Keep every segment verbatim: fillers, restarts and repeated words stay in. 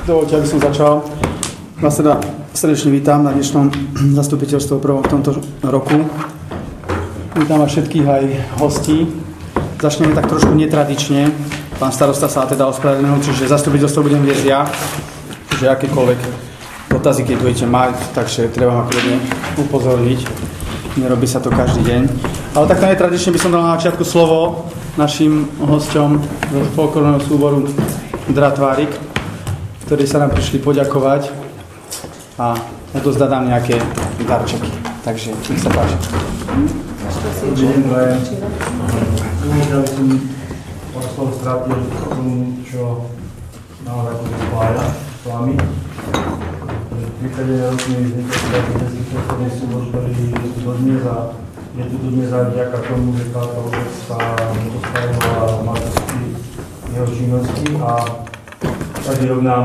Dovoľte, aby som začal. Vás teda srdečne vítam na dnešnom zastupiteľstve prvom v tomto roku. Vítam vás všetkých aj hostí. Začneme tak trošku netradične. Pán starosta sa teda ospravedlnil, čiže zastupiteľstvo budem viesť ja. Čiže akékoľvek otázy, keď budete mať, takže treba ma kľudne upozorniť. Nerobí sa to každý deň. Ale takto netradične by som dal na začiatku slovo našim hosťom zo folklórneho súboru Dratvárik, ktorí sa nám prišli poďakovať a odozdať nám nejaké darčeky. Takže nech sa páči. Dobrý deň, prajem. Dovoľte, aby som pár slov strátil k tomu, čo nás ako spája s vami. tridsaťdeväť rokov vznikol Dratvársky folklórny súbor, ktorý je tu dodnes a je tu dodnes aj vďaka tomu, že táto obec sa postavila materský jeho činnosti a každý rok nám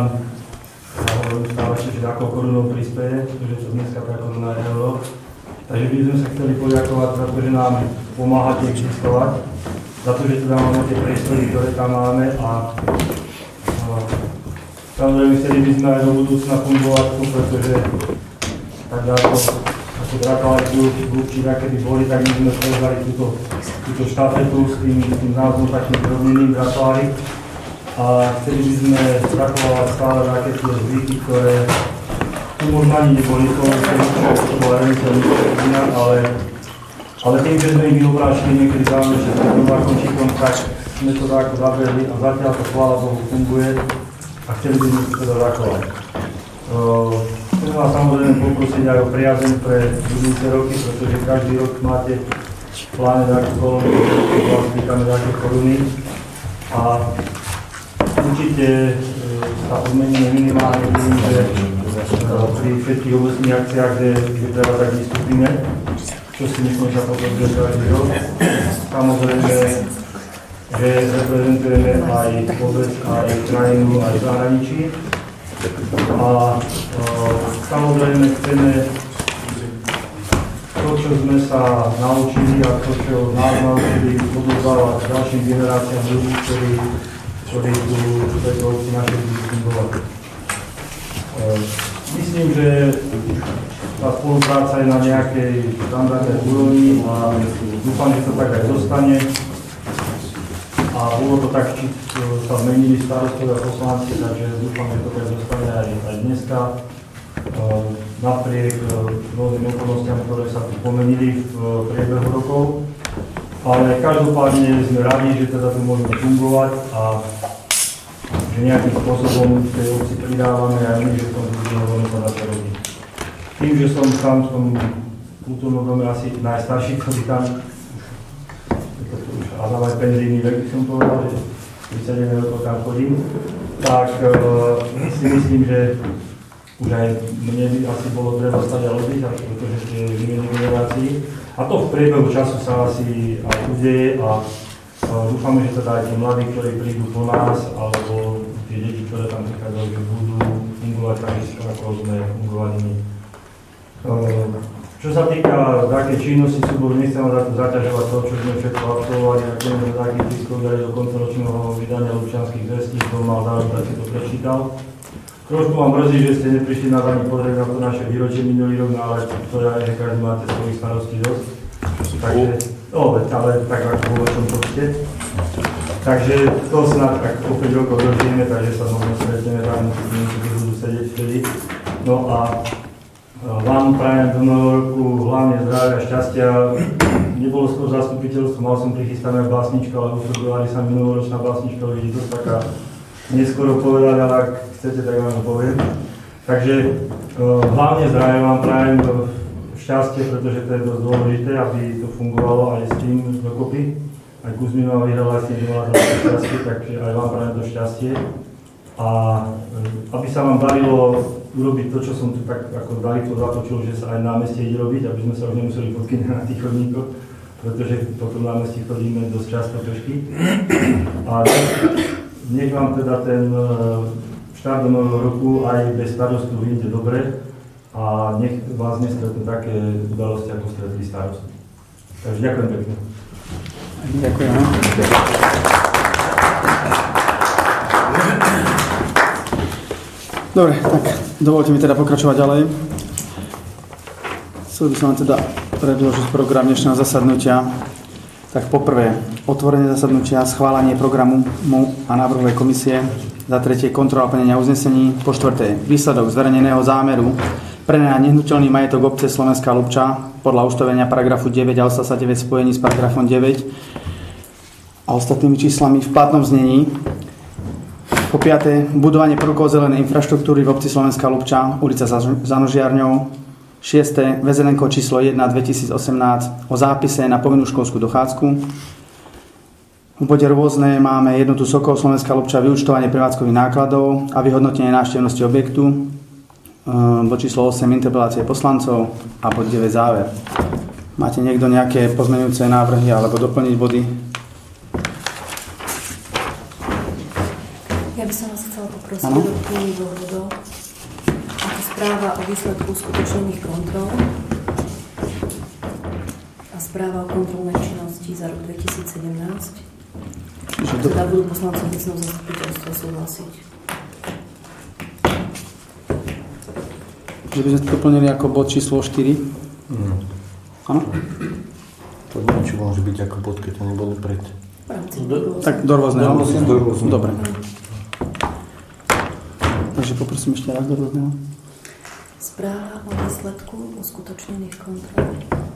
stáva ešte, že ako korunou prispieje, pretože to dneska tá koruna je euro. Takže by sme sa chceli poďakovať za to, že nám pomáhate existovať, za to, že teda máme tie priestory, ktoré tam máme a, a samozrejme chceli by sme aj do budúcna fungovať, pretože tak ako, ako Dratvárik klub, či kedy boli, tak my sme prevzali túto, túto štafetu s tým, tým názvom takým drobneným Dratvárik. A chceli by sme zachovávať stále také tie zvyky, ktoré tu možno ani neboli, to bola remyselná, ale, ale tým, že sme ich vyobrášili niekedy dávne, že sme nová končíkom, tak sme to tak zabrali a zatiaľ to chvála Bohu funguje a chceli by sme to teda zachovať. Chcem vás samozrejme poprosiť aj o priazeň pre budúce roky, pretože každý rok máte v pláne nejakú kolóniu, vás pýtame nejaké koruny a určite sa odmeníme minimálne tým, že pri všetkých obecných akciách, kde, kde treba tak vystúpime, čo si myslím, že sa potrebuje každý rok. Samozrejme, že reprezentujeme aj obec, aj krajinu, aj zahraničí. A e, samozrejme chceme to, čo sme sa naučili a to, čo nás naučili, odovzdávať ďalším generáciám ľudí, ktorí ktorí tu v tejto obci našej budú fungovať. Myslím, že tá spolupráca je na nejakej štandardnej úrovni a dúfam, že to tak aj zostane. A bolo to tak, či sa zmenili starostovia poslanci, takže dúfam, že to tak zostane aj, aj dneska. Napriek rôznym okolnostiam, ktoré sa tu pomenili v priebehu rokov. Ale každopádne sme radi, že teda tu môžeme fungovať a že nejakým spôsobom v tej obci pridávame aj my, že som kultúrnom dome sa dá to robiť. Tým, že som tam v tom kultúrnom dome asi najstarší, ktorý tam a tam aj penzijný vek, by som povedal, že tridsaťdeväť rokov tam chodím, tak uh, si myslím, že už aj mne by asi bolo treba stať a robiť, pretože tie výmeny generácií. A to v priebehu času sa asi aj udeje a uh, dúfame, že teda aj tí mladí, ktorí prídu po nás, alebo tie deti, ktoré tam prichádzajú, že budú fungovať takisto, ako sme fungovali my. Uh, čo sa týka takej činnosti súboru, nechcem vás zaťažovať to, čo sme všetko absolvovali, ak budeme do takých tiskov dali do koncoročného vydania občianskych vestí, to mal zároveň, tak si to prečítal. Trošku vám mrzí, že ste neprišli nás ani pozrieť na to naše výročie minulý rok, no ale to je, že každý máte svojich starostí dosť. Takže, no, ale tak ako bolo som to ste. Takže to snad tak o päť rokov dožijeme, takže sa možno stretneme tam, kde budú sedieť vtedy. No a vám prajem do nového roku hlavne zdravia a šťastia. Nebolo skôr zastupiteľstvo, mal som prichystané básnička, ale usúdovali sa mi novoročná básnička, vidí dosť taká neskoro povedať, ale ak chcete, tak vám to poviem. Takže uh, hlavne zdravie vám prajem šťastie, pretože to je dosť dôležité, aby to fungovalo aj s tým dokopy. Aj Kuzminová vyhrala s tým nemala to šťastie, takže aj vám prajem to šťastie. A uh, aby sa vám darilo urobiť to, čo som tu tak ako darito započul, že sa aj na námestie ide robiť, aby sme sa už nemuseli podkynať na tých chodníkoch, pretože po tom námestí chodíme dosť často pešky. A nech vám teda ten štart do nového roku aj bez starostu vyjde dobre a nech vás nestretnú také udalosti, ako stretli starostu. Takže ďakujem pekne. Ďakujem. Dobre, tak dovolte mi teda pokračovať ďalej. Chcel by som vám teda predložiť program dnešného zasadnutia. Tak poprvé, otvorenie zasadnutia, schválenie programu a návrhovej komisie. Za tretie, kontrola plnenia uznesení. Po štvrté, výsledok zverejneného zámeru prenajať nehnuteľný majetok obce Slovenská Lubča podľa ustavenia paragrafu deväť a ostáva sa deväť v spojení s paragrafom deväť a ostatnými číslami v platnom znení. Po piaté, budovanie prvkov zelenej infraštruktúry v obci Slovenská Lubča, ulica za Nožiarňou. Šiesté, vé zet enko číslo jeden dvetisícosemnásť o zápise na povinnú školskú dochádzku. V bode rôzne máme jednotu Sokol Slovenská Lubča, vyúčtovanie prevádzkových nákladov a vyhodnotenie návštevnosti objektu. Bod číslo osem, interpelácie poslancov a bod deväť, záver. Máte niekto nejaké pozmeňujúce návrhy alebo doplniť body? Ja by som vás chcela poprosiť o doplnenie dvoch bodov. Ako správa o výsledku uskutočnených kontrol a správa o kontrolnej činnosti za rok dvetisícsedemnásť. Teda budú poslanci obecného zastupiteľstva súhlasiť. Že by sme to doplnili ako bod číslo štyri? Áno? Mm. To neviem, či môže byť ako bod, keď to nebolo pred. Do, tak do rôzneho? Do rôzneho. Dobre. Takže poprosím ešte raz do rôzneho. Správa o výsledku uskutočnených kontrol.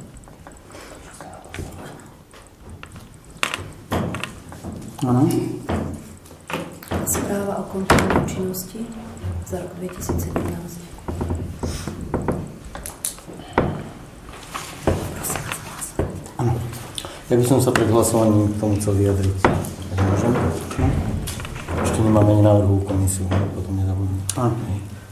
Áno. Správa o kontrolnej činnosti za rok dvetisícsedemnásť. Ja by som sa pred hlasovaním k tomu chcel vyjadriť. Môžem? No. Ešte nemáme ani návrhu komisiu, potom nezabudím. Ah. E,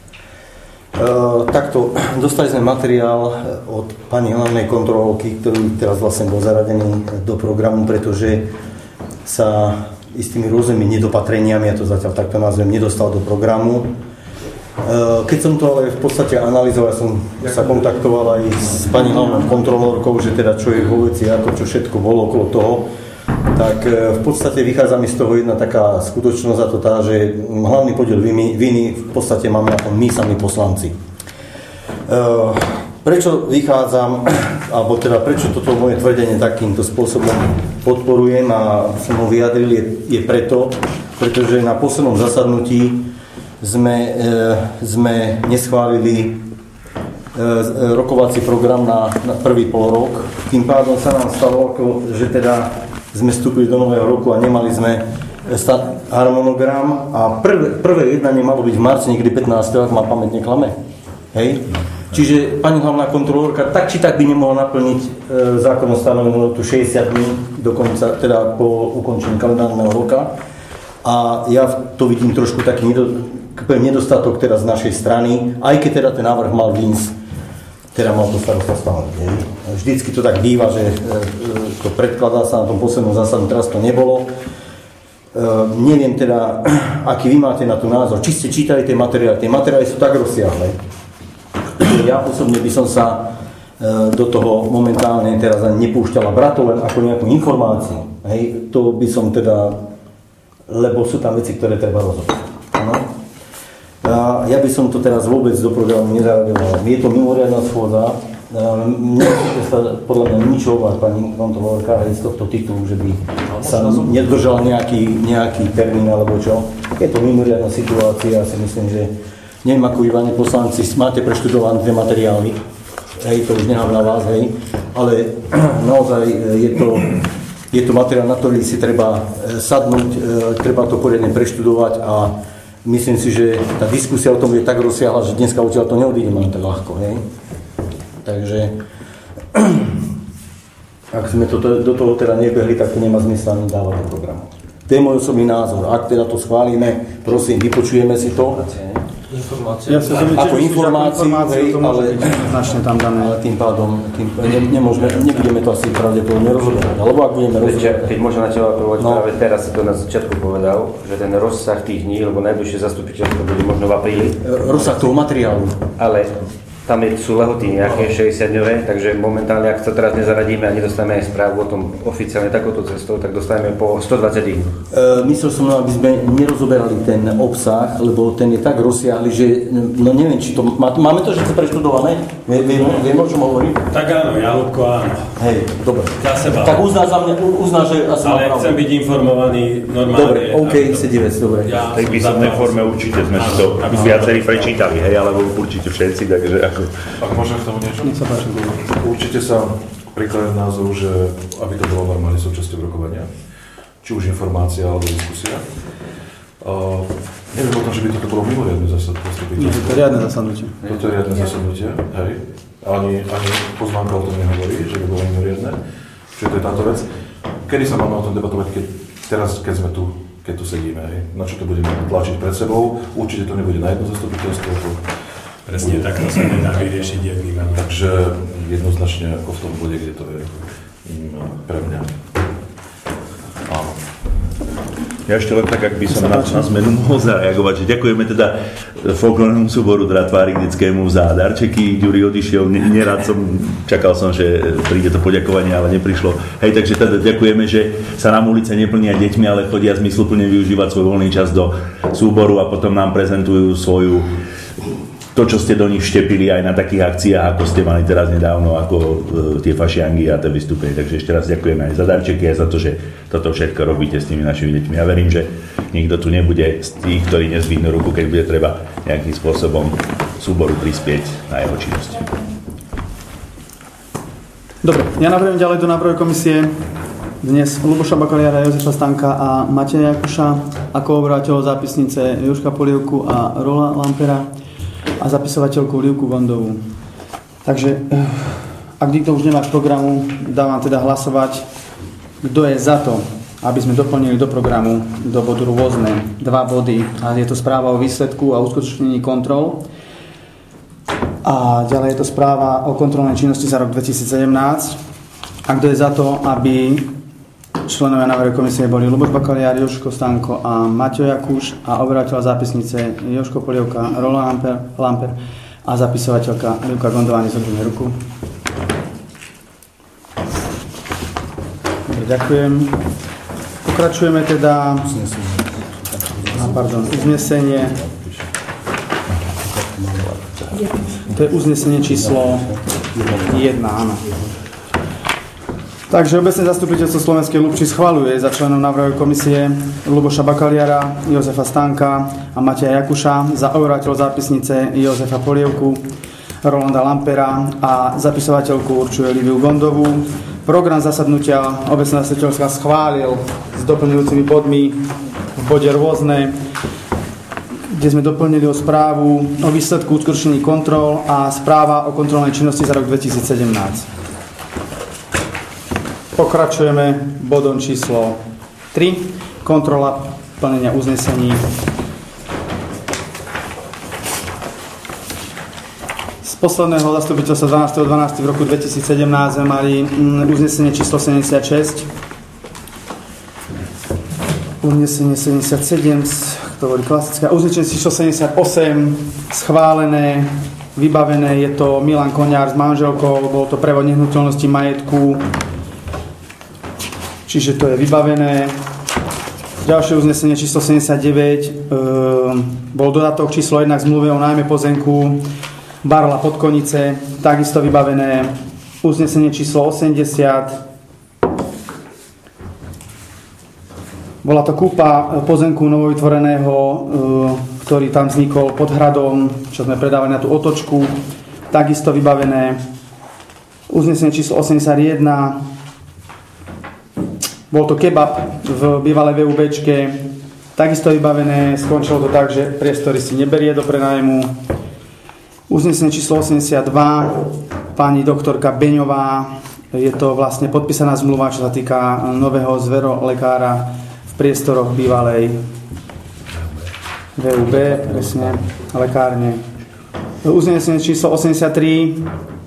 takto, dostali sme materiál od pani hlavnej kontrolky, ktorý teraz vlastne bol zaradený do programu, pretože sa istými rôznymi nedopatreniami, ja to zatiaľ takto nazvem, nedostal do programu. Keď som to ale v podstate analyzoval, ja som sa kontaktoval aj s pani hlavnou kontrolórkou, že teda čo je vo veci, ako čo všetko bolo okolo toho, tak v podstate vychádza mi z toho jedna taká skutočnosť a to tá, že hlavný podiel viny v podstate máme na tom my sami poslanci. Prečo vychádzam, alebo teda prečo toto moje tvrdenie takýmto spôsobom podporujem a som ho vyjadril, je, je preto, pretože na poslednom zasadnutí Sme, e, sme neschválili e, rokovací program na, na prvý polrok. Tým pádom sa nám stalo, že teda sme vstúpili do nového roku a nemali sme harmonogram a prvé, prvé jednanie malo byť v marci, niekedy pätnásteho ak ma pamäť neklame. Hej? Čiže pani hlavná kontrolórka tak či tak by nemohla naplniť e, zákonom stanovenú tu šesťdesiat dní, dokonca teda po ukončení kalendárneho roka. A ja to vidím trošku taký nedostatok teda z našej strany, aj keď teda ten návrh mal výjsť, teda mal to starosta stanoviť. Vždycky to tak býva, že to predkladá sa na tom poslednom zásadnom, teraz to nebolo. Neviem teda, aký vy máte na to názor. Či ste čítali tie materiály, tie materiály sú tak rozsiahle. Ja osobne by som sa do toho momentálne teraz ani nepúšťala brať len ako nejakú informáciu. Hej, to by som teda, lebo sú tam veci, ktoré treba rozhodnúť. No. A ja by som to teraz vôbec do programu nezaradoval. Je to mimoriadna schôdza. Nemusíte sa podľa mňa nič obávať, pani kontrolórka, aj z tohto titulu, že by sa nedržal nejaký, nejaký termín alebo čo. Je to mimoriadna situácia. Ja si myslím, že neviem, ako vy, pani poslanci, máte preštudované tie materiály. Hej, to už nechám na vás, hej. Ale naozaj je to... Je to materiál, na ktorý si treba sadnúť, treba to poriadne preštudovať a myslím si, že tá diskusia o tom je tak rozsiahla, že dneska odtiaľ to neodídeme len tak ľahko. Hej? Takže ak sme to, do toho teda nebehli, tak to nemá zmysel ani dávať do programu. To je môj osobný názor. Ak teda to schválime, prosím, vypočujeme si to. Informácie. Ja sa ako informáciu, hej, ale, tam dané. ale tým pádom tým, ne, nemôžeme, nebudeme to asi pravdepodobne rozhodovať. Alebo ak budeme rozhodovať. Keď môžem na teba povedať, no. Práve teraz si to na začiatku povedal, že ten rozsah tých dní, lebo najbližšie zastupiteľstvo bude možno v apríli. Rozsah toho materiálu. Ale tam je, sú lehoty nejaké šesťdesiatdňové, takže momentálne, ak to teraz nezaradíme a nedostaneme aj správu o tom oficiálne takouto cestou, tak dostaneme po stodvadsať dní. E, myslel som, aby sme nerozoberali ten obsah, lebo ten je tak rozsiahly, že no neviem, či to má, máme to všetko preštudované? Vieme, o čom hovorí? Tak áno, Janúbko, áno. Hej, dobre. Za seba. Tak uzná za mňa, uzná, že asi ale chcem byť informovaný normálne. Dobre, OK, sedí vec, dobre. Ja v tej písomnej forme určite sme si to viacerí prečítali, hej, alebo určite všetci, takže ako... Ak môžem k tomu niečo? Určite sa prikladám názoru, že aby to bolo normálne súčasťou rokovania, či už informácia alebo diskusia. Uh, neviem o tom, že by toto bolo mimoriadne zasadnutie. Nie, to je riadne zasadnutie. Toto je riadne zasadnutie, hej. Ani, ani pozvánka o tom nehovorí, že by bolo mimoriadne. Čiže to je táto vec. Kedy sa máme o tom debatovať, keď, teraz, keď sme tu, keď tu sedíme, hej. Na čo to budeme tlačiť pred sebou? Určite to nebude na jedno zastupiteľstvo. Presne tak, to sa nedá vyriešiť jedným. Takže jednoznačne ako v tom bode, kde to je pre mňa. Áno. Ja ešte len tak, ak by som na, na zmenu mohol zareagovať, že ďakujeme teda folklórnemu súboru Dratvári-Dickému za darčeky. Ďuri odišiel, nerad som, čakal som, že príde to poďakovanie, ale neprišlo. Hej, takže teda ďakujeme, že sa nám ulice neplnia deťmi, ale chodia zmysluplne využívať svoj voľný čas do súboru a potom nám prezentujú svoju to, čo ste do nich vštepili aj na takých akciách, ako ste mali teraz nedávno, ako e, tie fašiangy a tie vystúpenie. Takže ešte raz ďakujeme aj za darčeky, aj za to, že toto všetko robíte s tými našimi deťmi. Ja verím, že nikto tu nebude z tých, ktorí nezvíhnú ruku, keď bude treba nejakým spôsobom súboru prispieť na jeho činnosť. Dobre, ja navrhujem ďalej do návrhovej komisie dnes Ľuboša Bakaliara, Jozefa Stanka a Mateja Jakuša, ako obyvateľov zápisnice Jožka Polievku a Rola Lampera a zapisovateľku Livku Gondovú. Takže, ak nikto už nemá k programu, dávam teda hlasovať, kto je za to, aby sme doplnili do programu do bodu rôzne dva body. A je to správa o výsledku a uskutočnení kontrol. A ďalej je to správa o kontrolnej činnosti za rok dvetisícsedemnásť. A kto je za to, aby členovia návrhovej komisie boli Ľuboš Bakaliár, Jožko Stanko a Matej Jakuš a overovateľ zápisnice Jožko Polievka, Rola Lamper, Lamper a zapisovateľka Livka Gondová, nezodvihne ruku. Dobre, ďakujem. Pokračujeme teda a pardon, uznesenie. To je uznesenie číslo jedna, áno. Takže obecné zastupiteľstvo Slovenskej Ľubči schvaľuje za členov návrhovej komisie Ľuboša Bakaliara, Jozefa Stanka a Mateja Jakuša, za overovateľov zápisnice Jozefa Polievku, Rolanda Lampera a zapisovateľku určuje Liviu Gondovú. Program zasadnutia obecného zastupiteľstva schválil s doplňujúcimi bodmi v bode rôzne, kde sme doplnili o správu o výsledku uskutočnení kontrol a správa o kontrolnej činnosti za rok dvetisícsedemnásť. Pokračujeme bodom číslo tri. Kontrola plnenia uznesení. Z posledného zastupiteľstva dvanásteho decembra v roku dvetisícsedemnásť sme mali uznesenie číslo sedemdesiatšesť. Uznesenie sedemdesiatsedem, to boli klasické. Uznesenie číslo sedemdesiatosem, schválené, vybavené. Je to Milan Koňár s manželkou, bol to prevod nehnuteľnosti majetku. Čiže to je vybavené. Ďalšie uznesenie číslo sedemdesiatdeväť e, bol dodatok číslo jedna k zmluve o nájme pozemku Barla Podkonice, takisto vybavené. Uznesenie číslo osemdesiat. Bola to kúpa pozemku novovytvoreného, e, ktorý tam vznikol pod hradom, čo sme predávali na tú otočku, takisto vybavené. Uznesenie číslo osemdesiatjeden. Bol to kebab v bývalej VUBčke, takisto vybavené, skončilo to tak, že priestory si neberie do prenájmu. Uznesenie číslo osemdesiatdva, pani doktorka Beňová, je to vlastne podpísaná zmluva, čo sa týka nového zverolekára v priestoroch bývalej VUB, presne, lekárne. Uznesenie číslo osemdesiattri,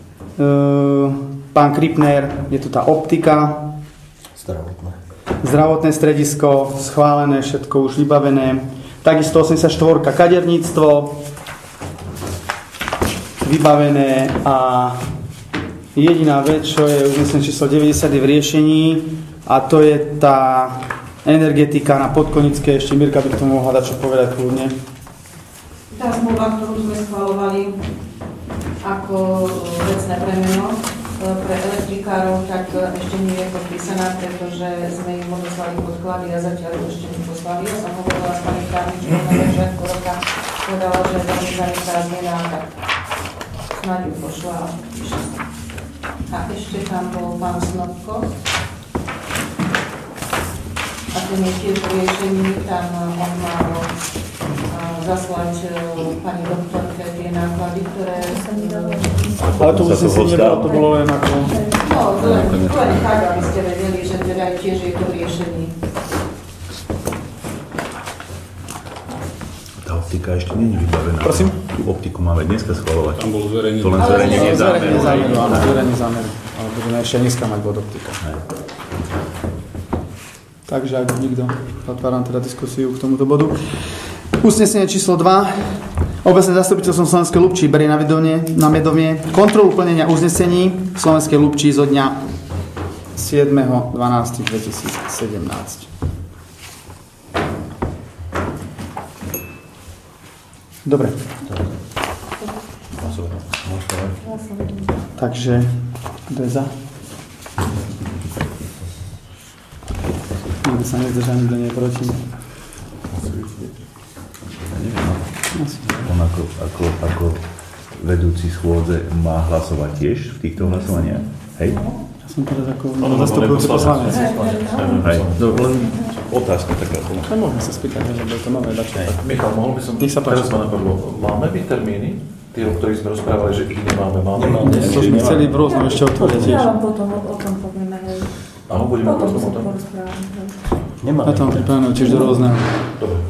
pán Kripner, je tu tá optika, Zdravotné. Zdravotné stredisko, schválené, všetko už vybavené. Takisto osemdesiatštyri, kaderníctvo, vybavené a jediná vec, čo je uznesenie číslo deväťdesiat je v riešení a to je tá energetika na Podkonické. Ešte Mirka by k tomu mohla dať čo povedať kľudne. Tá zmluva, ktorú sme schvaľovali ako vecné premeno pre elektrikárov, tak ešte nie je podpísaná, pretože sme im odoslali podklady a zatiaľ ešte neposlali. Ja som hovorila s pani právničkou na začiatku roka, povedala, že veľmi zanechá zmena, tak snáď ju pošla a píše sa. A ešte tam bol pán Snopko. A ten je tiež v riešení, tam on mal zaslať pani doktorke tie náklady, ktoré sa mi dalo. Ale to už si nebolo, to bolo len ako... No, to len, to len tak, aby ste vedeli, že teda tiež je to riešení. Tá optika ešte nie je vybavená. Prosím? Tú optiku máme dneska schvaľovať. Tam bol zverejnený. To len zverejnenie zámeru. Áno, zverejnenie zámeru. Ale budeme ešte dneska mať bod optika. Takže ak nikto, otváram teda diskusiu k tomuto bodu. Usnesenie číslo dva. Obecné zastupiteľstvo Slovenskej Ľupči berie na vedomie, na vedomie kontrolu plnenia uznesení Slovenskej Ľupči zo dňa siedmeho dvanásteho dvetisícsedemnásť. Dobre. Takže, kto je za? Nikto sa nezdržal, nikto nie je proti. On ako, ako, ako vedúci schôdze má hlasovať tiež v týchto hlasovaniach? Hej? Ja som teraz ako zastupujúci poslanec. Hej. No, len otázka taká. Môžeme sa spýtať, že bude to nové dačo. Michal, mohol by som... Nech sa páči. Teraz ma napadlo. Máme byť termíny? Tie, o ktorých sme rozprávali, že ich nemáme. Máme. To sme chceli v rôznom ešte otvoriť tiež. Ja vám potom o tom povieme. Áno, budeme potom o sa tom. porozprávame. Ja tam pripravené tiež do rôzneho. Dobre.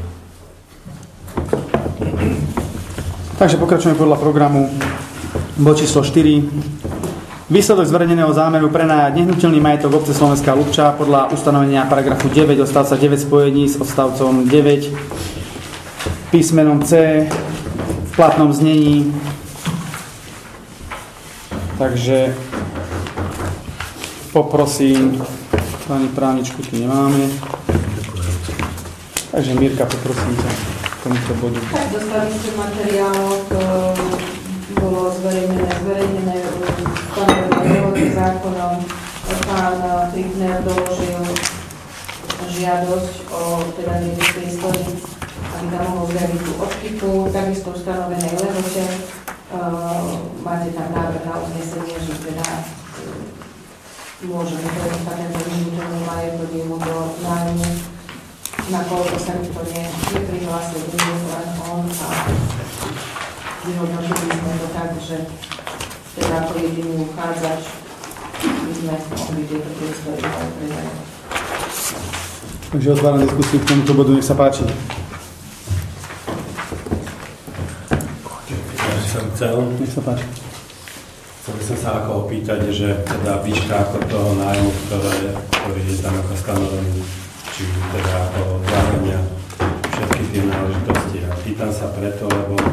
Takže pokračujeme podľa programu. Bod číslo štyri. Výsledok zverejneného zámeru prenajať nehnuteľný majetok obce Slovenská Ľupča podľa ustanovenia paragrafu deväť odstavca deväť spojení s odstavcom deväť písmenom C v platnom znení. Takže poprosím, pani právničku tu nemáme. Takže Mirka, poprosím ťa k tomuto bodu. Tak dostali ste materiálok, bolo zverejnené, zverejnené stanovené dohody zákonom. Pán Tripner doložil žiadosť o teda nejaké priestory, aby tam mohol zjaviť tú optiku, takisto v stanovenej lehote. Máte tam návrh na uznesenie, že teda môžeme prestať tento nehnuteľný majetok jemu do nájmu, nakoľko sa nikto neprihlásil, nie len on, a vyhodnotili sme to tak, že teda ako jediný uchádzač by sme mohli tieto priestory predať. Takže otváram diskusiu k tomuto bodu, nech sa páči. Ja by som chcel, Nech sa páči. chcel by som sa ako opýtať, že teda výška ako toho nájmu, ktoré, ktorý je tam ako stanovený, či teda ako zahrania všetky tie náležitosti. A pýtam sa preto, lebo e,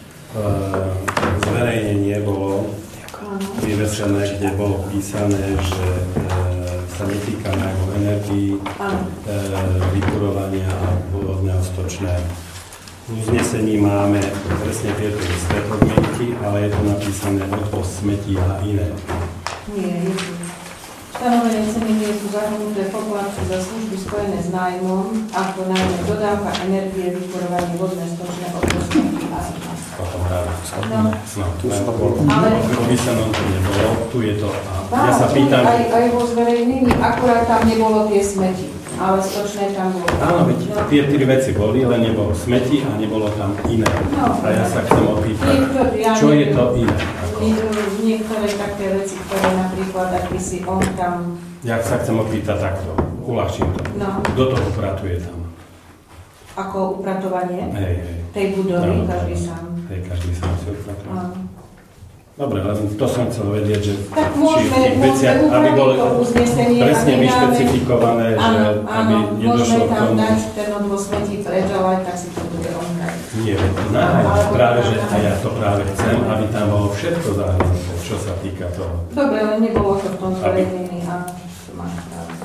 zverejnenie bolo vyvesené, kde bolo písané, že e, sa netýka nájmu energií, e, vykurovania a rôzneho stočného. V uznesení máme presne tieto isté podmienky, ale je to napísané odvoz smetí a iné. Nie, nie sú. Stanovené ceny nie sú zahrnuté poplatky za služby spojené s nájmom, ako najmä dodávka energie, vykurovanie, vodné, stočné, odvoz smetí a iné. Potom rád. No. No, tu sa to bolo. Ale- Písanom to nebolo, tu je to. A ja sa Áno, pýtam, aj, aj vo zverejnení, akurát tam nebolo tie smeti, ale stočné tam bolo. áno, veď No. tie tri veci boli, ale nebolo smeti a nebolo tam iné. No. A ja sa chcem opýtať, Niektoré, ja čo je neviem. to iné? Ako, Nie- Niektoré také veci, ktoré napríklad, ak by si on tam, ja sa chcem opýtať takto, uľahčím to. no, Kto to upratuje tam? ako upratovanie Hej, hej. tej budovy, Áno, každý áno. sám. Hej, každý sám si upratuje. Áno. Dobre, len to som chcel vedieť, že tak môžeme, či v tých veciach, aby boli presne vyšpecifikované, že áno, aby áno, nedošlo k tomu. Môžeme tam dať ten odvosvetí preč, ale tak si to bude onkaj. Nie, náhľad, práve, že a ja to práve chcem, aby tam bolo všetko zahrnuté, čo sa týka toho. Dobre, ale nebolo to v tom zverejnení a to máš pravdu.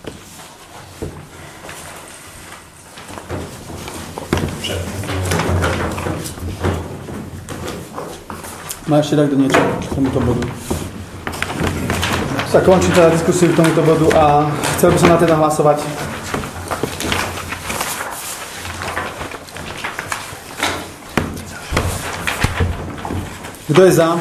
Všetko. Má ešte takto niečo k tomuto bodu. Sa končí teda diskusiu k tomuto bodu a chcel by som na teda hlasovať. Kto je za?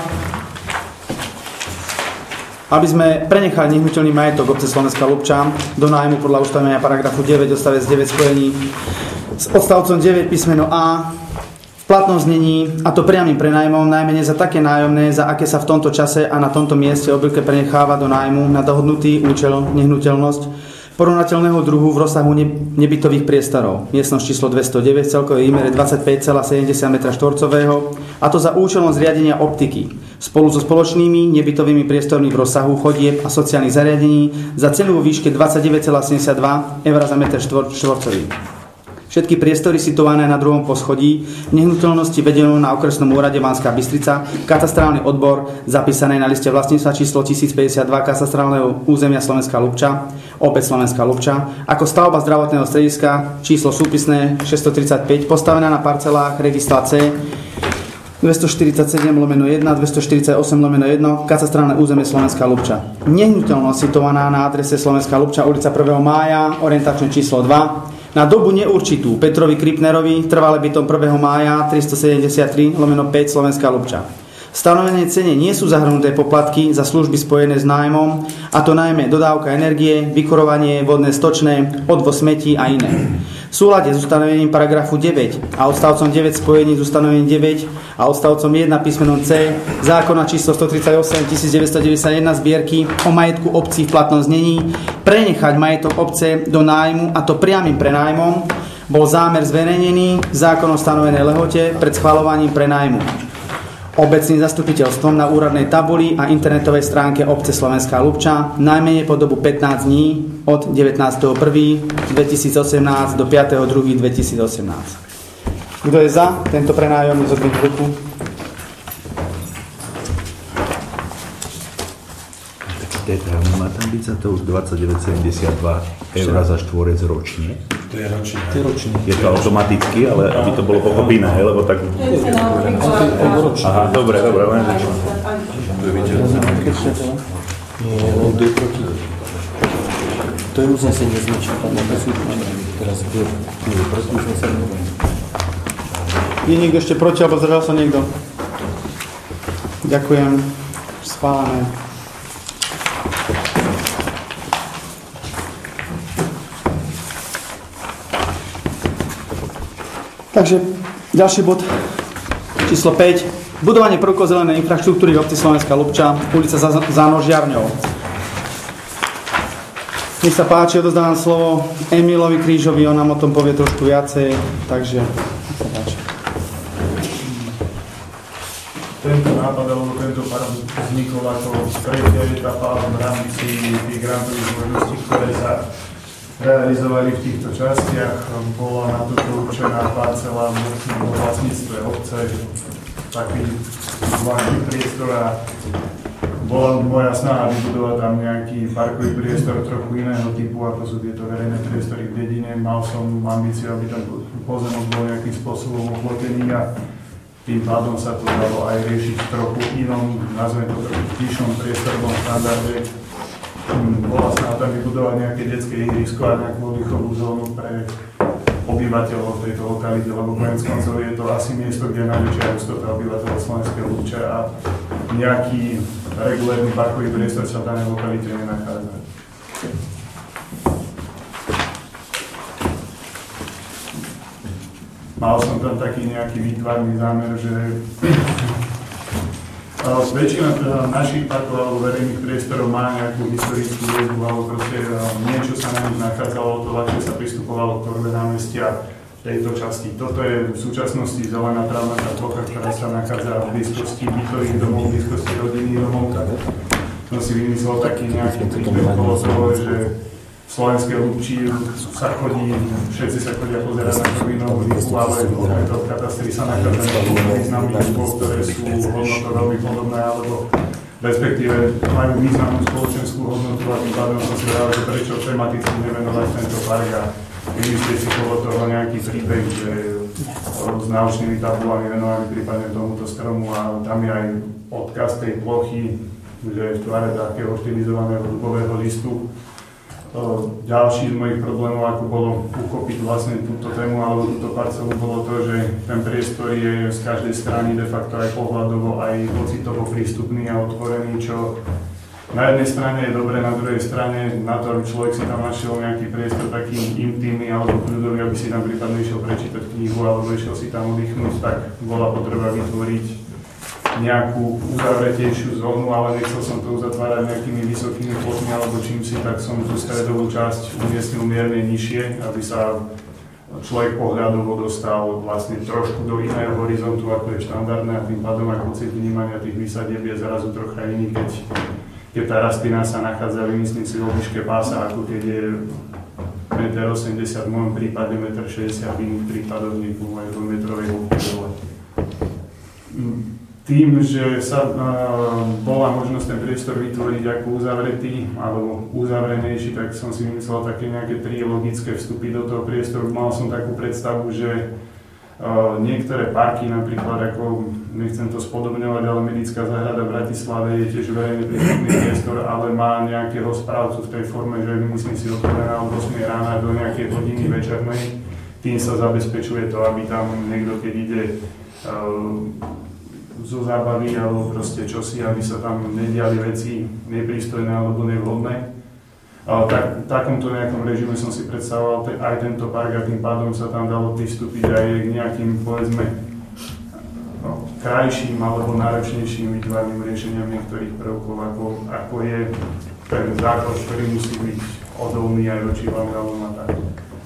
Aby sme prenechali nehnuteľný majetok obce Slovenská Ľupča do nájmu podľa ustanovenia paragrafu deväť odstavec deväť spojení s odstavcom deväť písmeno A platnom znení, a to priamym prenájmom, najmenej za také nájomné, za aké sa v tomto čase a na tomto mieste obvykle prenecháva do nájmu na dohodnutý účel nehnuteľnosť porovnateľného druhu v rozsahu nebytových priestorov. Miestnosť číslo dvestodeväť, celkový výmer dvadsaťpäť celá sedemdesiat metra štvorcového, a to za účelom zriadenia optiky spolu so spoločnými nebytovými priestormi v rozsahu chodieb a sociálnych zariadení za cenu vo výške dvadsaťdeväť celá sedemdesiatdva eur za meter štvorcový. Všetky priestory situované na druhom poschodí nehnuteľnosti vedenú na okresnom úrade Banská Bystrica, katastrálny odbor zapísaný na liste vlastníctva číslo tisícpäťdesiatdva katastrálneho územia Slovenská Ľupča, opäť Slovenská Ľupča, ako stavba zdravotného strediska číslo súpisné šesťstotridsaťpäť postavená na parcelách registra C dvestoštyridsaťsedem lomeno jeden, dvestoštyridsaťosem lomeno jeden, katastrálne územie Slovenská Ľupča. Nehnuteľnosť situovaná na adrese Slovenská Ľupča, ulica prvého mája, orientačné číslo dva, na dobu neurčitú Petrovi Kripnerovi, trvalé bytom prvého mája tristosedemdesiattri lomeno päť Slovenská Ľupča. V stanovenej cene nie sú zahrnuté poplatky za služby spojené s nájmom, a to najmä dodávka energie, vykurovanie, vodné stočné, odvoz smetí a iné. V súlade s ustanovením paragrafu deväť a odstavcom deväť spojení s ustanovením deväť a odstavcom jeden písmenom C zákona číslo stotridsaťosem tisícdeväťstodeväťdesiatjeden zbierky o majetku obcí v platnom znení prenechať majetok obce do nájmu, a to priamym prenájmom, bol zámer zverejnený v zákonom stanovenej lehote pred schvaľovaním prenájmu obecným zastupiteľstvom na úradnej tabuli a internetovej stránke obce Slovenská Ľupča najmenej po dobu pätnásť dní od devätnásteho prvého dvetisícosemnásť do piateho druhého dvetisícosemnásť. Kto je za tento prenájom, zodvihne ruku. Má tam byť za to už dvadsaťdeväť sedemdesiatdva eur za štvorec ročne. To je ročne. To je ročne. Je to automaticky, ale aby to bolo pochopné, lebo tak... Aha, dobre, dobre, len začnem. To je vidieť. To je uznesenie z ničím, tam na súdu. Teraz je proti, už sa neviem. Je niekto ešte proti, alebo zdržal sa niekto? Ďakujem. Schválené. Takže ďalší bod, číslo päť. Budovanie prvkov zelenej infraštruktúry v obci Slovenská Ľupča, ulica za, za Nožiarňou. Nech sa páči, odozdávam slovo Emilovi Krížovi, on nám o tom povie trošku viacej, takže nech sa páči. Tento nápad, alebo tento park vznikol ako tretia etapa v rámci tých grantových možností, ktoré sa realizovali v týchto častiach. Bola na toto určená parcela vo vlastníctve obce, taký zvláštny priestor, a bola moja snaha vybudovať tam nejaký parkový priestor trochu iného typu, ako sú tieto verejné priestory v dedine. Mal som ambíciu, aby ten pozemok bol nejakým spôsobom oplotený, a tým pádom sa to dalo aj riešiť v trochu inom, nazvem to trochu vyššom priestorovom štandarde. Bola snaha tam vybudovať nejaké detské ihrisko a nejakú oddychovú zónu pre obyvateľov tejto lokality, lebo koniec koncov je to asi miesto, kde je najväčšia hustota obyvateľov Slovenskej Ľupče a nejaký regulárny parkový priestor sa v danej lokalite nenachádza. Mal som tam taký nejaký výtvarný zámer, že väčšina našich parkov alebo verejných priestorov má nejakú historickú väzbu, alebo proste niečo sa na nich nachádzalo, to ľahšie sa pristupovalo k tvorbe námestia. tejto časti. Toto je v súčasnosti zelená trávnatá plocha, ktorá sa nachádza v blízkosti bytových domov, v blízkosti rodinných domov. Som si vymyslel taký nejaký príbeh okolo toho, že v Slovenskej Lubči sa chodí, všetci sa chodia pozerať na Čovinovú výzvu, ale to v katastri sa nachádza na významných dúboch, ktoré sú hodnoto veľmi podobné, alebo respektíve majú významnú spoločenskú hodnotu a tým pádom som si vedal, že prečo tematicky nevenovať tento park a vymyslieť si okolo toho nejaký príbeh, že s náučnými tabulami venovaný prípadne tomuto stromu a tam je aj odkaz tej plochy, že je v tvare takého štilizovaného dubového listu. Ďalší z mojich problémov, ako bolo uchopiť vlastne túto tému alebo túto parcelu, bolo to, že ten priestor je z každej strany de facto aj pohľadovo, aj pocitovo prístupný a otvorený, čo na jednej strane je dobré, na druhej strane na to, aby človek si tam našiel nejaký priestor taký intimný alebo kľudový, aby si tam prípadne išiel prečítať knihu alebo išiel si tam oddychnúť, tak bola potreba vytvoriť nejakú uzavretejšiu zónu, ale nechcel som to uzatvárať nejakými vysokými plotmi alebo čím si, tak som tú stredovú časť umiestnil mierne nižšie, aby sa človek pohľadovo dostal vlastne trošku do iného horizontu, ako je štandardné a tým pádom aj pocit vnímania tých výsadieb je zrazu trocha iný, keď, keď tá rastlina sa nachádza, vymyslím si, vo výške pása, ako keď je jeden osemdesiat metra, v môjom prípade jeden šesťdesiat metra, v iných prípadoch niekomu aj dvojmetrovej hĺbky dole. Tým, že sa uh, bola možnosť ten priestor vytvoriť ako uzavretý alebo uzavrenejší, tak som si vymyslel také nejaké tri logické vstupy do toho priestoru. Mal som takú predstavu, že uh, niektoré parky, napríklad ako, nechcem to spodobňovať, ale Medická záhrada v Bratislave je tiež verejne prístupný priestor, ale má nejakého správcu v tej forme, že myslím si otvorená od ôsmej rána do nejakej hodiny večernej. Tým sa zabezpečuje to, aby tam niekto, keď ide uh, zo zábavy alebo proste čosi, aby sa tam nediali veci neprístojné alebo nevhodné. Ale tak, v takomto nejakom režime som si predstavoval te, aj tento park a tým pádom sa tam dalo pristúpiť aj k nejakým, povedzme, no, krajším alebo náročnejším výtvarným riešeniam niektorých prvkov, ako, ako je ten základ, ktorý musí byť odolný aj voči vandalom a tak.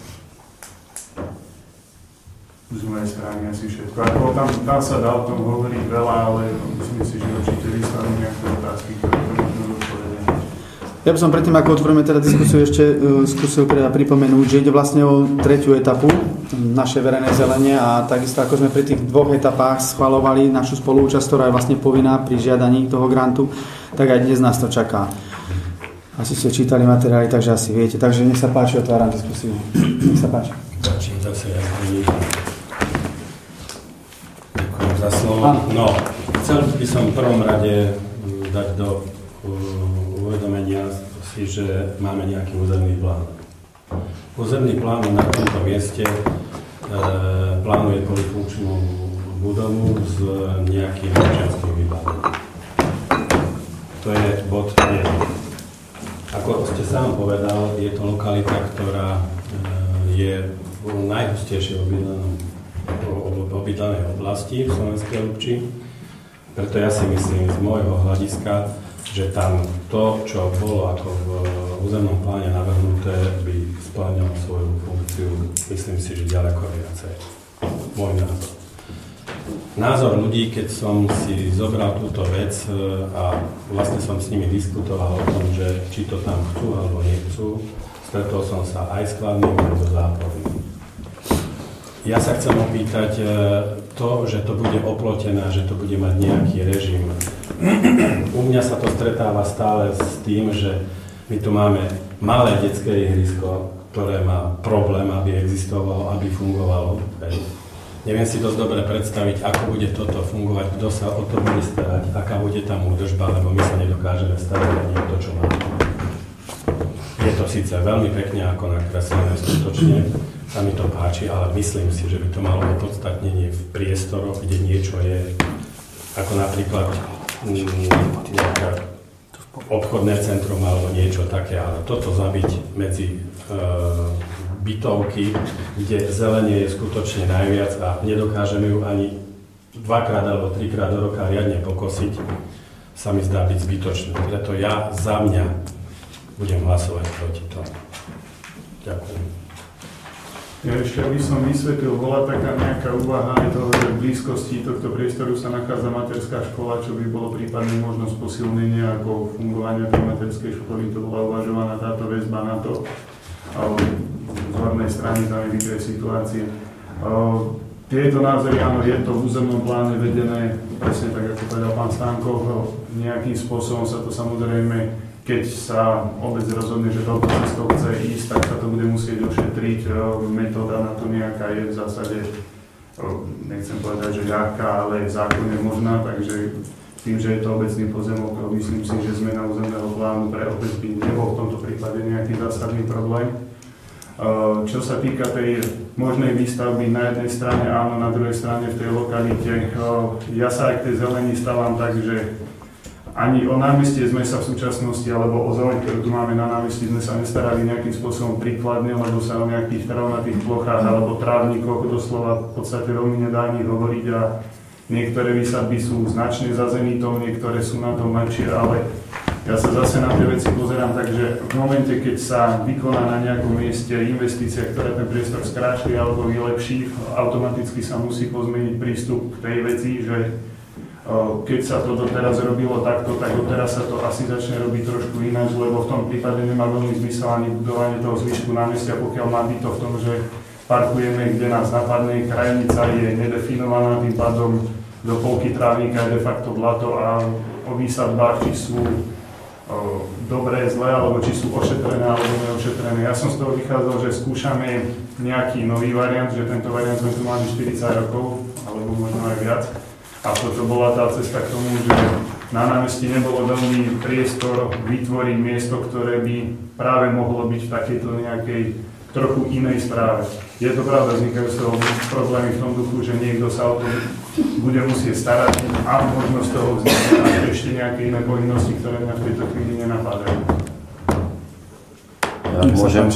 Z mojej strany asi všetko. Ako tam, tam sa dá o tom hovoriť veľa, ale myslím si, že určite vystanú nejaké otázky, ktoré to možno odpovedať. Ja by som predtým, ako otvoríme teda diskusiu, ešte uh, skúsil teda pripomenúť, že ide vlastne o tretiu etapu našej verejnej zelenie a takisto ako sme pri tých dvoch etapách schvaľovali našu spoluúčasť, ktorá je vlastne povinná pri žiadaní toho grantu, tak aj dnes nás to čaká. Asi ste čítali materiály, takže asi viete. Takže nech sa páči, otváram diskusiu. Nech sa páči. Začím zase ja Ďakujem za slovo. No, chcel by som v prvom rade dať do uh, uvedomenia si, že máme nejaký územný plán. Územný plán na tomto mieste e, plánuje polifunkčnú budovu s nejakým občianským vybavením. To je bod jeden. Ako ste sám povedal, je to lokalita, ktorá e, je v najhustejšej obydlenej oblasti v Slovenskej Lubči. Preto ja si myslím z môjho hľadiska, že tam to, čo bolo ako v územnom pláne navrhnuté, by splňalo svoju funkciu, myslím si, že ďaleko viacej. Môj názor. Názor ľudí, keď som si zobral túto vec a vlastne som s nimi diskutoval o tom, že či to tam chcú alebo nechcú, stretol som sa aj s kladným, aj so záporným. Ja sa chcem opýtať to, že to bude oplotené, že to bude mať nejaký režim. U mňa sa to stretáva stále s tým, že my tu máme malé detské ihrisko, ktoré má problém, aby existovalo, aby fungovalo. Neviem si dosť dobre predstaviť, ako bude toto fungovať, kto sa o to bude starať, aká bude tam údržba, lebo my sa nedokážeme starať ani o to, čo máme. Je to síce veľmi pekne ako nakreslené skutočne, sa mi to páči, ale myslím si, že by to malo opodstatnenie v priestoroch, kde niečo je, ako napríklad nejaké obchodné centrum alebo niečo také, ale toto zabiť medzi e, bytovky, kde zelenie je skutočne najviac a nedokážeme ju ani dvakrát alebo trikrát do roka riadne pokosiť, sa mi zdá byť zbytočné. Preto ja za mňa budem hlasovať proti tomu. Ďakujem. Ja ešte by som vysvetlil, bola taká nejaká úvaha aj toho, že v blízkosti tohto priestoru sa nachádza materská škola, čo by bolo prípadne možnosť posilnenia ako fungovania tej materskej školy, to bola uvažovaná táto väzba na to. Z hornej strany tam je vykraj situácie. Tieto názory, áno, je to v územnom pláne vedené, presne tak, ako povedal pán Stankov, nejakým spôsobom sa to samozrejme, keď sa obec rozhodne, že touto cestou chce ísť, tak sa to bude musieť ošetriť. Metóda na to nejaká je v zásade, nechcem povedať, že ľahká, ale zákonne možná, takže tým, že je to obecný pozemok, myslím si, že zmena územného plánu pre obec by nebol v tomto prípade nejaký zásadný problém. Čo sa týka tej možnej výstavby, na jednej strane áno, na druhej strane v tej lokalite, ja sa aj k tej zelení stávam tak, že ani o námestie sme sa v súčasnosti, alebo o zeleň, ktorú tu máme na námestí, sme sa nestarali nejakým spôsobom príkladne, lebo sa o nejakých travnatých plochách alebo trávnikoch doslova v podstate veľmi nedá ani hovoriť a niektoré výsadby sú značne za zenitom, niektoré sú na tom lepšie, ale ja sa zase na tie veci pozerám tak, že v momente, keď sa vykoná na nejakom mieste investícia, ktorá ten priestor skráti alebo vylepší, automaticky sa musí pozmeniť prístup k tej veci, že keď sa to doteraz robilo takto, tak doteraz sa to asi začne robiť trošku ináč, lebo v tom prípade nemá veľmi zmysel ani budovanie toho zvyšku námestia, pokiaľ má byť to v tom, že parkujeme, kde nás napadne, krajnica je nedefinovaná, tým pádom do polky trávnika je de facto blato a o výsadbách, či sú o, dobré, zlé, alebo či sú ošetrené, alebo neošetrené. Ja som z toho vychádzal, že skúšame nejaký nový variant, že tento variant sme tu mali štyridsať rokov, alebo možno aj viac. A toto bola tá cesta k tomu, že na námestí nebolo veľmi priestor vytvoriť miesto, ktoré by práve mohlo byť v takejto nejakej trochu inej správe. Je to pravda, vznikajú z toho problémy v tom duchu, že niekto sa o to bude musieť starať a možno z toho vzniknú ešte nejaké iné povinnosti, ktoré mňa v tejto chvíli nenapadajú. Ja môžem.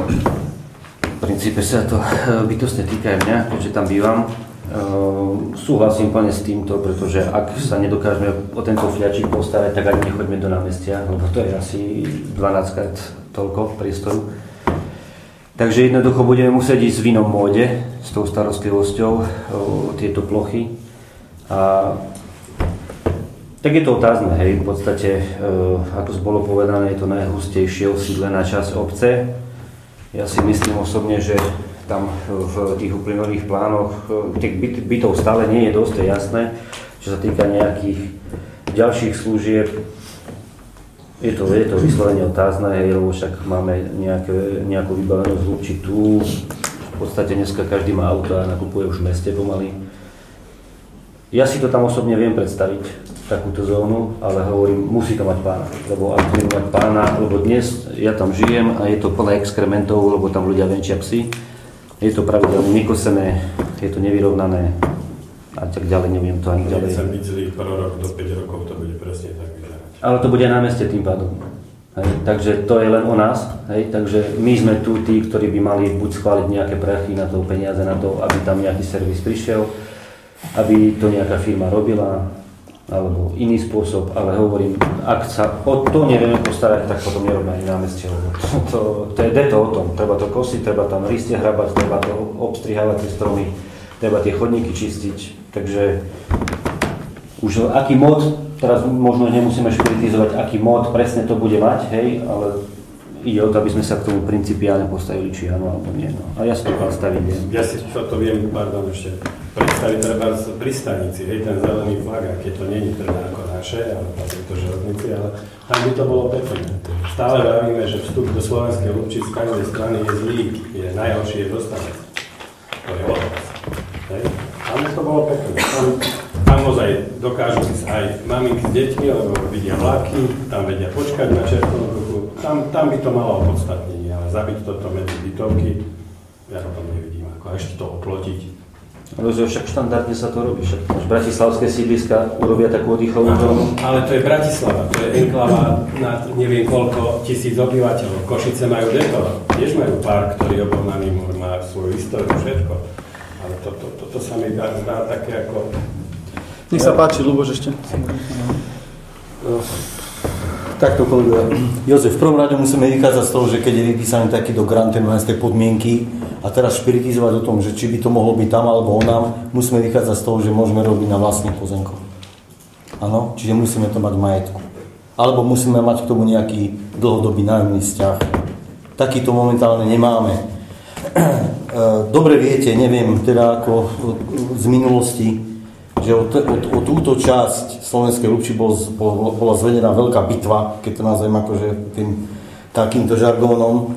V princípe sa to bytostne týka aj mňa, keďže tam bývam. Uh, súhlasím plne s týmto, pretože ak sa nedokážeme o tento fľačík postarať, tak ani nechoďme do námestia, lebo to je asi dvanásťkrát toľko priestoru. Takže jednoducho budeme musieť ísť v inom móde s tou starostlivosťou o tieto plochy. A tak je to otázne, hej, v podstate, uh, ako bolo povedané, je to najhustejšie osídlená časť obce. Ja si myslím osobne, že tam v tých uplynulých plánoch tých byt, bytov stále nie je dosť, je jasné. Čo sa týka nejakých ďalších služieb, je to, je to vyslovene otázne, hej, lebo však máme nejaké, nejakú vybavenosť určitú. V podstate dneska každý má auto a nakupuje už v meste pomaly. Ja si to tam osobne viem predstaviť, takúto zónu, ale hovorím, musí to mať pána. Lebo ak to mať pána, lebo dnes ja tam žijem a je to plné exkrementov, lebo tam ľudia venčia psy. Je to pravidelne nekosené, je to nevyrovnané a tak ďalej, neviem to ani ďalej. Nechcem byť zlý prorok, do päť rokov to bude presne tak vyzerať. Ale to bude na meste tým pádom. Hej, takže to je len o nás, hej, takže my sme tu tí, ktorí by mali buď schváliť nejaké prachy na to, peniaze na to, aby tam nejaký servis prišiel, aby to nejaká firma robila, alebo iný spôsob, ale hovorím, ak sa o to nevieme postarať, tak potom nerobíme ani námestie, lebo to, to, to je deto o tom, treba to kosiť, treba tam listie hrabať, treba to obstrihávať tie stromy, treba tie chodníky čistiť, takže už aký mod, teraz možno nemusíme špiritizovať, aký mod presne to bude mať, hej, ale ide o to, aby sme sa k tomu principiálne postavili, či áno, alebo nie, no. A ja si to predstaviť viem. Ja si to viem, pardon, ešte predstaviť treba pri stanici, hej, ten zelený flag, a keď to nie je teda ako naše, ale patrí to železnici, ale tam by to bolo pekné. Stále vravíme, že vstup do Slovenskej Lubčic z každej strany je zlý, je najhorší je dostanec. To je odraz. Hej. Tam by to bolo pekné. Tam, tam ozaj dokážu ísť aj maminky s deťmi, lebo vidia vlaky, tam vedia počkať na červenom kruhu. Tam, tam by to malo opodstatnenie, ale zabiť toto medzi bytovky, ja to nevidím, ako ešte to oplotiť. Ale však štandardne sa to robí, však bratislavské sídliska urobia takú oddychovú zónu. Ale to je Bratislava, to je enklava na neviem koľko tisíc obyvateľov. Košice majú deto, tiež majú park, ktorý obovnaný má svoju históriu, všetko. Ale toto to, to, to sa mi dá, dá také ako... Nech sa páči, Ľuboš ešte. Takto, kolega Jozef, v prvom rade musíme vychádzať z toho, že keď je vypísaný takýto grant, ten má z tej podmienky a teraz špiritizovať o tom, že či by to mohlo byť tam alebo onám, musíme vychádzať z toho, že môžeme robiť na vlastných pozemkoch. Áno, čiže musíme to mať v majetku. Alebo musíme mať k tomu nejaký dlhodobý nájomný vzťah. Takýto momentálne nemáme. Dobre viete, neviem teda ako z minulosti, že o, t- o, o túto časť Slovenskej Lubči bol, bol, bola zvedená veľká bitva, keď to nazvem akože tým takýmto žargónom. E,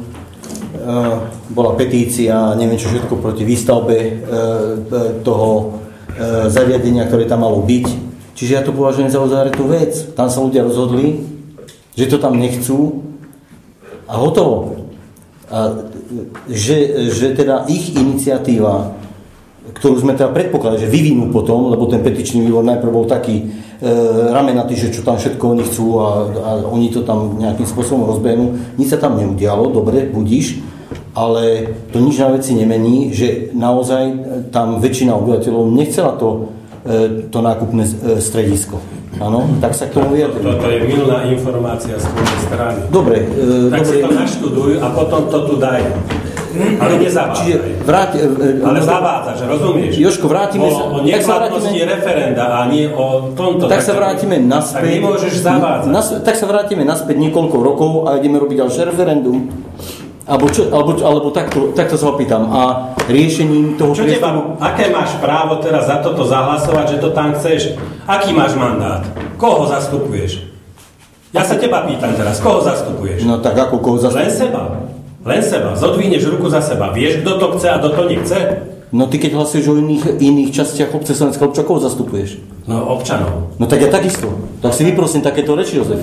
bola petícia, neviem čo všetko proti výstavbe e, toho e, zariadenia, ktoré tam malo byť. Čiže ja to považujem za uzavretú vec. Tam sa ľudia rozhodli, že to tam nechcú a hotovo. A že, že teda ich iniciatíva, ktorú sme teda predpokladali, že vyvinú potom, lebo ten petičný výbor najprv bol taký e, ramenatý, že čo tam všetko oni chcú a, a oni to tam nejakým spôsobom rozbehnú. Nič sa tam neudialo, dobre, budíš, ale to nič na veci nemení, že naozaj tam väčšina obyvateľov nechcela to, e, to nákupné stredisko. Áno, tak sa k tomu vyjadrím. Toto je milná informácia z tvojej strany. Dobre. E, tak dobre. si to naštuduj a potom to tu daj. Ale nezavádzaj. Čiže vráť, e, Ale zavádzaš, rozumieš? Jožko, vrátime o, sa. O neplatnosti referenda a nie o tomto. Tak, tak sa vrátime naspäť. Tak nemôžeš zavádzať. Nas, tak sa vrátime naspäť niekoľko rokov a ideme robiť ďalšie referendum. Alebo, čo, alebo, alebo takto, takto sa opýtam. A riešením toho čo priestoru... Teba, aké máš právo teraz za toto zahlasovať, že to tam chceš? Aký máš mandát? Koho zastupuješ? Ja sa teba pýtam teraz, koho zastupuješ? No tak ako koho zastupuješ? Len seba. Len seba. Zodvínieš ruku za seba. Vieš, kto to chce a kto to nechce? No ty keď hlasuješ o iných, iných častiach obce Slovenska, obča, koho zastupuješ? No občanov. No tak ja takisto. Tak si vyprosím takéto reči, Jozef.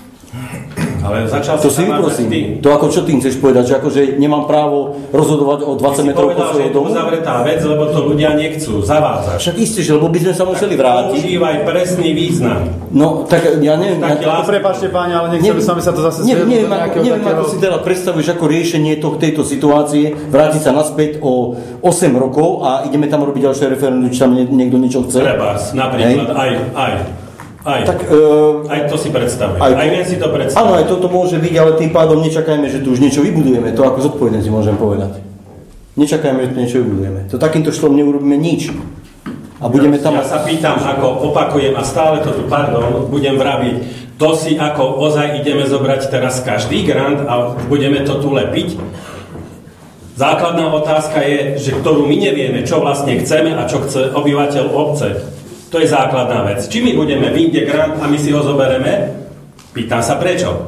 Ale začal to si vyprosím. To ako čo tým chceš povedať, že akože nemám právo rozhodovať o dvadsať metrov po svojho domu? Ty si povedal, že je to uzavretá vec, lebo to ľudia nechcú, zavádzaš. Však isté, že lebo by sme sa museli vrátiť. Používaj presný význam. No, tak ja neviem. Taký ja, to prepáčte páni, ale nechceli by som sa to zase neviem, neviem, ako, neviem takého... ako si teda predstavuješ ako riešenie to, tejto situácie, vrátiť sa naspäť o osem rokov a ideme tam robiť ďalšie referendum, či tam niekto niečo chce. Trebárs, napríklad, aj, aj. Aj, tak, uh, aj to si predstavujem, aj, aj viem si to predstaviť. Áno, aj toto môže byť, ale tým pádom nečakajme, že tu už niečo vybudujeme, to ako zodpovedne si môžem povedať. Nečakajme, že tu niečo vybudujeme. To takýmto štýlom neurobíme nič. A budeme tam... Ja sa pýtam, ako opakujem a stále to tu, pardon, budem vraviť, to si ako ozaj ideme zobrať teraz každý grant a budeme to tu lepiť? Základná otázka je, že ktorú my nevieme, čo vlastne chceme a čo chce obyvateľ obce. To je základná vec. Či my budeme v inde grant a my si ho zobereme? Pýtam sa prečo.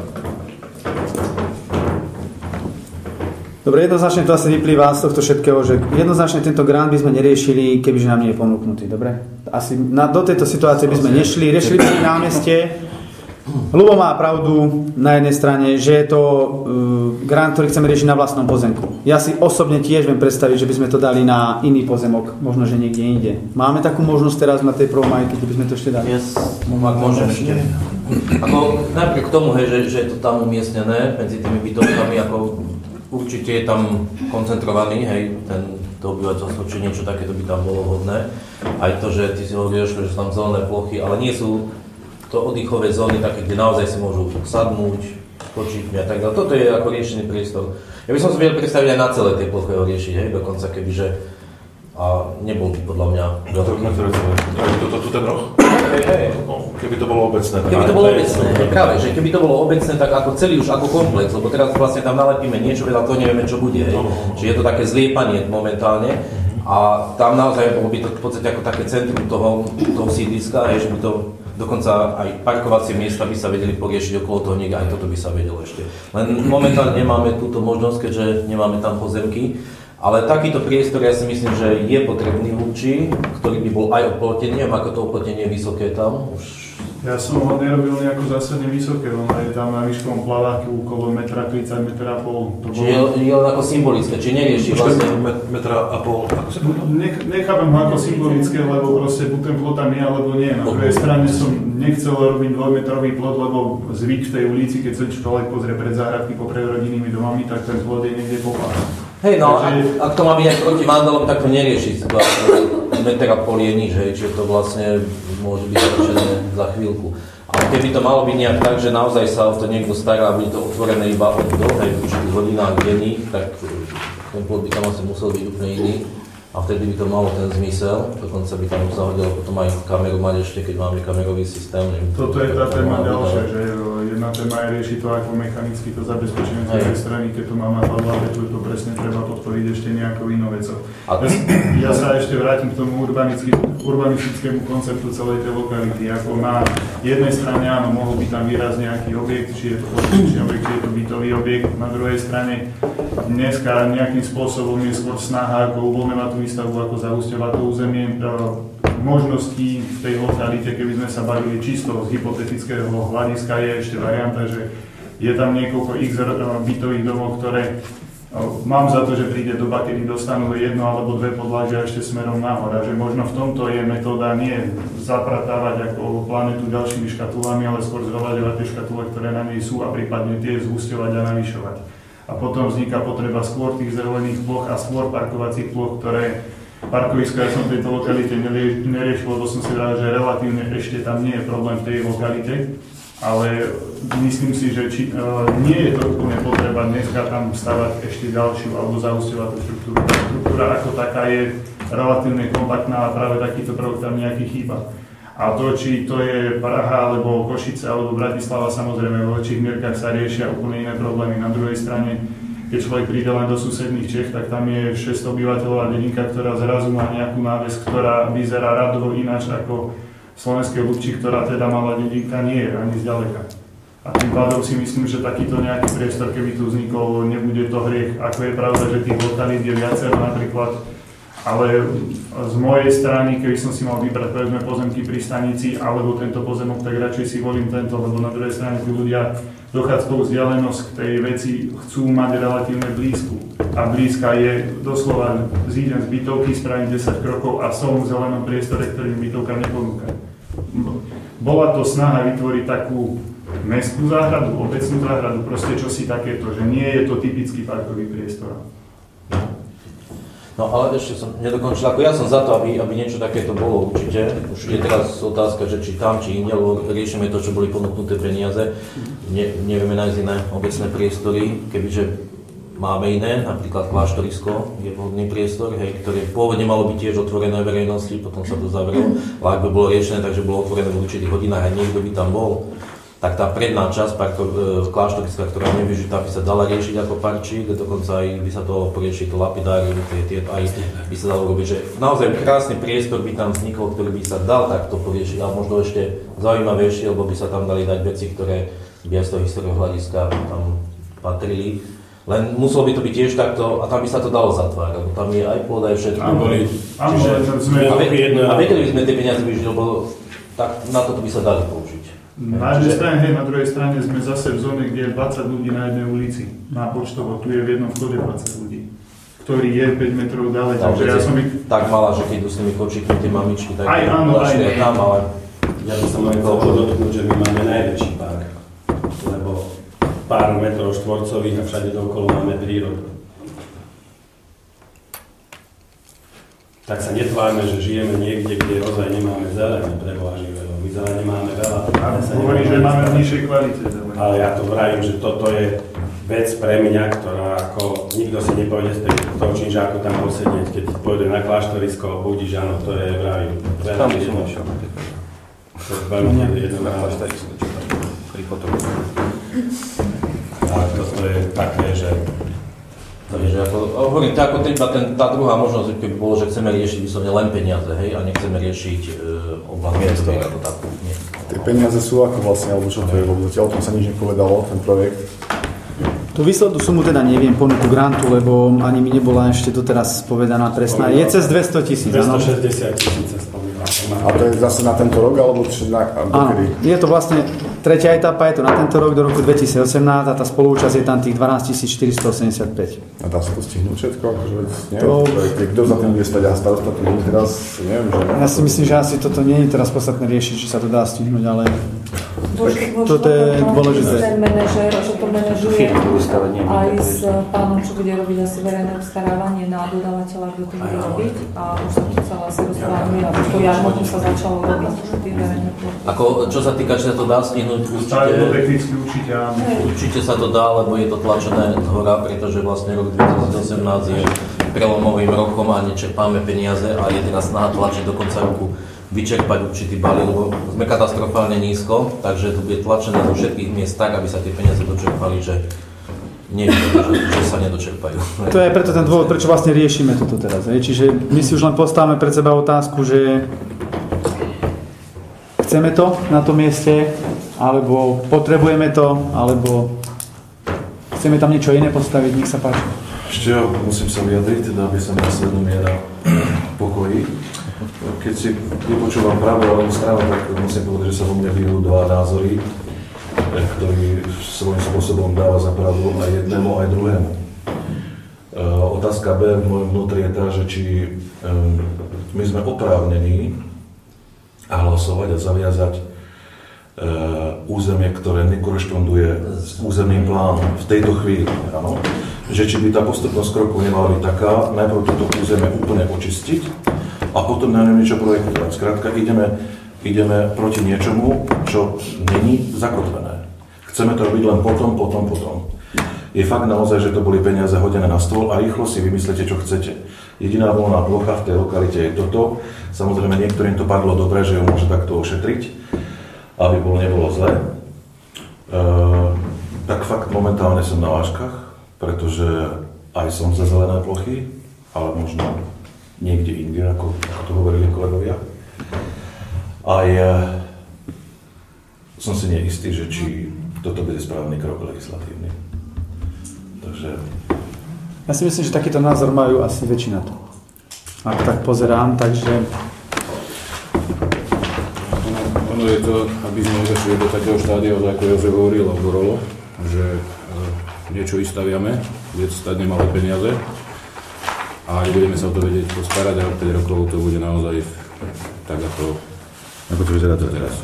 Dobre, jednoznačne to asi vyplýva z tohto všetkého, že jednoznačne tento grant by sme neriešili, kebyže nám nie je ponúknutý. Dobre? Asi na, do tejto situácie by sme nešli. Riešili by sme námestie. Ľubo má pravdu na jednej strane, že je to uh, grant, ktorý chceme riešiť na vlastnom pozemku. Ja si osobne tiež viem predstaviť, že by sme to dali na iný pozemok, možno, že niekde inde. Máme takú možnosť teraz na tej prvomajke, kde by sme to ešte dali? Yes, môžem ešte. Ako napriek tomu, hej, že, že je to tam umiestnené medzi tými bytovkami, ako určite je tam koncentrovaný, hej, ten to obyvateľstvo, či niečo takéto by tam bolo vhodné. Aj to, že ty si hovoríš, že sú tam zelené plochy, ale nie sú to oddychové zóny také, kde naozaj si môžu sadnúť, počítať a tak ďalej. Toto je ako riešený priestor. Ja by som si vedel predstaviť aj na celé tej ploche ho riešiť, hej, dokonca kebyže a nebol by podľa mňa veľký. Toto tu ten roh? Hej, hej. Keby to bolo obecné. Keby to bolo obecné, práve, že keby to bolo obecné, tak ako celý už ako komplex, lebo teraz vlastne tam nalepíme niečo, veľa to nevieme, čo bude, hej. Čiže je to také zliepanie momentálne. A tam naozaj bolo by to v podstate ako také centrum toho, toho sídliska, hej, že by to dokonca aj parkovacie miesta by sa vedeli poriešiť okolo toho niekde, aj toto by sa vedelo ešte. Len momentálne nemáme túto možnosť, keďže nemáme tam pozemky, ale takýto priestor ja si myslím, že je potrebný v Lubči, ktorý by bol aj oplotený, ako to oplotenie je vysoké tam, už Ja som ho nerobil nejako zásadne vysoké, on je tam na výškom plaváky okolo metra tridsať, metra a pol. To čiže bolo... je len ako symbolické, či nerieši vlastne... Metra a pol, ako si povedal? Nech, nechápem ho ako symbolické, lebo proste buď ten plot tam je, alebo nie. Na druhej strane som nechcel robiť dvojmetrový plot, lebo zvyk v tej ulici, keď sa človek pozrie pred záhradky popred rodinnými domami, tak ten plot je niekde popás. Hej, no, Takže... ak, ak to má byť aj proti vandalom, tak to nerieši situáciu. Meter a pol je nič, hej, čiže to vlastne môže byť začené za chvíľku. Ale keby to malo byť nejak tak, že naozaj sa o to niekto stará a bude to otvorené iba od do, aj v určitých hodinách denných, tak ten plot by tam asi musel byť úplne iný. A vtedy by to malo ten zmysel, dokonca by tam zahodilo potom aj kameru mať ešte, keď máme kamerový systém. Neviem, toto je tá téma ďalšia, že jedna téma je riešiť to ako mechanicky to zabezpečenie z tej strany, keď to máme padla, že tu to presne treba podporiť ešte nejakou inou vecou. Ja sa ešte vrátim k tomu urbanistickému konceptu celej tej lokality. Ako na jednej strane áno, mohol by tam výraz nejaký objekt, či je to političný objekt, či je to bytový objekt. Na druhej strane dneska nejakým spôsobom je skôr snaha ako uvoľňovať tú výstavbu, ako zahusťovať to územie. Možností v tej lokalite, keby sme sa bavili čisto z hypotetického hľadiska, je ešte varianta, že je tam niekoľko x bytových domov, ktoré mám za to, že príde doba, kedy dostanú jedno alebo dve podlažia ešte smerom nahor. A že možno v tomto je metóda nie zapratávať ako planetu ďalšími škatulami, ale skôr zhľadávať tie škatule, ktoré na nej sú a prípadne tie zhusťovať a navyšovať. A potom vzniká potreba skôr tých zelených ploch a skôr parkovacích ploch, ktoré parkovisko, ja som v tejto lokalite neriešil, lebo som si dal, že relatívne ešte tam nie je problém v tej lokalite, ale myslím si, že či, uh, nie je to úplne potreba dneska tam stavať ešte ďalšiu alebo zahusťovať tú štruktúru. Tá štruktúra ako taká je relatívne kompaktná a práve takýto prvok tam nejaký chýba. A to, či to je Praha, alebo Košice, alebo Bratislava, samozrejme vo väčších mierkach sa riešia úplne iné problémy. Na druhej strane, keď človek príde len do susedných Čech, tak tam je šesťsto obyvateľová dedinka, ktorá zrazu má nejakú náves, ktorá vyzerá radovo ináč ako slovenské Ľubči, ktorá teda malá dedinka nie je ani zďaleka. A tým pádom si myslím, že takýto nejaký priestor, keby tu vznikol, nebude to hriech. Ako je pravda, že tých lokalít je viacero napríklad. Ale z mojej strany, keby som si mal vybrať povedzme pozemky pri stanici alebo tento pozemok, tak radšej si volím tento, lebo na druhej strane tí ľudia dochádzkovú vzdialenosť k tej veci chcú mať relatívne blízku. A blízka je doslova zídem z bytovky, spravím desať krokov a som v zelenom priestore, ktorý bytovka neponúka. Bola to snaha vytvoriť takú mestskú záhradu, obecnú záhradu, proste čosi takéto, že nie je to typický parkový priestor. No ale ešte som nedokončil, ako ja som za to, aby, aby niečo takéto bolo určite. Už je teraz otázka, že či tam, či inde, lebo riešime to, čo boli ponúknuté peniaze. Ne, nevieme nájsť iné obecné priestory, kebyže máme iné, napríklad kláštorisko je vhodný priestor, hej, ktoré pôvodne malo byť tiež otvorené verejnosti, potom sa to zavrelo, ale ak by bolo riešené, takže bolo otvorené v určitých hodinách a niekto by tam bol, tak tá predná časť parko, e, kláštoriska, ktorá je nevyužitá, by sa dala riešiť ako parčík, dokonca aj by sa to poriešiť to lapidárium, aj by sa dalo robiť, že naozaj krásny priestor by tam vznikol, ktorý by sa dal takto poriešiť, ale možno ešte zaujímavejšie, lebo by sa tam dali dať veci, ktoré by aj z toho historického hľadiska tam patrili. Len muselo by to byť tiež takto, a tam by sa to dalo zatvárať, lebo tam je aj pôda, aj všetko. Čiže, a, a vedeli by sme tie peniaze využiť, lebo tak, na toto by sa dali použiť. Na jednej strane, hej, na druhej strane sme zase v zóne, kde je dvadsať ľudí na jednej ulici, na počtovo, tu je v jednom vchode dvadsať ľudí, ktorý je päť metrov ďalej, takže ja som ich... Tak malá, že keď idú s tými kočíkmi, tie mamičky, tak aj áno, aj je tam, ale... Ja by som len chcel podotknúť, že my máme najväčší park, lebo pár metrov štvorcových a všade dookolo máme prírodu. Tak sa netvárme, že žijeme niekde, kde ozaj nemáme zelené preboha živého. My zelené máme veľa. Ale sa hovorí, že máme v nižšej kvalite zelené. Ale ja to vravím, že toto je vec pre mňa, ktorá ako nikto si nepôjde z tej toho činžáku tam posedieť, keď pôjde na kláštorisko a budíš, áno, to je, vravím, veľmi jednoduché. To je veľmi jednoduché. A toto je také, že Takže ako, hovorím, tá, ako tá, ten, tá druhá možnosť, keby bolo, že chceme riešiť vyslovene len peniaze, hej, a nechceme riešiť e, oblasť miesto ako takú. Nie. Tie peniaze sú ako vlastne, alebo čo to je, lebo o tom sa nič nepovedalo, ten projekt. Tú výslednú sumu teda neviem, ponuku grantu, lebo ani mi nebola ešte doteraz povedaná presná. Je cez dvesto tisíc, áno? dvestošesťdesiat tisíc sa spomína. A to je zase na tento rok, alebo či na... Áno, je to vlastne tretia etapa, je to na tento rok do roku dvetisícosemnásť a tá spolúčasť je tam tých dvanásťtisícštyristoosemdesiatpäť. A dá sa to stihnúť všetko? Akože, neviem, to... projekty, kto za tým bude stať a starosta to nie teraz, neviem, že... Ja si myslím, že asi toto nie je teraz podstatné riešiť, či sa to dá stihnúť, ale Toto je dôležité. Ten manažér, že to manažuje aj s pánom, čo bude robiť asi verejné obstarávanie na dodávateľa, kto to bude robiť. A už sa to celé asi rozprávame, a po jarmoku sa začalo robiť tie verejné plochy. Ako, čo sa týka, či sa to dá stihnúť, určite, určite, áno. určite sa to dá, lebo je to tlačené hora, pretože vlastne rok dvetisícosemnásť je prelomovým rokom a nečerpáme peniaze a je teraz snaha tlačiť do konca roku vyčerpať určitý balík, lebo sme katastrofálne nízko, takže to bude tlačené do všetkých miest tak, aby sa tie peniaze dočerpali, že nie, že, že sa nedočerpajú. To je preto ten dôvod, prečo vlastne riešime toto teraz. Je. Čiže my si už len postávame pred seba otázku, že chceme to na tom mieste, alebo potrebujeme to, alebo chceme tam niečo iné postaviť, nech sa páči. Ešte ja musím sa vyjadriť, teda aby sa následnú miera pokojí. Keď si vypočúvam práve alebo stranu, tak musím povedať, že sa vo mne vyjdú dva názory, ktorý svojím spôsobom dáva za pravdu aj jednému, aj druhému. Otázka B v mojom vnútri je tá, že či my sme oprávnení hlasovať a zaviazať územie, ktoré nekorešponduje s územným plánom v tejto chvíli. Áno? Že či by tá postupnosť krokov nemala byť taká, najprv toto územie úplne očistiť, a potom na ňom niečo projektovať. Skrátka, ideme, ideme proti niečomu, čo není zakotvené. Chceme to robiť len potom, potom, potom. Je fakt naozaj, že to boli peniaze hodené na stôl a rýchlo si vymyslete, čo chcete. Jediná voľná plocha v tej lokalite je toto. Samozrejme, niektorým to padlo dobre, že ju môže takto ošetriť, aby bolo, nebolo zle. E, tak fakt momentálne som na vážkach, pretože aj som za zelené plochy, ale možno niekde inde, ako, ako to hovorili kolegovia. Aj e, som si neistý, že či toto bude správny krok legislatívny. Takže... Ja si myslím, že takýto názor majú asi väčšina to. Ak tak pozerám, takže... Ono, ono je to, aby sme nezašli do takého štádia, ako Jozef hovoril a Borolo, že e, niečo vystaviame, bude to stať nemalé peniaze, a nebudeme sa o to vedieť postarať a o päť rokov to bude naozaj tak, ako, ako to vyzerá to teraz.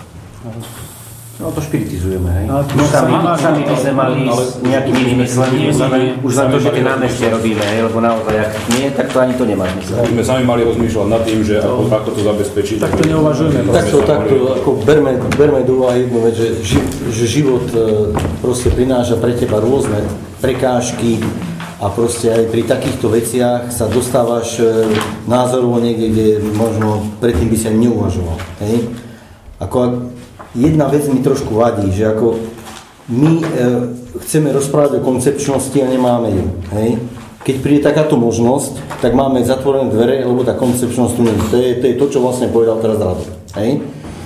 No to špiritizujeme, hej? No, no sami, sami by sme mali s nejakým iným myslením, už len to, že tie námestie robíme, hej? Lebo naozaj, ak nie, tak to ani to nemá zmysel. My sme sami mali rozmýšľať nad tým, že ako, ako to zabezpečiť. Tak to neuvažujeme. Takto, takto, ako berme, berme do úvahy jednu vec, že, že život proste prináša pre teba rôzne prekážky, a proste aj pri takýchto veciach sa dostávaš názorovo niekde, kde možno predtým by si ani neuvažoval. Hej? Ako jedna vec mi trošku vadí, že ako my e, chceme rozprávať o koncepčnosti a nemáme ju. Hej? Keď príde takáto možnosť, tak máme zatvorené dvere, lebo tá koncepčnosť tu nie je. To je, to je to, čo vlastne povedal teraz Rado. Hej?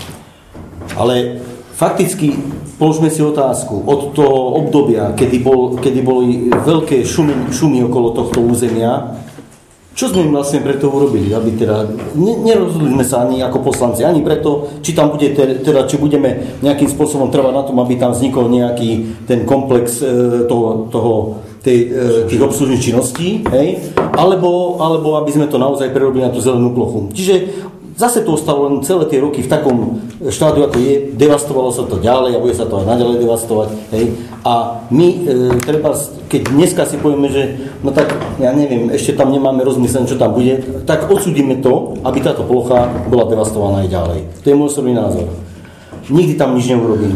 Ale fakticky položme si otázku, od toho obdobia, kedy, bol, kedy boli veľké šumy, šumy okolo tohto územia, čo sme im vlastne preto urobili? Aby teda, ne, nerozhodli sme sa ani ako poslanci, ani preto, či tam bude, teda, či budeme nejakým spôsobom trvať na tom, aby tam vznikol nejaký ten komplex e, toho, toho, tej, e, tých obslužných činností, hej? Alebo, alebo aby sme to naozaj prerobili na tú zelenú plochu. Čiže zase to ostalo len celé tie roky v takom štádiu, ako je, devastovalo sa to ďalej a bude sa to aj naďalej devastovať. Hej. A my, e, treba, keď dneska si povieme, že no tak, ja neviem, ešte tam nemáme rozmyslené, čo tam bude, tak odsúdime to, aby táto plocha bola devastovaná aj ďalej. To je môj osobný názor. Nikdy tam nič neurobíme.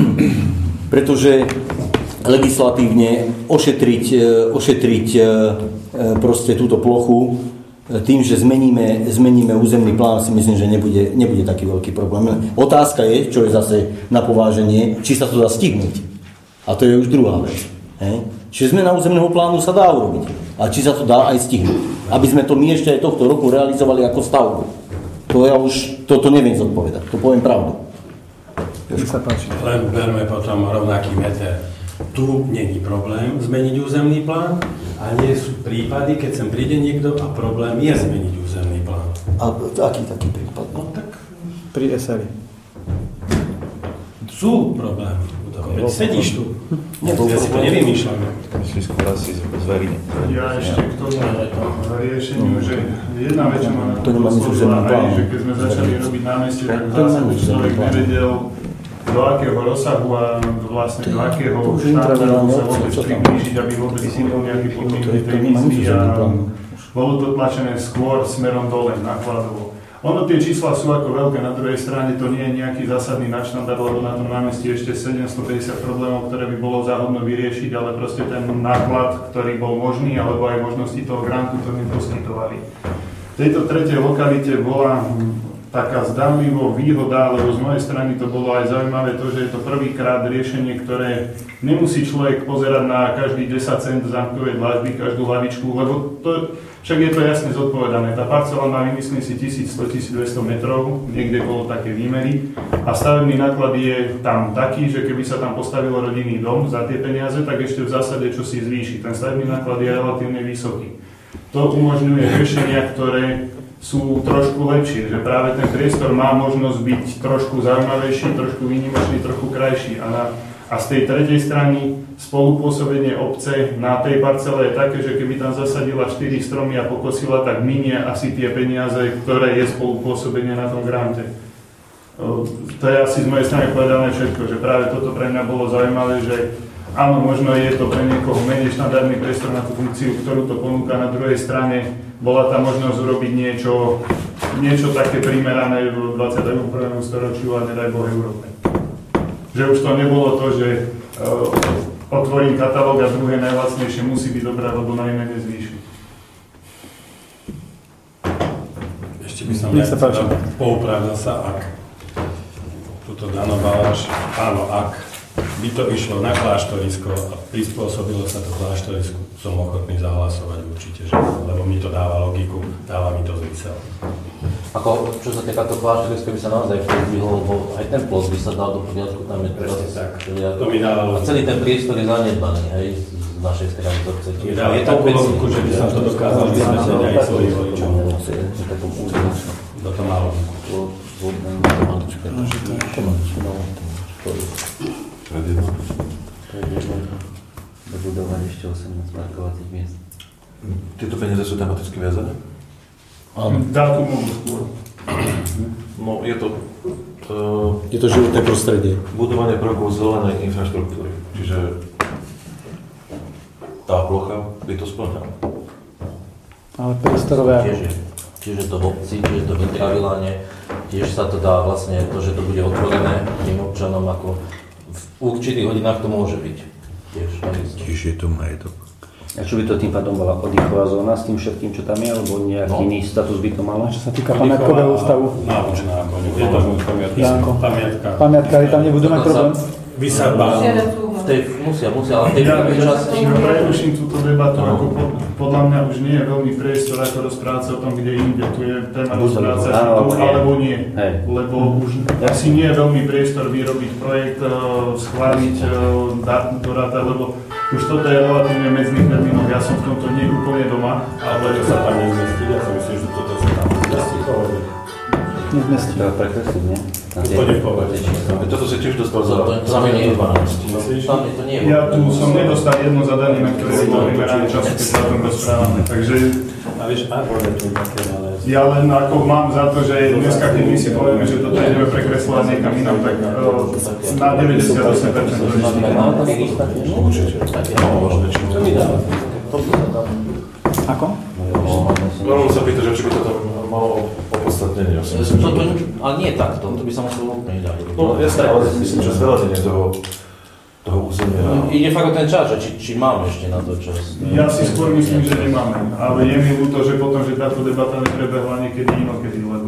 Pretože legislatívne ošetriť, ošetriť proste túto plochu tým, že zmeníme, zmeníme územný plán, si myslím, že nebude, nebude taký veľký problém. Otázka je, čo je zase na pováženie, či sa to dá stihnúť. A to je už druhá vec. Hej. Čiže zmena územného plánu sa dá urobiť. A či sa to dá aj stihnúť. Aby sme to my ešte aj tohto roku realizovali ako stavbu. To ja už, toto neviem zodpovedať. To poviem pravdu. Len berme potom rovnaký meter. Tu není problém zmeniť územný plán a nie sú prípady, keď sem príde niekto a problém je zmeniť územný plán. A aký taký prípad? No tak pri es er i. Sú problémy. Veď sedíš tu. Ja si to nevymýšľame. Myslím skôr asi zverejne. Ja ešte k tomu riešeniu, že jedna vec, čo ma na to nemá nič územný plán. že keď sme začali robiť námestie, tak v zásade človek nevedel, do akého rozsahu a vlastne do akého štandardu sa vôbec priblížiť, aby vôbec si bol nejaký podmienky tej výzvy a bolo to tlačené skôr smerom dole, nákladovo. Ono tie čísla sú ako veľké, na druhej strane to nie je nejaký zásadný nadštandard, lebo na tom námestí ešte sedemstopäťdesiat problémov, ktoré by bolo záhodno vyriešiť, ale proste ten náklad, ktorý bol možný, alebo aj možnosti toho grantu, to mi poskytovali. V tejto tretej lokalite bola taká zdanlivo výhoda, lebo z mojej strany to bolo aj zaujímavé to, že je to prvýkrát riešenie, ktoré nemusí človek pozerať na každý desať cent zámkovej dlažby, každú hlavičku, lebo to, však je to jasne zodpovedané. Tá parcela má, vymyslím si, tisícsto až tisícdvesto metrov, niekde bolo také výmery a stavebný náklad je tam taký, že keby sa tam postavilo rodinný dom za tie peniaze, tak ešte v zásade čo si zvýši. Ten stavebný náklad je relatívne vysoký. To umožňuje riešenia, ktoré sú trošku lepšie, že práve ten priestor má možnosť byť trošku zaujímavejší, trošku výnimočný, trochu krajší. A, na, a z tej tretej strany spolupôsobenie obce na tej parcele je také, že keby tam zasadila štyri stromy a pokosila, tak minie asi tie peniaze, ktoré je spolupôsobenie na tom grante. To je asi z mojej strany povedané všetko, že práve toto pre mňa bolo zaujímavé, že áno, možno je to pre niekoho menej štandardný priestor na tú funkciu, ktorú to ponúka. Na druhej strane bola tam možnosť urobiť niečo, niečo také primerané v dvadsiatom prvom storočiu a nedaj Boh Európe. Že už to nebolo to, že uh, otvorím katalóg a druhé najlacnejšie musí byť dobré, lebo najmenej zvýši. Ešte by som nechcel poupravil sa, ak tuto Dano Balaš, áno, ak by to išlo na kláštorisko a prispôsobilo sa to kláštorisku, som ochotný zahlasovať určite, že, lebo mi to dáva logiku, dáva mi to zmysel. Ako, čo sa týka to kláštorisko, by sa naozaj vyhlo, lebo aj ten plot by sa dal do poriadku, tam je teraz... tak, to mi dáva logiku. A celý ten priestor je zanedbaný, hej, z našej strany, to chcete. Mi dáva takú logiku, že by som to dokázal vysvetliť aj svojim voličom. Do to má logiku. Dobudovať ešte osemnásť parkovacích miest. Tieto peniaze sú tematicky viazané? Áno. Dátumom skôr. No, je to... Uh, je to životné prostredie. Budovanie prvkov zelenej infraštruktúry. Čiže tá plocha by to splňala. Ale priestorové... Tiež, tiež je to v obci, tiež je to v intraviláne, tiež sa to dá vlastne to, že to bude otvorené tým občanom, ako v určitých hodinách to môže byť. Tiež, tiež je to majetok. A čo by to tým pádom bola oddychová zóna s tým všetkým, čo tam je, alebo nejaký no. iný status by to malo? Čo sa týka pamiatkového ústavu? Náučná, ako je to pamiatka. Pamiatkári tam nebudú mať problém? Vysadba. V tej, musia, musia, ale v tej prvej časti... Ja preruším túto debatu, ako pod, podľa mňa už nie je veľmi priestor, ako rozprávať sa o tom, kde inde. Tu je téma rozprávať sa tu, alebo nie. Hej. Lebo už asi nie je veľmi priestor vyrobiť projekt, schváliť, dať do ráta, lebo už toto je relatívne medzných termínov. Ja som v tomto nie úplne doma. Ale to sa tam nezmestí, ja si myslím, že toto sa tam nezmestí. Nezmestí. To je prekresliť, nie? Úplne v pohode. Toto si tiež dostal za nie je dvanásť. Ja tu som nedostal jedno zadanie, na ktoré bolo primerané času, keď sa o tom rozprávame. Takže... A vieš, Arbor je tu také, ale... Ja len ako mám za to, že dneska, keď my si povieme, že toto ideme prekreslovať niekam inám, tak na deväťdesiatosem percent to určite. Ako? No, sa pýta, že či by to tam malo opodstatnenie. Ale nie takto, to by sa muselo úplne dať. No jasné, ale myslím, že zveľadenie toho, toho územia. Ide fakt o ten čas, že či, či máme ešte na to čas. Ja si skôr myslím, že nemáme, ale je mi ľúto, že potom, že táto debata neprebehla niekedy inokedy, lebo...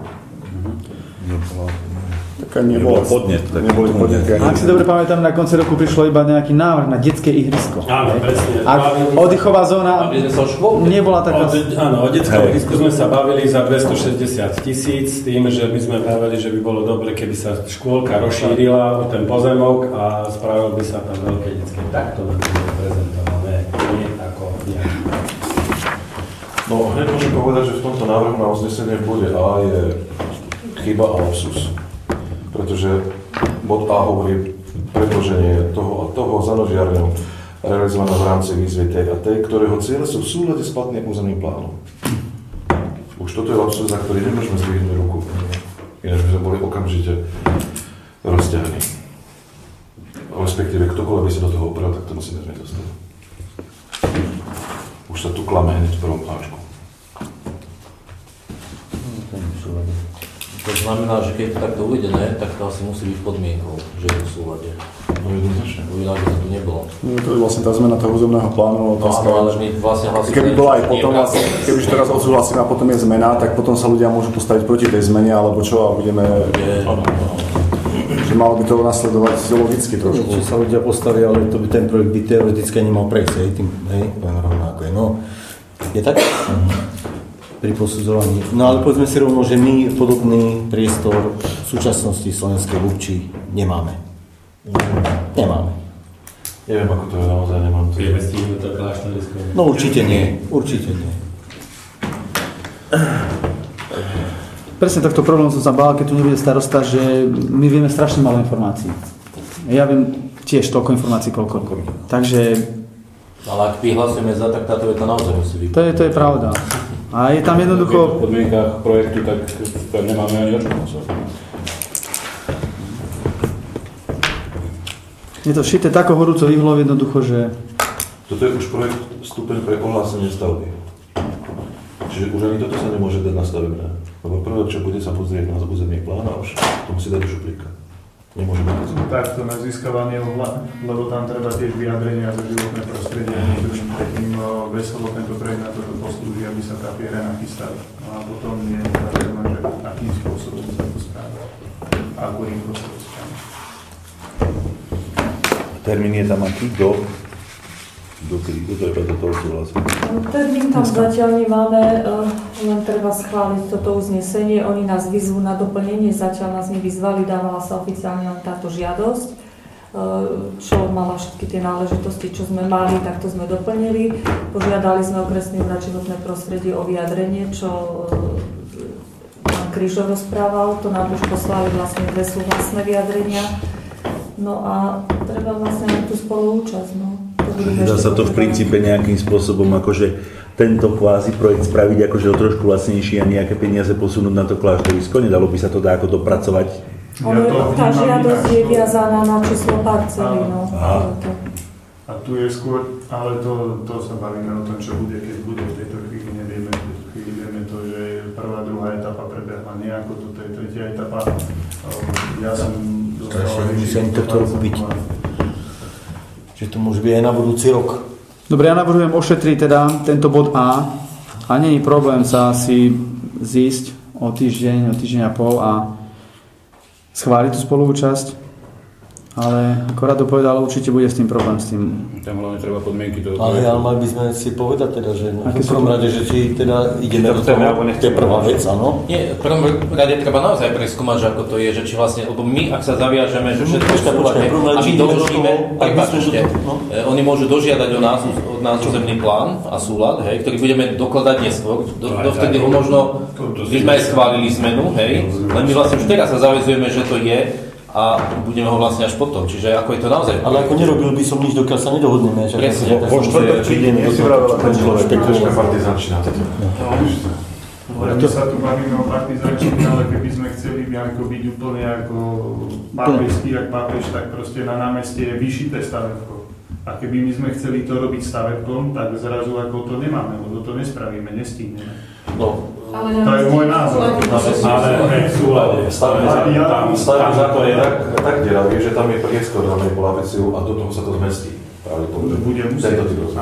Taká nebola podnet. Neboli podnety. Ak si dobre pamätám, na konci roku prišlo iba nejaký návrh na detské ihrisko. Áno, presne. A oddychová zóna nebola taká... Od, áno, o detskom ihrisku sme sa bavili za dvestošesťdesiat tisíc s tým, že my sme vraveli, že by bolo dobre, keby sa škôlka rozšírila o ten pozemok a spravil by sa tam veľké detské. Takto by bolo prezentované, nie ako nejaký. No, hneď môžem povedať, že v tomto návrhu na uznesenie v bode A je chyba a lapsus. Pretože bod A hovorí predloženie toho a toho za nožiarňou realizované v rámci výzvy tej a tej, ktorého cieľe sú v súlade s platným územným plánom. Už toto je lapsus, za ktorý nemôžeme zdvihnúť ruku. Ináč by sme boli okamžite rozťahný. Respektíve, ktokoľvek by sa do toho oprel, tak to musíme zmeniť zostať. Už sa tu klame hneď v prvom Ačku. To znamená, že keď je to takto uvedené, tak to asi musí byť podmienkou, že je to v súlade. No jednoznačne. Inak by to tu nebolo. No, to je vlastne tá zmena toho územného plánu. No áno, ale my vlastne hlasíme... Keby bola aj potom, vlastne, kebyže teraz odsúhlasíme a potom je zmena, tak potom sa ľudia môžu postaviť proti tej zmene, alebo čo, a budeme... Je, áno, áno. Že malo by to nasledovať logicky trošku. Či sa ľudia postavia, ale to by ten projekt by teoreticky nemal prejsť, hej, tým, hej, len rovnako je. No, je tak? Pri posudzovaní. No ale povedzme si rovno, že my podobný priestor v súčasnosti slovenskej Lubči nemáme. Nemáme. Neviem, ako to je, naozaj nemám. Vieme stihnúť to kláštorisko? No určite nie, určite nie. Presne takto problém som sa bál, keď tu nebude starosta, že my vieme strašne málo informácií. Ja viem tiež toľko informácií, koľko. Takže... Ale ak vyhlasujeme za, tak táto veta naozaj musí byť. To je, to je pravda. A je tam jednoducho... V podmienkách projektu, tak tam nemáme ani o čom. Je to šité tako horúco ihlo jednoducho, že... Toto je už projekt stupeň pre ohlásenie stavby. Čiže už ani toto sa nemôže dať na stavebné. Lebo prvé, čo bude sa pozrieť na územný plán a už to musí dať do šuplíka. Nemôže byť to. Takto na získavanie ohľa, lebo tam treba tiež vyjadrenia za životné prostredie. Predtým veselo tento projekt na toto poslúži, aby sa tá piera nachystala. No a potom je pravdepodobné, že akým spôsobom sa to správa. A ako rýchlo sa to správa. Termín je tam aký? Do? Do kedy? Do treba do toho súhlasiť? Termín tam zatiaľ nemáme, len treba schváliť toto uznesenie. Oni nás vyzvú na doplnenie, zatiaľ nás nevyzvali, dávala sa oficiálne len táto žiadosť, čo mala všetky tie náležitosti, čo sme mali, tak to sme doplnili. Požiadali sme okresný úrad životné prostredie o vyjadrenie, čo pán Kryžo rozprával, to nám už poslali vlastne dve súhlasné vyjadrenia. No a treba vlastne na tú spoluúčasť, no. Dá sa to v princípe nejakým spôsobom akože tento kvázi projekt spraviť akože o trošku vlastnejší a nejaké peniaze posunúť na to kláštorisko? Nedalo by sa to dá ako dopracovať? Ale tá žiadosť je viazaná na číslo parcely, no. A tu je skôr, ale to, to sa bavíme o tom, čo bude, keď bude. V tejto chvíli nevieme, v tejto chvíli vieme to, že prvá, druhá etapa prebehla nejako, toto je tretia etapa. Ja som dostal... Musím tohto roku byť. Že to môže byť aj na budúci rok. Dobre, ja navrhujem ošetriť teda tento bod A a nie je problém sa si zísť o týždeň, o týždeň a pol a schváliť tú spoluúčasť. Ale ako Rado povedal, určite bude s tým problém s tým. Tam hlavne treba podmienky toho. Ale, ale mali by sme si povedať teda, že v prvom rade, že či teda ideme do toho, to je prvá vec, áno? Nie, v prvom rade treba naozaj preskúmať, že ako to je, že či vlastne, lebo my, ak sa zaviažeme, že všetko v súlade, a my doložíme, prepáčte, oni môžu dožiadať o nás, od nás územný plán a súlad, hej, ktorý budeme dokladať neskôr, do, dovtedy ho možno, že sme aj schválili zmenu, hej, len my vlastne už teraz sa zavezujeme, že to je, a budeme ho vlastne až potom, čiže ako je to naozaj... Ale ako nerobil by som nič, dokiaľ sa nedohodneme. Presne. Vo štvrtok prídeme do toho, ten človek, taká partizančina. My sa tu bavíme o partizančine, ale keby sme chceli ako byť úplne ako pápežský, jak pápež, tak proste na námestie je vyšité stavebko. A keby my sme chceli to robiť stavebkom, tak zrazu ako to nemáme, lebo to nespravíme, nestihneme. No. To je môj názor. Ale v súlade. Stavebný zákon je tak, tak deravý, že tam je priestor na manipuláciu a do toho sa to zmestí. Bude musieť.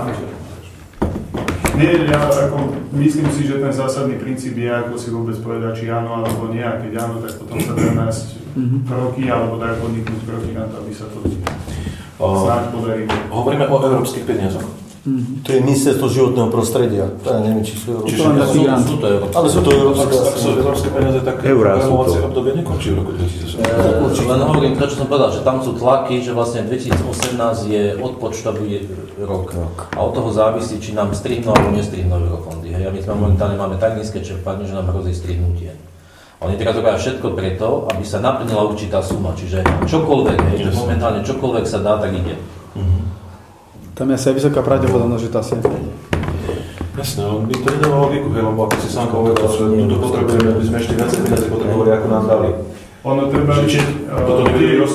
Nie, ja ako, myslím si, že ten zásadný princíp je, ako si vôbec povedať, či áno alebo nie, a keď áno, tak potom sa dá nájsť kroky, alebo dá podniknúť kroky na to, aby sa to snáď podarí. Hovoríme o európskych peniazoch. Mm-hmm. To je ministerstvo životného prostredia. To ja neviem, či sú európske. Ale sú to európske. Ak sú európske peniaze, tak programovacie obdobie nekončí v roku dvetisícosemnásť. Len hovorím to, čo som povedal, že tam sú tlaky, že vlastne dvetisícosemnásť je odpočtový rok. A od toho závisí, či nám strihnú alebo nestrihnú eurofondy. Hej. A my sme momentálne máme tak nízke čerpanie, že nám hrozí strihnutie. Oni teraz robia všetko preto, aby sa naplnila určitá suma. Čiže čokoľvek, hej, že momentálne čokoľvek sa dá, tak ide. Tam je asi aj vysoká pravdepodobnosť, že to asi nepríde. Jasné, on by to nedával logiku, lebo ako si sám povedal, že tu potrebujeme, aby sme ešte viac peniazy potrebovali, ako nám dali. Ono treba... Čiže toto nevedeli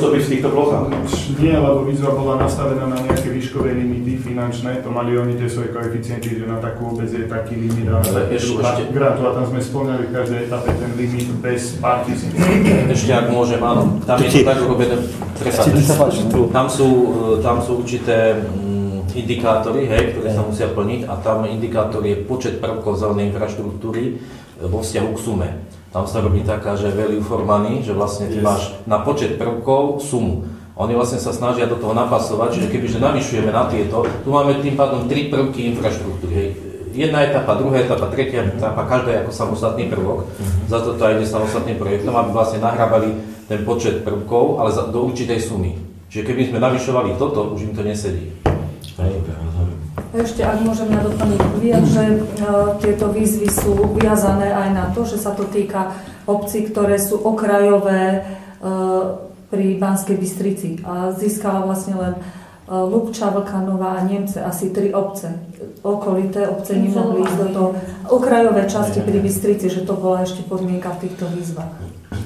roztopiť v týchto plochách? Nie, lebo výzva bola nastavená na nejaké výškové limity finančné, to mali oni tie svoje koeficienty, že na takú obec je taký limit a grantu a tam sme spĺňali v každej etape ten limit bez pár tisíc. Ešte ak môžem, áno, tam je to tak urobené, tam sú, tam sú určité indikátory, hej, ktoré sa musia plniť a tam indikátor je počet prvkov zelenej infraštruktúry vo vzťahu k sume. Tam sa robí taká, že value for money, že vlastne ty máš na počet prvkov sumu. Oni vlastne sa snažia do toho napasovať, čiže kebyže navyšujeme na tieto, tu máme tým pádom tri prvky infraštruktúry. Hej. Jedna etapa, druhá etapa, tretia etapa, každá je ako samostatný prvok. Za to to ide samostatným projektom, aby vlastne nahrábali ten počet prvkov, ale do určitej sumy. Čiže keby sme navyšovali toto, už im to nesedí. Ešte, ak môžem ja doplniť, viem, že uh, tieto výzvy sú viazané aj na to, že sa to týka obcí, ktoré sú okrajové uh, pri Banskej Bystrici a získala vlastne len uh, Lubča, Vlkanová a Nemce, asi tri obce. Okolité obce nemohli ísť do toho okrajové časti pri Bystrici, že to bola ešte podmienka v týchto výzvach.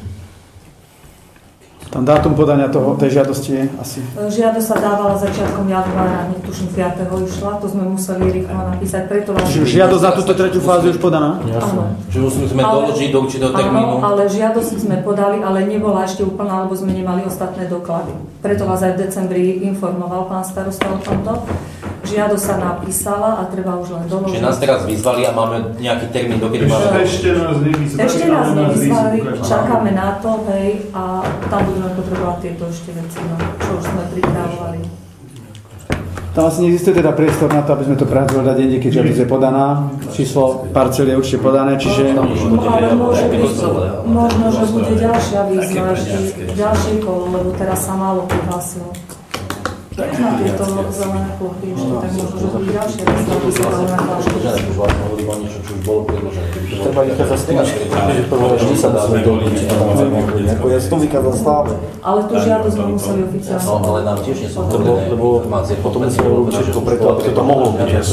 Tam dátum podania toho, tej žiadosti je asi? Žiadosť sa dávala začiatkom januára, netuším piateho išla, to sme museli rýchlo napísať, preto vás... Čiže žiadosť za túto tretiu fázu je už podaná? Áno. Čiže musíme doložiť do určitého termínu? Áno, ale žiadosť sme podali, ale nebola ešte úplná, lebo sme nemali ostatné doklady. Preto vás aj v decembri informoval pán starosta o tomto. Žiadosť sa napísala a treba už len doložiť. Čiže nás teraz vyzvali a máme nejaký termín, dokedy máme... Ešte nás nevyzvali. Ešte nás nevyzvali, čakáme na to, hej, a tam budeme potrebovať tieto ešte veci, no, čo už sme pripravovali. Tam asi neexistuje teda priestor na to, aby sme to prehádzali na deň, keď žiadosť je podaná. Číslo parcely je určite podané, čiže... No, ale môže byť, možno, že bude ďalšia výzva, ešte ďalšie kolo, lebo teraz sa málo prihlásilo. Na tieto zelené plochy ešte, tak možno, že bude ďalšia výzva, aby sa dalo na plášku. Už vlastne hovorím o niečo, čo už bolo predložené. Treba vychádzať z toho, že prvé vždy sa dá doliť. Ja si to vychádzam stále. Ale tú žiadosť sme museli oficiálne. No, ale nám tiež nie sú lebo, lebo potom musíme robiť všetko preto, aby to mohlo byť. Ja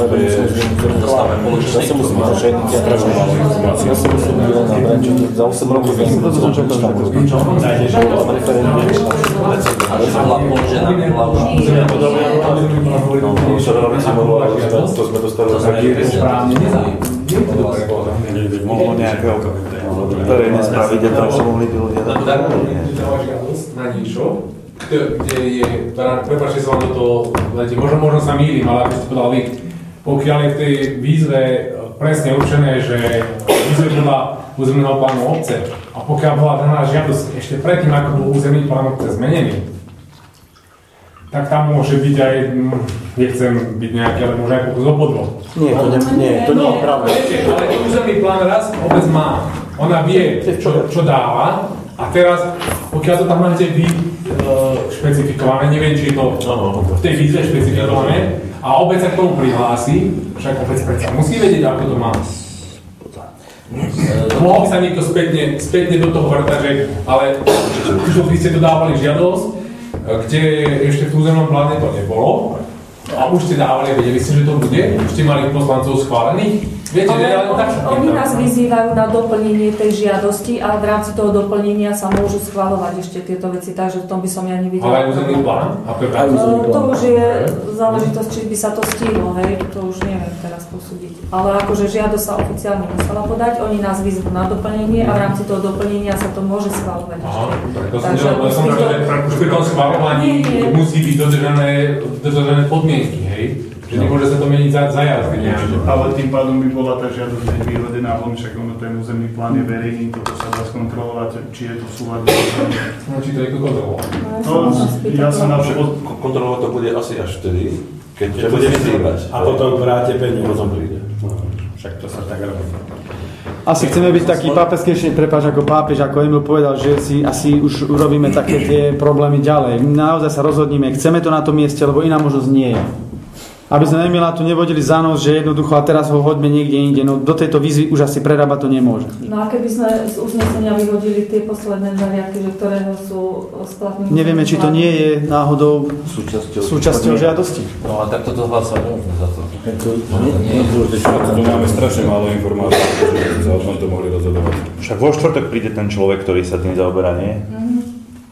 sa musím byť zašajniť a prežovať. Ja sa musím byť len na branči. Za osem rokov ja som to začal čakať. Ale to bola položená, nebola už... No, čo robiť si mohlo, to sme dostali taký správne. Mohlo nejakého verejné spraviť, a tam sa mohli by ľudia dať. Na niečo, kde je, prepáčte sa vám do toho, možno, možno sa mýlim, ale ako ste povedal vy, pokiaľ je v tej výzve presne určené, že výzve podľa územného plánu obce a pokiaľ bola daná žiadosť ešte predtým, ako bol územný plán obce zmenený, tak tam môže byť aj, nechcem byť nejaký, ale môže aj pokus o podvod. Nie, to nie, nie, to nie je pravda. Ale územný plán raz obec má, ona vie, čo, čo dáva a teraz, pokiaľ to tam máte vy e, špecifikované, neviem, či je to v tej výzve špecifikované a obec sa k tomu prihlási, však obec predsa musí vedieť, ako to má. Mohol by sa niekto spätne, spätne do toho vrtať, že ale už vy ste dodávali žiadosť, kde ešte v územnom pláne to nebolo a už ste dávali, vedeli ste, že to bude? Už ste mali poslancov schválených? Viete, Ale ja on, tak, oni nás vyzývajú na doplnenie tej žiadosti a v rámci toho doplnenia sa môžu schvaľovať ešte tieto veci, takže v tom by som ja nevidela. Ale aj územný plán? To, to už je záležitosť, či by sa to stihlo, hej, to už neviem teraz posúdiť. Ale akože žiadosť sa oficiálne musela podať, oni nás vyzvú na doplnenie a v rámci toho doplnenia sa to môže schvaľovať ešte. Aha, to takže som že už pri tom schvaľovaní musí byť dodržané, dodržané podmienky, hej? Že nemôže sa to meniť za, za jazdy. Ale tým pádom by bola tá žiadosť hneď vyhodená, lebo však ono ten územný plán je verejný, toto sa dá skontrolovať, či je to v súlade. No, či to je to kontrolovať. No, ja sa na kontrolovať to bude asi až vtedy, keď to bude vyzývať. A potom vráte peniaze. Potom príde. Však to sa tak robí. Asi chceme byť taký pápežskejší, prepáč, ako pápež, ako Emil povedal, že si asi už urobíme také tie problémy ďalej. Naozaj sa rozhodníme, chceme to na tom mieste, lebo iná možnosť nie je. Aby sme Emila tu nevodili za nos, že jednoducho a teraz ho hoďme niekde inde. No do tejto výzvy už asi prerábať to nemôže. No a keby sme z uznesenia vyhodili tie posledné zariadky, že ktorého sú splatné... Nevieme, či to nie je náhodou súčasťou, súčasťou žiadosti. No a tak toto hlasovať za to. Tu máme strašne málo informácií, že sa o tom to mohli rozhodovať. Však vo štvrtok príde ten človek, ktorý sa tým zaoberá, nie? Mm.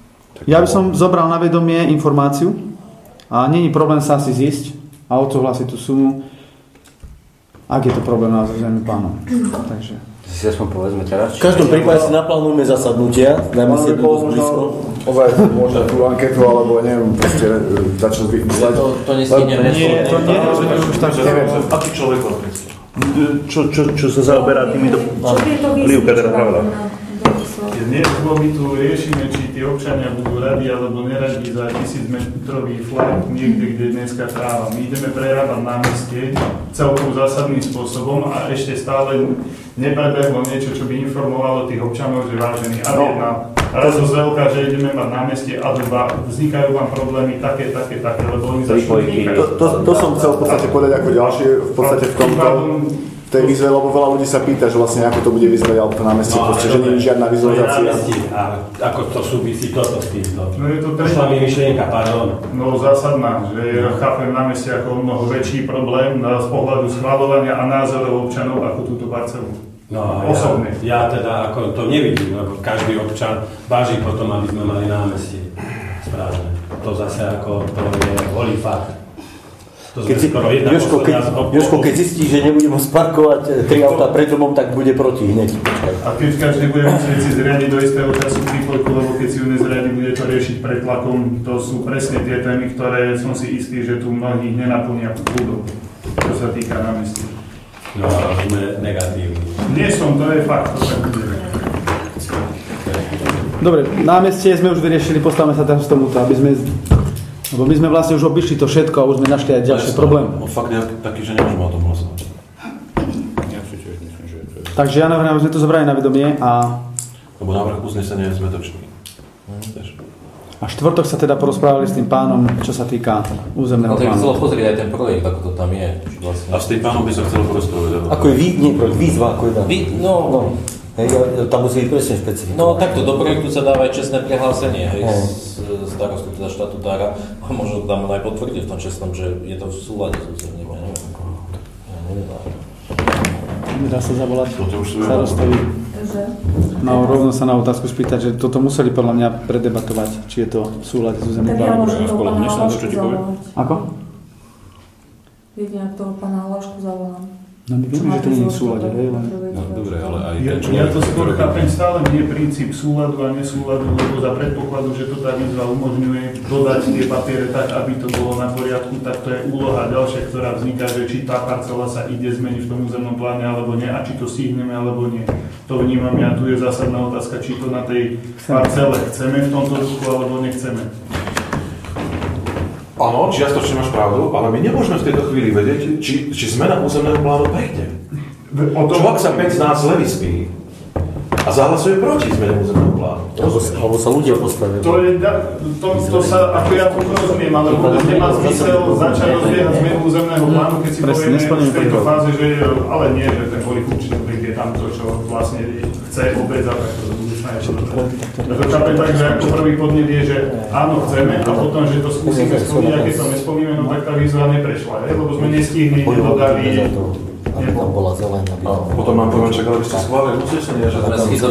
Ja by som zobral na vedomie informáciu a není problém sa asi zísť a odsúhlasiť tú sumu, ak je to problém na zemi pánom. Takže... Si aspoň povedzme teraz. V každom prípade si naplánujeme zasadnutia, dajme si jednu dosť blízko. Ozaj, možno tú anketu, alebo neviem, proste začať vyslať. To, to nestihneme. Nie, to nie, už tak neviem. Aký človek vám prísť? Čo, čo, čo sa zaoberá týmito... Livka teda pravda. Dnes my tu riešime, či tí občania budú radi alebo neradi za tisícmetrový flag niekde, kde dneska tráva. My ideme prerábať námestie celkom zásadným spôsobom a ešte stále neprebehlo niečo, čo by informovalo tých občanov, že vážený a jedna razosť veľká, že ideme mať námestie a dva, vznikajú vám problémy také, také, také, lebo oni začnú vznikať. To, to, to som chcel v podstate povedať ako ďalšie, v podstate v tomto, v tej výzve, lebo veľa ľudí sa pýta, že vlastne ako to bude vyzerať, alebo to námestie, No, proste, že nie je žiadna vizualizácia. A ako to súvisí toto s týmto? No je to tre... Pošla mi myšlienka, pardon. No zásadná, že ja chápem námestie ako mnoho väčší problém z pohľadu schvaľovania a názorov občanov ako túto parcelu. No, osobne. Ja, ja teda ako to nevidím, lebo každý občan váži potom, aby sme mali námestie. Správne. To zase ako to je holý fakt. Keď si, Jožko, keď, Jožko, keď zistí, že nebude môcť parkovať tri autá pred domom, tak bude proti hneď. A keď každý bude musieť si zriadiť do istého času prípojku, lebo keď si ju nezriadi, bude to riešiť pretlakom. To sú presne tie témy, ktoré som si istý, že tu mnohých nenaplnia budú, čo sa týka námestí. No, ale sme negatívni. Nie som, to je fakt, to tak bude. Dobre, námestie sme už vyriešili, postavme sa teraz k tomuto, aby sme... Lebo my sme vlastne už obišli to všetko a už sme našli aj ďalšie problémy. No fakt je taký, že nemôžeme o tom hlasovať. Takže ja navrhujem, aby sme to zobrali na vedomie a... Lebo návrh uznesenia je zmetočný. A štvrtok sa teda porozprávali s tým pánom, čo sa týka územného plánu. Ale chcelo plánu. pozrieť aj ten projekt, ako to tam je. Vlastne. A s tým pánom by sa chcelo porozprávať. Ako je vý, nie, výzva, ako je dá. Vý, no, no. Hej, tam musí byť presne špecifikovať. No takto, do projektu sa dáva aj čestné prehlásenie, hej, z starostu, teda štatutára. A možno tam aj potvrdiť v tom čestnom, že je to v súlade s územím, ja neviem. Ja neviem. Dá sa zavolať starostovi. No, rovno sa na otázku spýtať, že toto museli podľa mňa predebatovať, či je to v súlade s územným plánom. Tak ja môžem toho pána Hlášku zavolať. Ako? Jedine, ak toho pána Hlášku zavolám. No my vieme, že to nie je v súlade, hej, len... No dobre, ale aj Ja, ten človek... ja to skôr chápem stále nie princíp súladu a nesúladu, lebo za predpokladu, že to tá výzva umožňuje dodať tie papiere tak, aby to bolo na poriadku, tak to je úloha ďalšia, ktorá vzniká, že či tá parcela sa ide zmeniť v tom územnom pláne alebo nie a či to stihneme alebo nie. To vnímam ja, tu je zásadná otázka, či to na tej parcele chceme v tomto duchu alebo nechceme. Áno, čiastočne máš pravdu, ale my nemôžeme v tejto chvíli vedieť, či, či zmena územného plánu prejde. Čo ak sa päť z nás levispí a zahlasuje proti zmene územného plánu? Alebo sa ľudia postavia. To, je, to, to sa, ako ja to rozumiem, ale vôbec nemá zmysel začať rozbiehať zmenu územného plánu, keď si povieme v tejto fáze, že ale nie, že ten Holý Kupčík je tam to, čo vlastne chce obec a takto do budúcna je to. To chápem tak, že ako prvý podnet je, že áno, chceme a potom, že to skúsime splniť a keď to nespomíme, no tak tá výzva neprešla, lebo sme nestihli, nedodali. Tam bola zelená. Potom nám poviem, čak, ale by ste schválili uznesenie, že...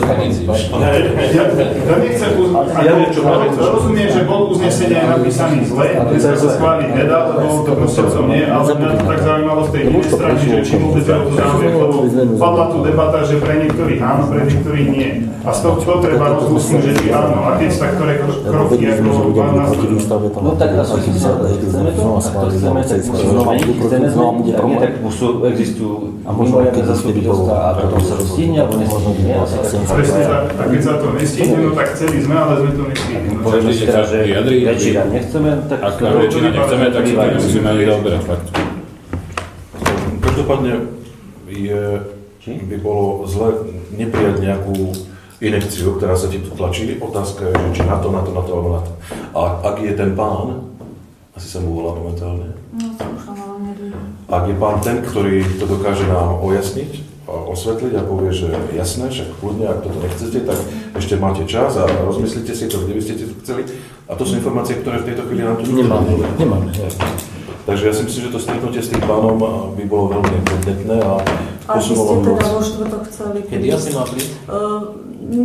Ja nechcem uznesenie, rozumiem, že bod uznesenia je napísaný zle, že sa to schváliť nedá, lebo to proste som nie, ale mňa to tak zaujímalo z tej inej strany, že či vôbec je o to záujem, lebo padla tu debata, že pre niektorých áno, pre niektorých nie. A z toho to treba rozlúsniť, že či áno, a keď sa ktoré kroky ako vám následujú. No tak asi chceme to, ak to chceme, tak musíme zmeniť, chceme zmeniť, ak nie, tak existujú mimoriadne zastupiteľstvá a potom sa to stihne, alebo nestihne. Presne tak, a keď sa to nestihne, no tak chceli sme, ale sme to nestihli. Poviem si teda, že väčšina nechceme, tak... Ak väčšina nechceme, tak sa tak musíme aj zaoberať fakt. Každopádne je, by bolo zle neprijať nejakú inekciu, ktorá sa ti tlačí. Otázka je, či na to, na to, na to, alebo na to. A ak je ten pán, asi sa mu volá momentálne, ak je pán ten, ktorý to dokáže nám ojasniť, a osvetliť a povie, že jasné, však kľudne, ak toto nechcete, tak ešte máte čas a rozmyslite si to, kde by ste to chceli. A to sú informácie, ktoré v tejto chvíli nám tu nemáme. Nemáme. Takže ja si myslím, že to stretnutie s tým pánom by bolo veľmi podnetné a a vy ste teda vo štvrtok chceli... Kedy asi má prísť? Uh, nevieme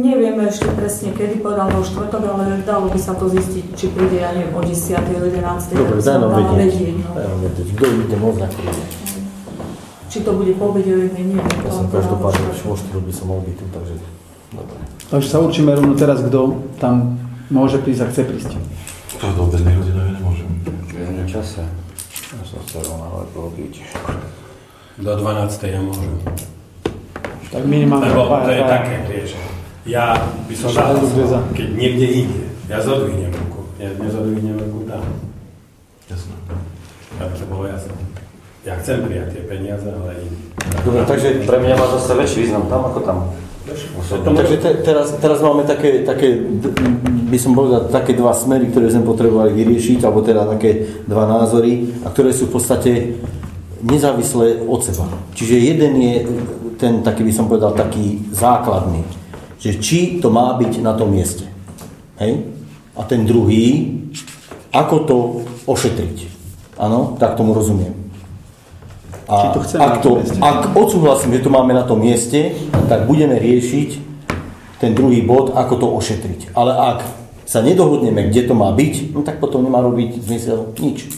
nevieme ešte presne, kedy povedal vo štvrtok, ale dalo by sa to zistiť, či príde, ja neviem, o desiatej, o jedenástej. Dobre, daj nám vedieť. Daj nám vedieť, kto ide moc na kríde. Či to bude po obede, o jednej, neviem. Ja som každopádne vo štvrtok by som mal byť tu, takže dobre. Takže sa určíme rovno teraz, kto tam môže prísť a chce prísť. To do obednej hodiny nemôžem. V čase. Ja som chcel rovno robiť. Do dvanástej ja môžem. Tak minimálne. Lebo to je také, vieš. Ja by som dal, keď niekde ide, ja zodvihnem ruku. Ja nezodvihnem ruku tam. Jasné. Aby to bolo jasné. Ja chcem prijať tie peniaze, ale... Dobre, takže Pre mňa má zase väčší význam tam ako tam. Takže te, teraz, teraz máme také, také, by som povedal, také dva smery, ktoré sme potrebovali vyriešiť, alebo teda také dva názory, a ktoré sú v podstate nezávislé od seba. Čiže jeden je ten, taký by som povedal, taký základný, že či to má byť na tom mieste. Hej? A ten druhý, ako to ošetriť. Áno, tak tomu rozumiem. A to ak, to, ak odsúhlasím, že to máme na tom mieste, tak budeme riešiť ten druhý bod, ako to ošetriť. Ale ak sa nedohodneme, kde to má byť, no tak potom nemá robiť zmysel nič.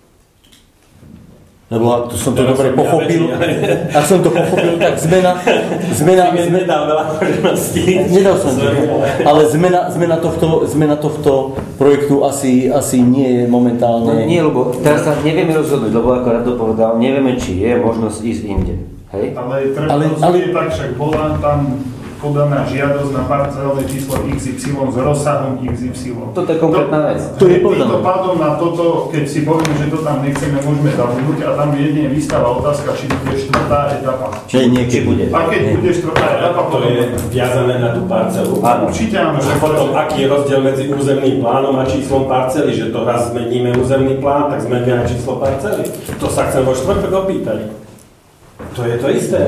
Lebo ak to som to dobre pochopil, ak som to pochopil, tak zmena... zmena nedal veľa možností. Nedal som to, ale zmena, zmena, tohto, zmena tohto projektu asi, asi nie je momentálne... No nie, lebo teraz sa nevieme rozhodnúť, lebo ako Rado povedal, nevieme, či je možnosť ísť inde. Hej? Ale treba ale, rozhodnúť tak, však bola tam podaná žiadosť na parcelné číslo iks ypsilon s rozsahom iks ypsilon. Toto je konkrétna vec. To je týmto pádom na toto, keď si povieme, že to tam nechceme, môžeme zabudnúť a tam jedine vystáva otázka, či bude štvrtá etapa. Či niekde bude. A keď bude štvrtá etapa, to je viazané na tú parcelu. Áno. Určite áno. A potom, aký je rozdiel medzi územným plánom a číslom parcely, že to raz zmeníme územný plán, tak zmeníme aj číslo parcely. To sa chcem vo štvrtok opýtať. To je to isté.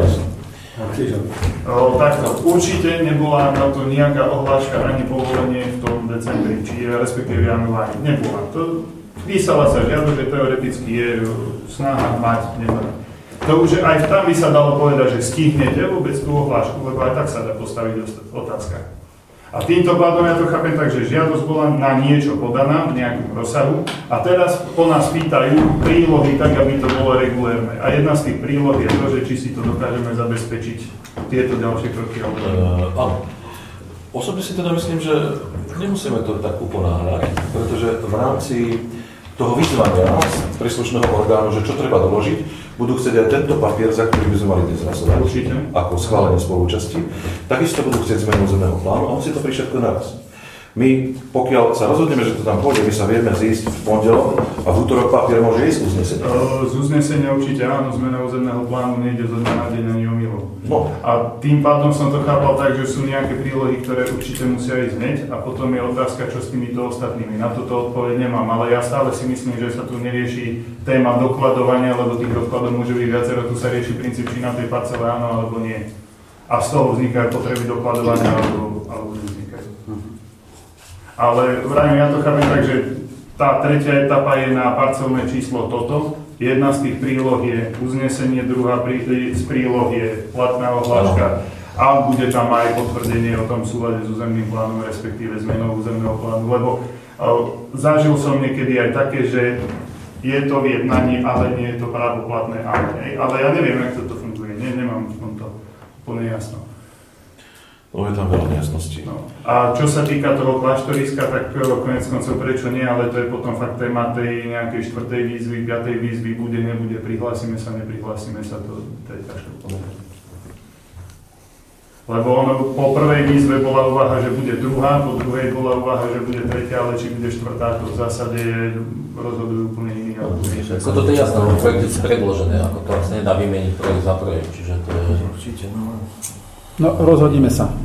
O, takto, určite nebola na to nejaká ohláška ani povolenie v tom decembri, či respektíve januári. Nebola. To písala sa žiadosť, že teoreticky je snaha mať, nemá. To už aj tam by sa dalo povedať, že stihnete vôbec tú ohlášku, lebo aj tak sa dá postaviť otázka. A týmto pádom ja to chápem tak, že žiadosť bola na niečo podaná v nejakom rozsahu a teraz po nás pýtajú prílohy tak, aby to bolo regulérne. A jedna z tých príloh je to, že či si to dokážeme zabezpečiť tieto ďalšie kroky. Uh, áno. Osobne si teda myslím, že nemusíme to tak uponáhľať, pretože v rámci toho vyzvania príslušného orgánu, že čo treba doložiť, budú chcieť aj tento papier, za ktorý by sme mali dnes hlasovať, ako schválenie spoluúčasti. Takisto budú chcieť zmenu územného plánu a musí to pri všetko naraz. My, pokiaľ sa rozhodneme, že to tam pôjde, my sa vieme zísť v pondelok a v útorok papier môže ísť uznesenie. Z uznesenia určite áno, zmena územného plánu nejde zo dňa na deň ani omylom. No. A tým pádom som to chápal tak, že sú nejaké prílohy, ktoré určite musia ísť hneď a potom je otázka, čo s týmito ostatnými. Na toto odpoveď nemám, ale ja stále si myslím, že sa tu nerieši téma dokladovania, lebo tých dokladov môže byť viacero, tu sa rieši princíp, či na tej parcele áno alebo nie. A z toho vznikajú potreby dokladovania alebo, alebo nevznikajú. Ale vrajme, ja to chápem tak, že tá tretia etapa je na parcelné číslo toto. Jedna z tých príloh je uznesenie, druhá prí, z príloh je platná ohláška a bude tam aj potvrdenie o tom súlade s územným plánom, respektíve zmenou územného plánu. Lebo uh, zažil som niekedy aj také, že je to v jednaní, ale nie je to právoplatné. Ale, ale ja neviem, jak toto funguje. Nie, nemám v tomto úplne jasno. No je tam veľa nejasností. No. A čo sa týka toho kláštoriska, tak konec koncov prečo nie, ale to je potom fakt téma tej nejakej štvrtej výzvy, piatej výzvy, bude, nebude, prihlásime sa, neprihlásime sa, to, to je ťažko povedať. Lebo ono po prvej výzve bola úvaha, že bude druhá, po druhej bola úvaha, že bude tretia, ale či bude štvrtá, to v zásade je, rozhodujú úplne iný. Ako toto je jasné, lebo projekt je predložené, ako to vlastne nedá vymeniť projekt za projekt, čiže to je... Určite, no. No, rozhodnime sa.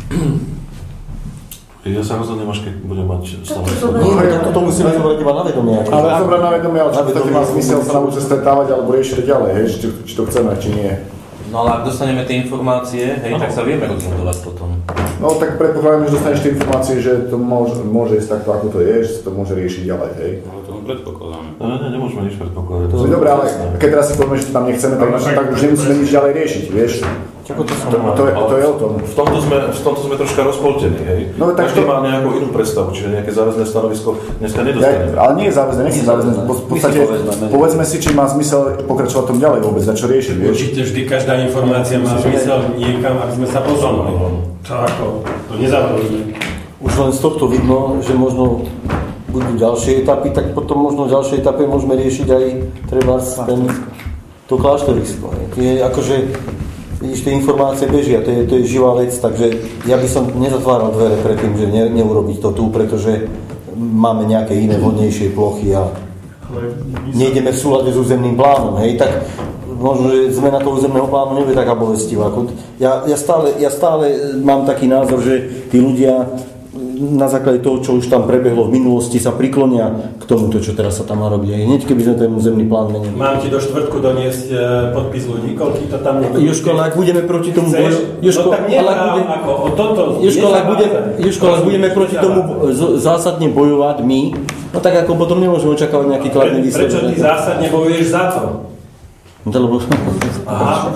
Ja sa rozhodnem, až keď budem mať slovo. No, to musíme zobrať iba na vedomie. Ale zobrať na vedomie, ale či v podstate má zmysel sa na budúce stretávať alebo riešiť ďalej, hej, či, či to chceme, či nie. No ale ak dostaneme tie informácie, hej, tak sa vieme rozhodovať potom. No tak predpokladám, že dostaneš tie informácie, že to môže, môže ísť takto, ako to je, že sa to môže riešiť ďalej, hej. Ale to len predpokladáme. No, ne, nemôžeme nič predpokladať. To je dobré, ale keď teraz si povieme, že to tam nechceme, tak, tak už nemusíme nič ďalej riešiť, vieš. To, to, to, je, to je o tom. V tomto sme, v tomto sme troška rozpoltení, hej? No, tak každý to... má nejakú inú predstavu, čiže nejaké záväzné stanovisko dneska nedostaneme. Ja, ale nie je záväzné, nechcem záväzné. V podstate, povedzme si, či má zmysel pokračovať tom ďalej vôbec, na čo riešiť, vieš? Určite vždy každá informácia má zmysel niekam, aby sme sa posunuli. To ako, to nezavrúme. Už len z tohto vidno, že možno budú ďalšie etapy, tak potom možno v ďalšej etape môžeme riešiť aj treba ten, to kláštorisko. Je akože vidíš, tie informácie bežia, to je, to je živá vec, takže ja by som nezatváral dvere pred tým, že ne, neurobiť to tu, pretože máme nejaké iné vhodnejšie plochy a nejdeme v súlade s územným plánom, hej, tak možno, že zmena toho územného plánu nebude taká bolestivá. Ja, ja, stále, ja stále mám taký názor, že tí ľudia na základe toho, čo už tam prebehlo v minulosti, sa priklonia k tomuto, čo teraz sa tam má robiť. Aj hneď, keby sme ten územný plán menili. Mám ti do štvrtku doniesť podpis ľudí, koľký to tam nebude. Jožko, ale ak budeme proti tomu boju... Jožko, no tak nie, ale bude... ako o toto... Jožko, ale budeme, Jožko, ale budeme proti tomu zásadne bojovať my, no tak ako potom nemôžeme očakávať nejaký kladný výsledok. Prečo ty zásadne bojuješ za to? No to lebo... Aha.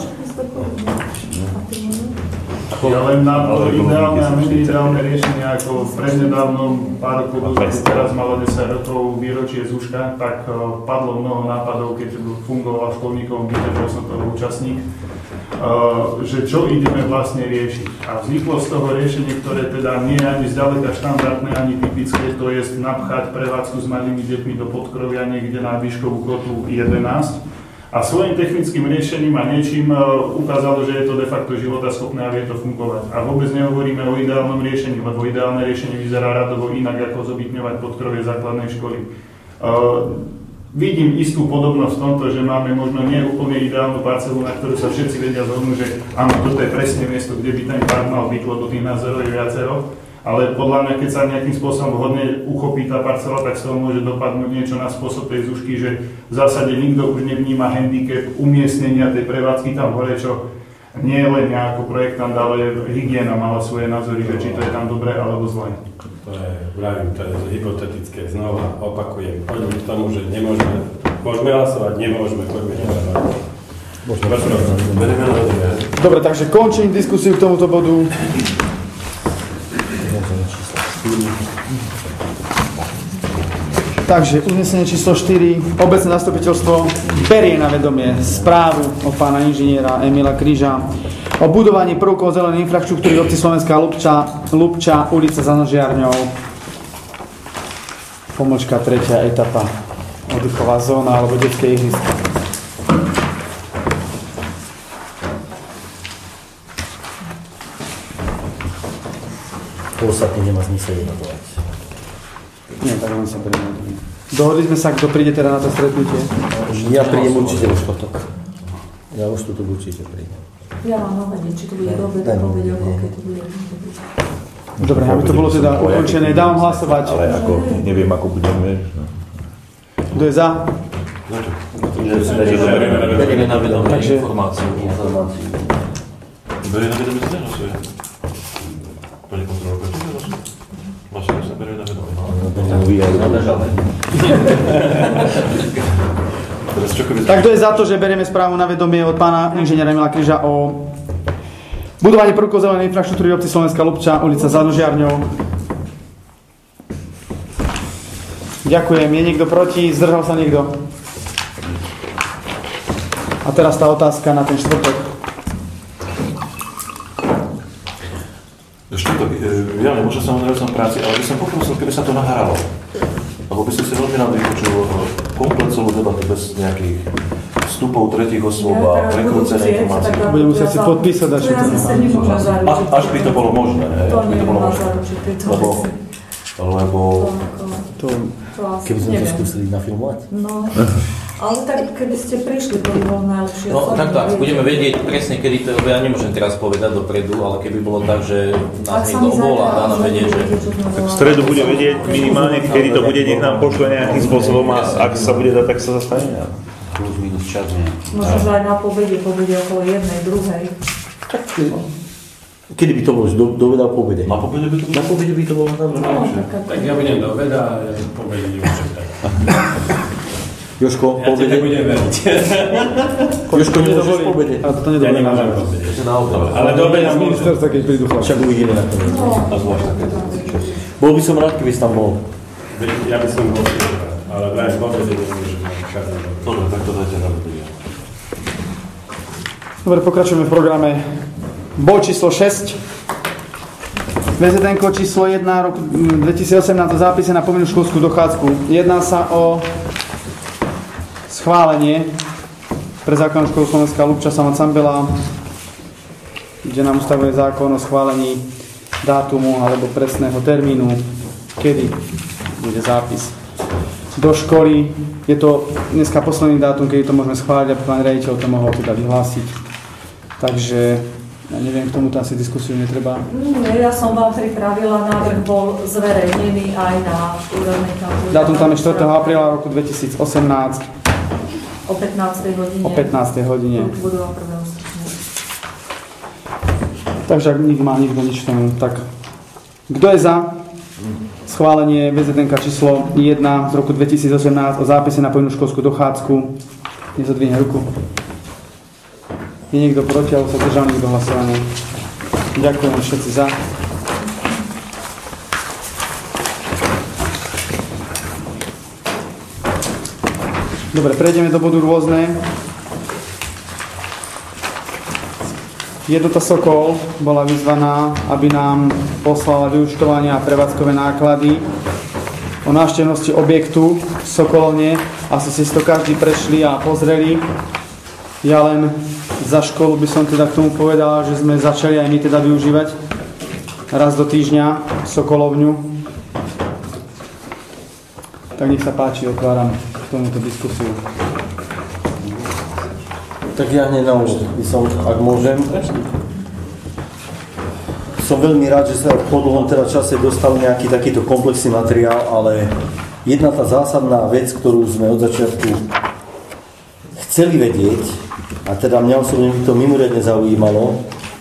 Ja len na to ideálne a mediálne riešenie, ako prednedávnom pár rokov, teraz malo desať rokov výročie Zúška, tak uh, padlo mnoho nápadov, keď fungoval školníkom, vytržil som toho účastník, uh, že čo ideme vlastne riešiť. A vzniklo z toho riešenie, ktoré teda nie je ani zďaleka štandardné, ani typické, to je napchať prevádzku s malými deťmi do Podkrovia niekde na výškovú kotu jedenásť. A svojím technickým riešením a niečím ukázalo, že je to de facto životaschopné a vie to fungovať. A vôbec nehovoríme o ideálnom riešení, lebo ideálne riešenie vyzerá radovo inak, ako zobytňovať Podkrovie základnej školy. Uh, vidím istú podobnosť v tomto, že máme možno nie úplne ideálnu parcelu, na ktorú sa všetci vedia zhodnúť, že áno, toto je presne miesto, kde by ten park mal byť, lebo tých názorov je viacero. Ale podľa mňa, keď sa nejakým spôsobom vhodne uchopí tá parcela, tak z toho môže dopadnúť niečo na spôsob tej Zúšky, že v zásade nikto už nevníma handicap umiestnenia tej prevádzky tam hore, čo nie je len ako projektant, ale hygiena mala svoje názory, že či to je tam dobré alebo zlé. To je, vravím, to je hypotetické. Znova opakujem. Poďme k tomu, že nemôžeme, môžeme hlasovať, nemôžeme, poďme hlasovať. Dobre, takže končím diskusiu k tomuto bodu. Takže uznesenie číslo štyri. Obecné zastupiteľstvo berie na vedomie správu od pána inžiniera Emila Kríža o budovaní prvkov zelenej infraštruktúry obci Slovenská Lupča, Lupča, ulica za Nožiarňou. Pomočka tretia etapa. Oddychová zóna alebo detské ihrisko. Ostatne nemá zmysel jednotovať. Nie, tak len sa príjme. Dohodli sme sa, kto príde teda na to stretnutie? Ja prídem určite už toto. Ja už toto určite prídem. Ja mám vedieť, či to bude dobre, tak povedia, keď to bude. Dobre, aby to bolo teda ukončené, dávam hlasovať. Ale ako, neviem, ako budeme. Kto je za? Berieme na vedomie informáciu. Berieme na vedomie, že hlasuje. Pani kontrolka, či hlasuje? Hlasuje sa, berieme na vedomie. Tak kto je za to, že berieme správu na vedomie od pána inžiniera Emila Kríža o budovaní prvkov zelenej infraštruktúry obci Slovenská Lupča, ulica za Nožiarňou? Ďakujem. Je niekto proti? Zdržal sa niekto? A teraz tá otázka na ten štvrtok. Štvrtok, ja nemôžem samozrejme som práci, ale by som poprosil, keby sa to nahralo. Lebo by som si veľmi rád vypočul komplet celú debatu bez nejakých vstupov tretích osôb a prekrúcené informácie. Budem musieť si podpísať a všetko. Až by to bolo možné, hej, až by to bolo možné. Lebo, lebo... To, keby sme to skúsili nafilmovať. No, ale tak keby ste prišli, to by bolo najlepšie. No tak tak, budeme vedieť presne, kedy to, ja nemôžem teraz povedať dopredu, ale keby bolo tak, že nás niekto obvolá, dá nám vedieť, že... Tak v stredu bude vedieť minimálne, kedy to bude, nech nám pošle nejakým spôsobom a ak sa bude dať, tak sa zastane. Plus minus čas, nie? Možno, že aj na pobede, pobede okolo jednej, druhej. Kedy by to bolo? Do, do veda po obede? Na pobede by to bolo? Na pobede by to bolo. No, tak ja budem do veda, a po obede už tak. Jožko, ja po obede? Ja ti nebudem veriť. Jožko, nemôžeš po obede? Ale to nedovolím. Ja nemám po obede. Ale do obeda ministerstva, keď prídu chlapci. Však uvidíme na to. Bol by som rád, keby si tam bol. Ja by som bol rád, ale vraj po obede nemôžem. Dobre, tak to dajte na obede. Dobre, pokračujeme v programe. Bod číslo šesť. vé zet en ko číslo jeden roku dvetisícosemnásť o zápise na povinnú školskú dochádzku. Jedná sa o schválenie pre základnú školu Slovenska Lubča Samacambela, kde nám ustavuje zákon o schválení dátumu alebo presného termínu, kedy bude zápis do školy. Je to dneska posledný dátum, kedy to môžeme schváliť, aby pán riaditeľ to mohol teda vyhlásiť. Takže ja neviem, k tomuto asi diskusiu netreba. Nie, ja som vám pripravila, návrh bol zverejnený aj na úradnej kancelárii. Dátum tam je štvrtého apríla roku dvetisícosemnásť. O pätnástej hodine. O pätnástej hodine. Budova prvého srpna. Takže ak nikto má nikto nič k tomu, tak kto je za schválenie vé zet en ka číslo jeden z roku dvetisícosemnásť o zápise na povinnú školskú dochádzku? Nezodvihne ruku. Je niekto proti, alebo sa držal niekto hlasovania? Ďakujem všetci za. Dobre, prejdeme do bodu rôzne. Jednota Sokol bola vyzvaná, aby nám poslala vyúčtovania a prevádzkové náklady o návštevnosti objektu v Sokolovne. Asi si to každý prešli a pozreli. Ja len za školu by som teda k tomu povedal, že sme začali aj my teda využívať raz do týždňa Sokolovňu. Tak nech sa páči, otváram k tomuto diskusiu. Tak ja hneď na úvod by som, ak môžem. Som veľmi rád, že sa po dlhom teda čase dostal nejaký takýto komplexný materiál, ale jedna tá zásadná vec, ktorú sme od začiatku chceli vedieť, a teda mňa osobne by to mimoriadne zaujímalo,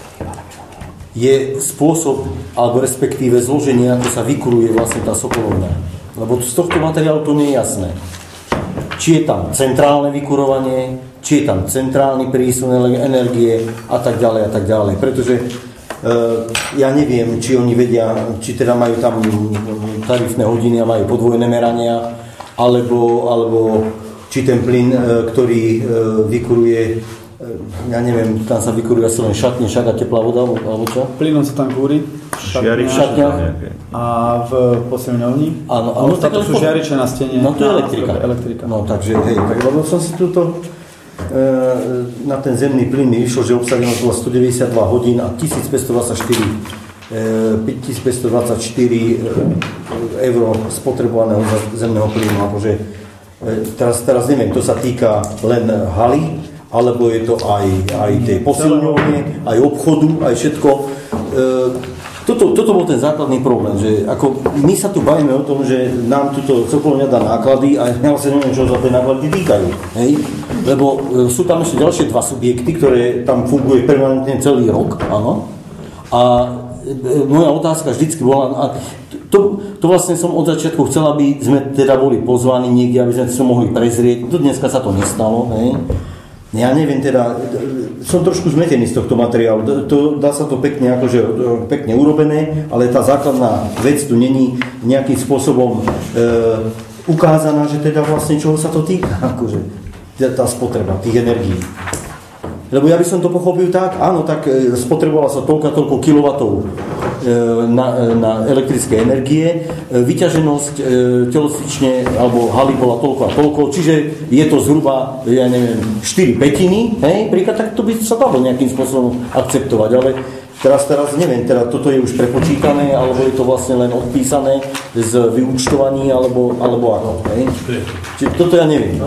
je spôsob, alebo respektíve zloženie, ako sa vykuruje vlastne tá Sokolovňa. Lebo z tohto materiálu to nie je jasné. Či je tam centrálne vykurovanie, či je tam centrálny prísun energie a tak ďalej a tak ďalej. Pretože e, ja neviem, či oni vedia, či teda majú tam tarifné hodiny a majú podvojné merania, alebo, alebo či ten plyn, e, ktorý e, vykuruje, e, ja neviem, tam sa vykuruje asi len šatne, však a teplá voda, alebo čo? Plynom sa tam kúri. V šatniach. A v posilňovni. Áno, áno, to sú žiariče na stene. No to je elektrika. elektrika. No takže, hej, tak lebo som si túto e, na ten zemný plyn mi vyšlo, že obsadenosť bola stodeväťdesiatdva hodín a tisícpäťstodvadsaťštyri e, tisícpäťstodvadsaťštyri eur spotrebovaného zemného plynu. Akože, e, teraz, teraz neviem, to sa týka len haly, alebo je to aj, aj tej posilňovne, aj obchodu, aj všetko. E, Toto, toto bol ten základný problém, že ako my sa tu bavíme o tom, že nám túto Sokolovňa dá náklady a ja vlastne neviem, čo za tie náklady týkajú. Hej? Lebo e, sú tam ešte ďalšie dva subjekty, ktoré tam fungujú permanentne celý rok, áno. A e, moja otázka vždycky bola, a to, to vlastne som od začiatku chcel, aby sme teda boli pozvaní niekde, aby sme to mohli prezrieť. Do dneska sa to nestalo, hej? Ja neviem teda, som trošku zmetený z tohto materiálu, to, dá sa to pekne, akože, pekne urobené, ale tá základná vec tu není nejakým spôsobom e, ukázaná, že teda vlastne čoho sa to týka, akože tá spotreba tých energií. Lebo ja by som to pochopil tak, áno, tak spotrebovala sa toľko a toľko kilovatov na, na elektrické energie, vyťaženosť telocvične alebo haly bola toľko a toľko, čiže je to zhruba, ja neviem, štyri pätiny, hej, príklad, tak to by sa dalo nejakým spôsobom akceptovať, ale teraz, teraz neviem, teda toto je už prepočítané, alebo je to vlastne len odpísané z vyúčtovaní, alebo, alebo ako, hej. Čiže toto ja neviem.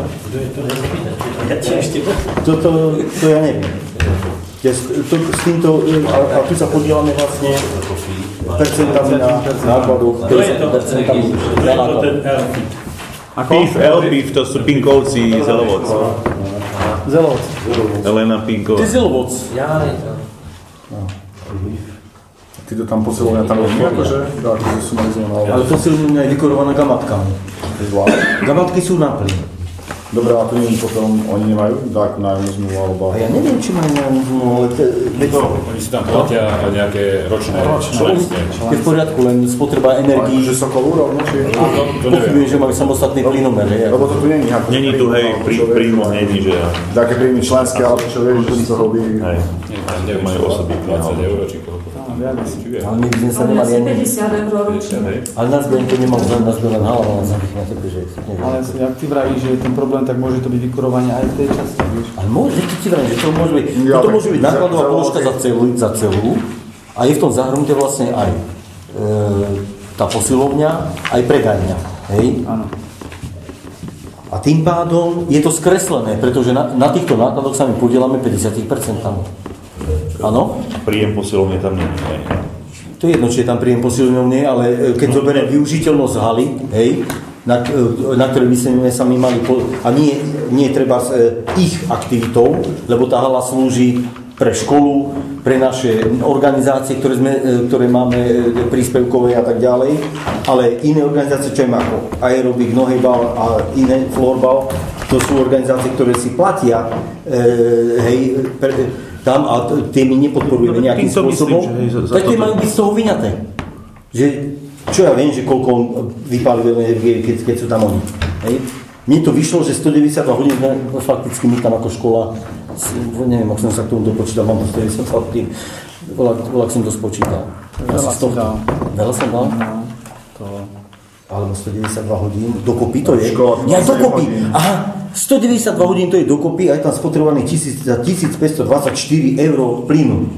Toto, to ja neviem. Ja, to, s týmto, a, a tu sa podielame vlastne percentami na nákladoch, percentami na nákladoch. Pív, L-Pív, to sú Pinkovci Zelovoc. Zelovoc. Elena Pinková. Ty Zelovoc. Ja, Ty to tam posilňujú, tam je akože, akože sú mali zaujímavé. Ale posilňujú aj vykorovaná gamatkami. Gamatky sú na plyn. Dobre, a tu nie potom oni nemajú tak nájomnú zmluvu alebo... A ja neviem, či majú nájomnú zmluvu, ale... To, oni si tam platia nejaké ročné členské. Je v poriadku, len spotreba energií... Že Sokolu rovno, či... Pochybujem, že majú samostatný plynomer, hej. Lebo to tu není. Není tu, hej, príjmo, není, že... Také príjmy členské, ale čo vieš, že to robí... Hej, neviem, majú osobitné. dvadsať eur, či koľko. Ale my by sme sa nemali ani... päťdesiat eur ročne. Ale nás by to nemal len, nás by len hlava, nás by na tebe, že... Ale jak ty vravíš, že je ten problém, tak môže to byť vykurovanie aj v tej časti, vieš? Ale môže, ty ti vravím, že to môže byť, to môže byť nákladová položka za celú, za celú a je v tom zahrnuté vlastne aj e, tá posilovňa, aj predajňa, hej? Áno. A tým pádom je to skreslené, pretože na, na týchto nákladoch sa my podielame päťdesiat percent. Áno? Príjem posilovne tam nie je. To je jedno, či je tam príjem posilovne, ale keď zoberiem využiteľnosť haly, hej, na, na ktoré by sme sa my mali, po, a nie, nie treba e, ich aktivitou, lebo tá hala slúži pre školu, pre naše organizácie, ktoré, sme, e, ktoré máme e, príspevkové a tak ďalej, ale iné organizácie, čo je ako aerobik, nohybal a iné floorball, to sú organizácie, ktoré si platia e, hej, pre, tam a tie my nepodporujeme nejakým spôsobom, tak tie majú byť z toho vyňaté. Že čo ja viem, že koľko on vypálil energie, keď, keď sú tam oni. Hej. Mne to vyšlo, že stodeväťdesiatdva hodín fakticky my tam ako škola, neviem, ak som sa k tomu dopočítal, mám to stodeväťdesiatdva hodín, voľak som to spočítal. Veľa som dal. Veľa som dal? No, to... Alebo stodeväťdesiatdva hodín, dokopy to je? Ja, dokopy! Aha, stodeväťdesiatdva hodín to je dokopy a je tam spotrebovaný tisícpäťstodvadsaťštyri eur plynu.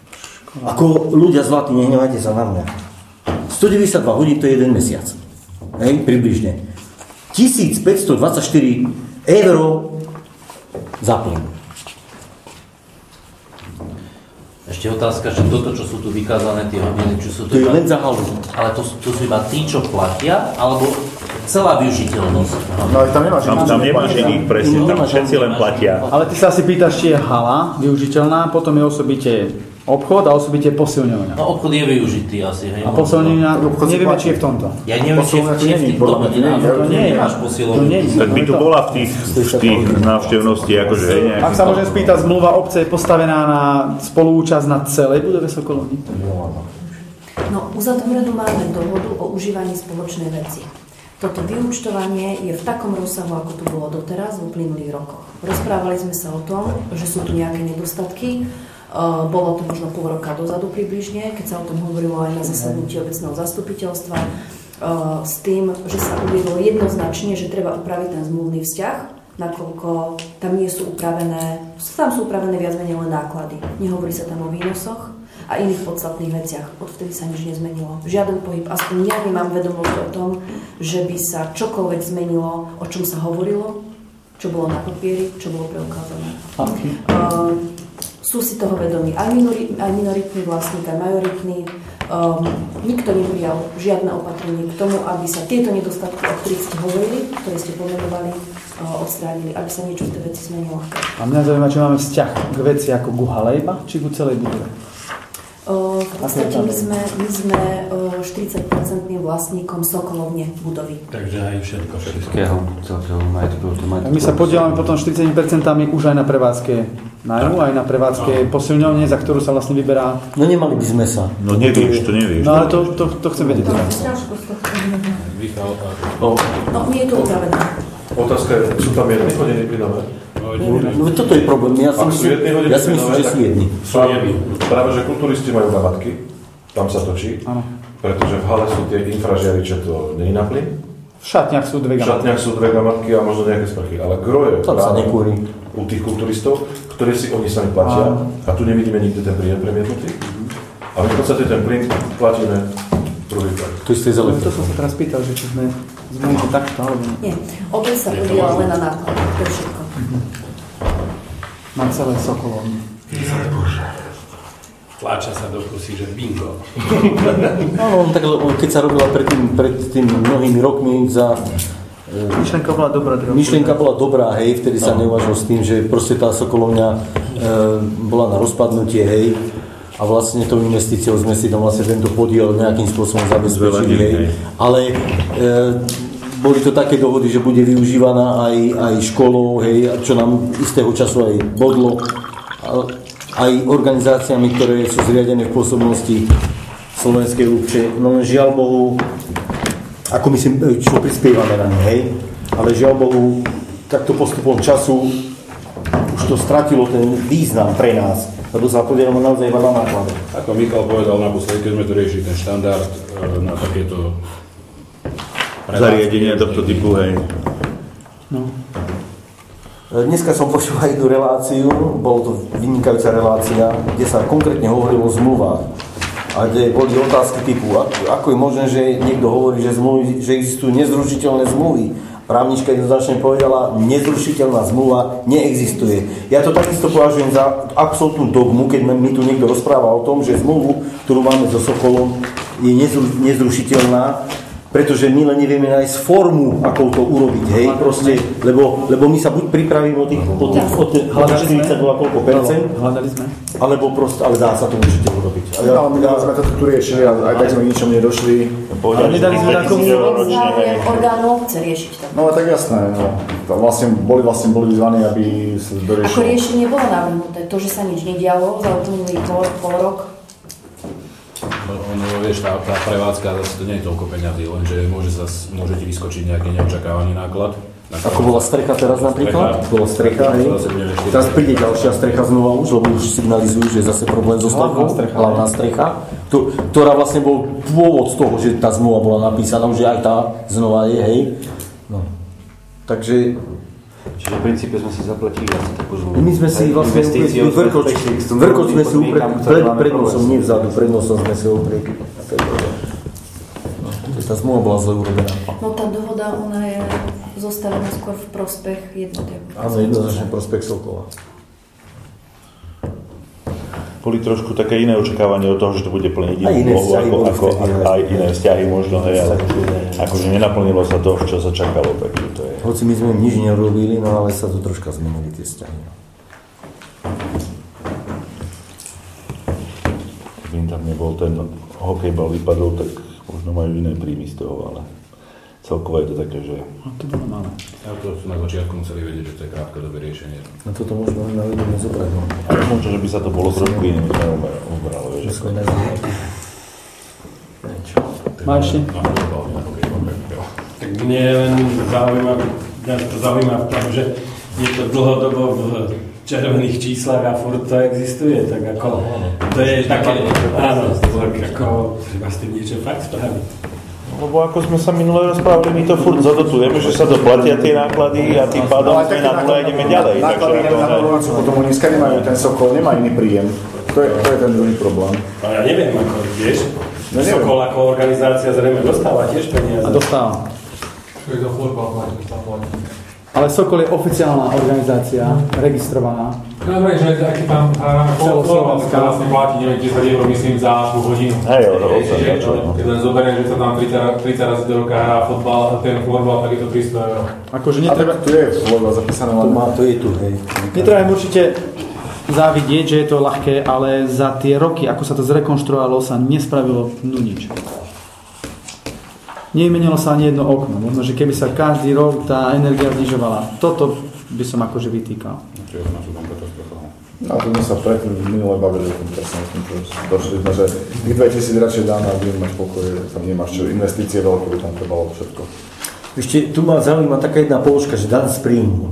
Ako ľudia zlatí, nehnevajte sa na mňa. stodeväťdesiatdva hodín to je jeden mesiac. Hej, približne. tisícpäťstodvadsaťštyri eur za plyn. Ešte otázka, že toto, čo sú tu vykázané, tie hodiny, čo sú To tu... je len za halu. Ale to, to sú iba tí, čo platia, alebo celá využiteľnosť? No, tam nemáš tam, tam nemáš iných, presne, tam všetci len platia. Ale ty sa asi pýtaš, či je hala využiteľná, potom je osobite obchod a osobite posilňovňa. No obchod je využitý asi, hej. A posilňovňa, nevieme, či je v tomto. Ja neviem, či je v tých hodinách, to nie je. máš posilovňu. Tak by tu bola v tých, v tých návštevnosti, akože hej, nejaký... Ak sa môžem spýtať, zmluva obce je postavená na spoluúčasť na celej budove Sokolovny? No, uzatvorenú máme dohodu o užívaní spoločnej veci. Toto vyúčtovanie je v takom rozsahu, ako to bolo doteraz v uplynulých rokoch. Rozprávali sme sa o tom, že sú tu nejaké nedostatky. Uh, bolo to možno pol roka dozadu približne, keď sa o tom hovorilo aj na zasadnutí obecného zastupiteľstva, uh, s tým, že sa uviedlo jednoznačne, že treba upraviť ten zmluvný vzťah, nakoľko tam nie sú upravené, tam sú upravené viac menej len náklady. Nehovorí sa tam o výnosoch a iných podstatných veciach. Odvtedy sa nič nezmenilo. Žiaden pohyb, aspoň ja nemám vedomosť o tom, že by sa čokoľvek zmenilo, o čom sa hovorilo, čo bolo na papieri, čo bolo preukázané. Okay. Uh, sú si toho vedomí aj, minori, aj minoritný vlastník, aj majoritný. Um, nikto neprijal žiadne opatrenie k tomu, aby sa tieto nedostatky, o ktorých ste hovorili, ktoré ste pomenovali, uh, odstránili, aby sa niečo v tej veci zmenilo. A mňa zaujíma, či máme vzťah k veci ako ku hale iba, či ku celej budove? Uh, v podstate my sme, my sme uh, štyridsať percentným vlastníkom Sokolovne budovy. Takže aj všetko. Všetkého celého majetku. My sa podielame potom štyridsať percent už aj na prevádzke nájmu, aj na prevádzke posilňovne, za ktorú sa vlastne vyberá. No nemali by sme sa. No nevieš, to nevieš. No ale to, to, to chcem vedieť. No, no nie je to upravené. Otázka je, sú tam jedny hodiny plynové? No toto je problém. Ja si myslím, ja si myslím že sú jedni. Sú jedni. Práve, že kulturisti majú gamatky, tam sa točí, ano. Pretože v hale sú tie infražiary, čo to nie je na plyn. V šatniach sú dve gamatky. V šatniach sú dve gamatky a možno nejaké sprchy, ale groje práve u tých kulturistov, ktoré si oni sami platia a tu nevidíme nikde ten príjem premietnutý. A my v podstate ten plyn platíme druhýkrát. To isté zelené. To som sa teraz pýtal, že či sme zmenili takto, alebo nie. Nie, obec sa podiela len na náklad, to je všetko. Na celé Sokolovne. Tláča sa do kusy, že bingo. No, tak keď sa robila pred tým, pred tým mnohými rokmi za... Myšlienka bola dobrá. Myšlienka bola dobrá, hej, vtedy sa neuvažilo s tým, že proste tá Sokolovňa e, bola na rozpadnutie, hej, a vlastne tou investíciou sme si tam vlastne tento podiel nejakým spôsobom zabezpečili, hej. Ale e, boli to také dohody, že bude využívaná aj, aj školou, hej, čo nám istého času aj bodlo, aj organizáciami, ktoré sú zriadené v pôsobnosti Slovenskej Lúpče. No len žiaľ Bohu, ako myslím, čo prispievame na ne, hej, ale žiaľ Bohu, takto postupom času už to stratilo ten význam pre nás, lebo sa podielamo naozaj iba na náklade. Ako Michal povedal naposledy, keď sme to riešili, ten štandard na takéto zariadenia tohto typu, hej. No. Dneska som počul aj jednu reláciu, bolo to vynikajúca relácia, kde sa konkrétne hovorilo o zmluvách. A kde boli otázky typu, ako je možné, že niekto hovorí, že, zmluvy, že existujú nezrušiteľné zmluvy. Právnička jednoznačne povedala, nezrušiteľná zmluva neexistuje. Ja to takisto považujem za absolútnu dogmu, keď mi tu niekto rozpráva o tom, že zmluvu, ktorú máme so Sokolom, je nezru, nezrušiteľná, pretože my len nevieme nájsť formu, ako to urobiť, hej, proste, lebo, lebo my sa buď pripravíme o tých, o tých, o tých štyridsaťdva koľko percent, hľadali sme, alebo proste, ale dá sa to určite urobiť. Ale ja, ja, sme to tu riešili a aj tak sme ničom nedošli. Ale nedali sme takomu orgánov chce riešiť to. No tak jasné, no. Vlastne, boli vlastne boli vyzvaní, aby sa doriešilo. Ako riešenie bolo navrhnuté, to, že sa nič nedialo za uplynulý pol, pol rok. Ono, vieš, tá, tá prevádzka, zase to nie je toľko peňazí, lenže môže sa, môže ti vyskočiť nejaký neočakávaný náklad. Ako bola strecha teraz napríklad? Bola strecha, hej. Teraz príde ďalšia strecha znova už, lebo už signalizujú, že je zase problém so strechou. Hlavná strecha. Ktorá vlastne bol pôvod z toho, že tá zmluva bola napísaná, že aj tá znova je, hej. No. Takže... Čiže v princípe sme si zaplatili asi takú zmluvu. My sme si vlastne vrkoč sme si pred nosom, nie vzadu, pred nosom sme si upriekli. Tá zmluva bola zle urobená. No tá dohoda, ona je zostavená skôr v prospech jednotiek. Áno, jednoznačne prospech Sokola. Boli trošku také iné očakávanie od toho, že to bude plniť aj iné vzťahy, ako, ako, ako, aj iné vzťahy možno, hej, ale akože nenaplnilo sa to, čo sa čakalo, takže to je. Hoci my sme nič nerobili, no ale sa to troška zmenili tie vzťahy. Keby tam nebol ten hokejbal vypadol, tak možno majú iné príjmy z toho, ale celkovo je to také, že... No to bolo malé. Ja to na začiatku museli vedieť, že to je krátkodobé riešenie. No toto možno na vedenie zobrať, no. Ale možno, že by sa to bolo trošku iné ubralo, vieš. Ako... Máš ešte? Tak mne len zaujíma, zaujíma v tom, že je to dlhodobo v červených číslach a furt to existuje, tak ako... To je také... Áno, tak ako... Treba s tým niečo fakt spraviť. Lebo ako sme sa minule rozprávali, my to furt zadotujeme, že sa doplatia tie náklady a tým pádom sme na nule a ideme ďalej. Náklady na Novolancu potom oni dneska nemajú, ten Sokol nemá iný príjem. To je, to je ten druhý problém. A ja neviem, ako vieš, no, Sokol ako organizácia zrejme dostáva tiež peniaze. A dostáva. Čo je to florbal, máte to platí. Ale Sokol je oficiálna organizácia, registrovaná. No dobre, že aký tam florbal, tak vlastne platí, neviem, desať eur, myslím, za tú hodinu. Hej, o to keď len zoberiem, že sa tam tridsať razy do roka hrá fotbal, ten florbal, tak je to tristo eur. Akože netreba... Tu je florbal zapísané, to má, to je tu, hej. Netreba im určite závidieť, že je to ľahké, ale za tie roky, ako sa to zrekonštruovalo, sa nespravilo no nič. Nevymenilo sa ani jedno okno. Možno, že keby sa každý rok tá energia znižovala. Toto by som akože vytýkal. No to sme sa predtým minule bavili o tom presne, došli sme, že tých dvetisíc radšej dáme a budeme mať pokoj, tam nemáš čo, investície veľké, by tam trebalo všetko. Ešte tu ma zaujíma taká jedna položka, že dan z príjmu.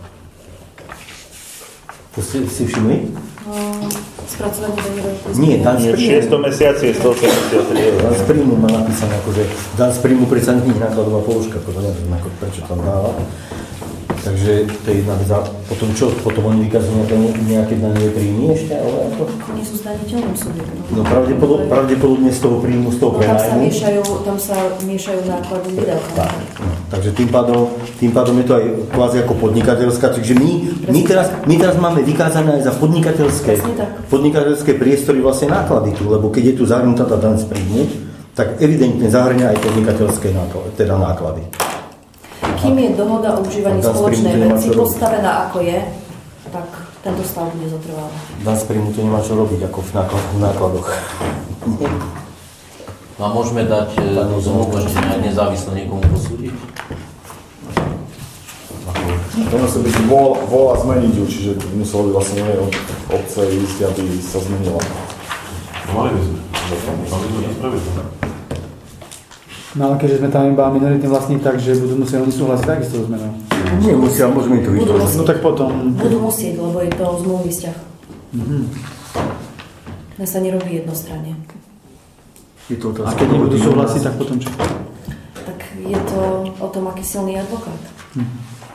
To si, si všimli? No, spracovanie daňového príspevku. Nie, dan z príjmu. V šiestom mesiaci je stoosemdesiattri eur. Dan z príjmu má napísané, akože dan z príjmu predsa nie je nákladová položka, to neviem, ako prečo tam dáva. Takže to je jedna vec. Potom čo? Potom oni vykazujú nejaké, nejaké daňové príjmy ešte? Ale ako? Oni sú zdaniteľným subjektom. No pravdepodobne, pravdepodobne z toho príjmu, z toho no, tam sa prenajmu. miešajú, tam sa miešajú náklady s výdavkami. Tak, no, takže tým pádom, tým pádom je to aj kvázi ako podnikateľská. Takže my, my, teraz, my teraz máme vykázané aj za podnikateľské, podnikateľské priestory vlastne náklady tu, lebo keď je tu zahrnutá tá daň z príjmu, tak evidentne zahrňa aj podnikateľské náklady, teda náklady. Kým je dohoda o užívaní spoločnej veci postavená ako je, tak tento stav bude zotrvávať. Dan z príjmu to nemá čo robiť ako v nákladoch. No a môžeme dať tú zmluvu ešte nezávislo niekomu posúdiť? To musí byť vôľa zmeniť ju, čiže muselo by vlastne od obce ísť, aby sa zmenila. Mali by sme. Mali by sme spraviť. No ale keďže sme tam iba minoritný vlastník, takže budú musieť oni súhlasiť takisto so zmenou. Nie musia, môžeme to vytvoriť. No tak potom... Budú musieť, lebo je to zmluvný vzťah. Mhm. Na sa nerobí jednostranne. Je to A keď nebudú súhlasiť, tak potom čo? Tak je to o tom, aký silný advokát. Hm.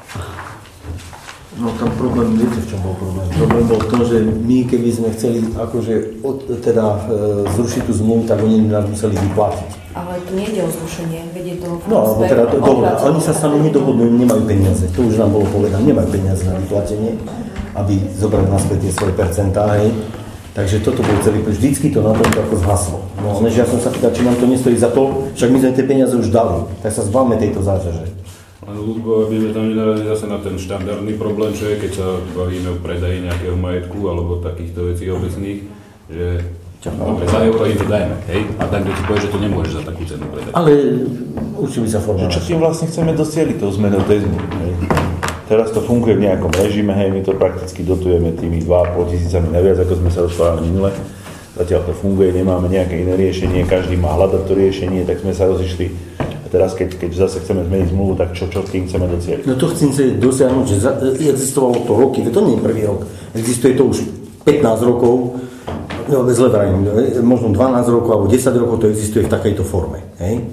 No tam problém, viete v čom bol problém? Problém bol to, že my keby sme chceli akože od, teda e, zrušiť tú zmluvu, tak oni nás museli vyplatiť. Ale tu nejde o zrušenie, veď je to... No, alebo teda to, dobre, oni sa sami nedohodnú, nemajú peniaze, to už nám bolo povedané, nemajú peniaze na vyplatenie, aby zobrali naspäť tie svoje percentá, hej. Takže toto bol celý, vždycky to na to ako zhaslo. No, než ja som sa pýtal, či nám to nestojí za to, však my sme tie peniaze už dali, tak sa zbavme tejto záťaže. Len ľudbo, aby sme tam nenarazili zase na ten štandardný problém, čo je, keď sa bavíme o predaji nejakého majetku alebo takýchto vecí obecných, že dobre, za euro im to dajme, hej? A tak ti povie, že to nemôžeš za takú cenu predať. Ale určite sa formálne. Čo tým vlastne chceme dosieliť tou zmenou tej zmluvy? Teraz to funguje v nejakom režime, hej, my to prakticky dotujeme tými dva a pol tisícami naviac, ako sme sa rozprávali minule. Zatiaľ to funguje, nemáme nejaké iné riešenie, každý má hľadať to riešenie, tak sme sa rozišli. A teraz, keď, keď zase chceme zmeniť zmluvu, tak čo, čo s tým chceme docieliť? No to chcem sa dosiahnuť, že za, existovalo to roky, to nie je prvý rok, existuje to už pätnásť rokov, no, bez levrajím, možno dvanásť rokov alebo desať rokov to existuje v takejto forme, hej?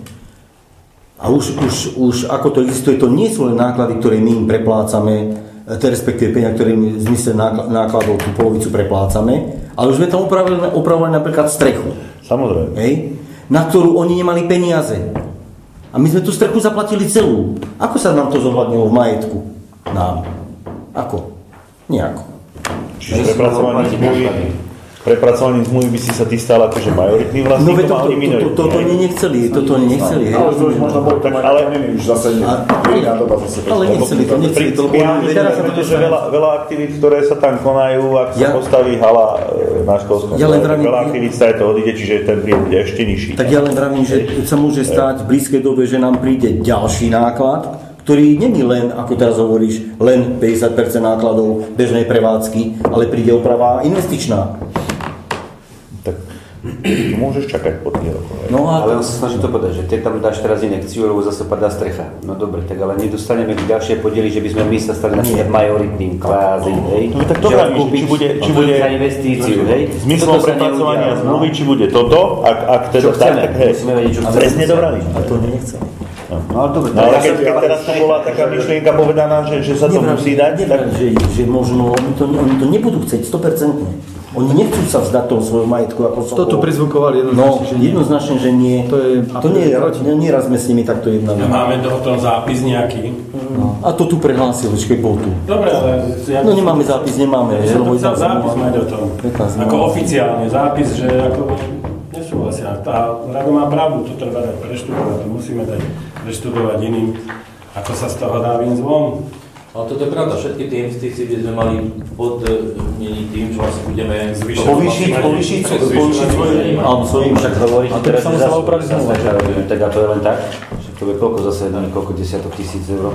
A už, už, už ako to existuje, to nie sú len náklady, ktoré my im preplácame, to respektíve peniaze, ktoré my v zmysle nákladov tú polovicu preplácame, ale už sme tam upravili, upravili napríklad strechu. Samozrejme. Hej? Na ktorú oni nemali peniaze. A my sme tú strechu zaplatili celú. Ako sa nám to zohľadnilo v majetku? Nám. Ako? Nejako. Čiže prepracovanie zmluvy, prepracovaním zmluvy by si sa ty stal akože majoritný vlastník, no, to, to, to, to, to, to oni nechceli, toto oni nechceli. Ale to už možno bolo tak, ale nemým už zase iná doba zase. Ale nechceli to, nechceli to. Teraz sa vidie, že veľa, veľa aktivít, ktoré sa tam konajú, ak sa postaví hala na školskom stave, veľa aktivít sa to odíde, čiže ten príjem bude ešte nižší. Tak ja len vravím, že sa môže stať v blízkej dobe, že nám príde ďalší náklad, ktorý není len, ako teraz hovoríš, len päťdesiat percent nákladov bežnej prevádzky, ale príde oprava investičná. Tu môžeš čakať po tých rokoch. No, ale on sa snaží to povedať, že ty tam dáš teraz inekciu, lebo zase padá strecha. No dobre, tak ale nedostaneme ďalšie podiely, že by sme my sa stali napríklad majoritným kvázi, hej? No tak to vrajme, či bude, či bude za investíciu, hej? Zmyslom prepracovania zmluvy, či bude toto, ak, ak teda tak, tak hej. Presne to vravím. A to nechcem. No, ale dobre, no, ale keď, keď teraz tu bola taká myšlienka povedaná, že, že sa to nevram, musí dať, nevram, tak... Že, že možno oni to, oni to nebudú chcieť sto percent. Oni nechcú sa vzdať toho svojho majetku. Ako som to tu prizvukovali jednoznačne, no, že nie. jednoznačne, že nie. To, je, to nie je, nieraz sme s nimi takto jednali. Máme o tom zápis nejaký. No. A to tu prehlásil, keď bol tu. Dobre, ale... Ja no nemáme zápis, nemáme. Ja to chcel zápis mať o tom. Ako oficiálne zápis, že ako nesúhlasia. Tá rada má pravdu, to treba dať preštudovať, to musíme dať preštudovať iným, ako sa z toho dá výjsť von. Ale toto je pravda, všetky tie investície by sme mali podmieniť tým, že vlastne budeme zvýšiť, povýšiť, povýšiť, povýšiť svoje, alebo svojím však hovoríte teraz, že sa opraviť zmluva. Tak a to je len tak, že to je koľko zase jedno, koľko desiatok tisíc eur.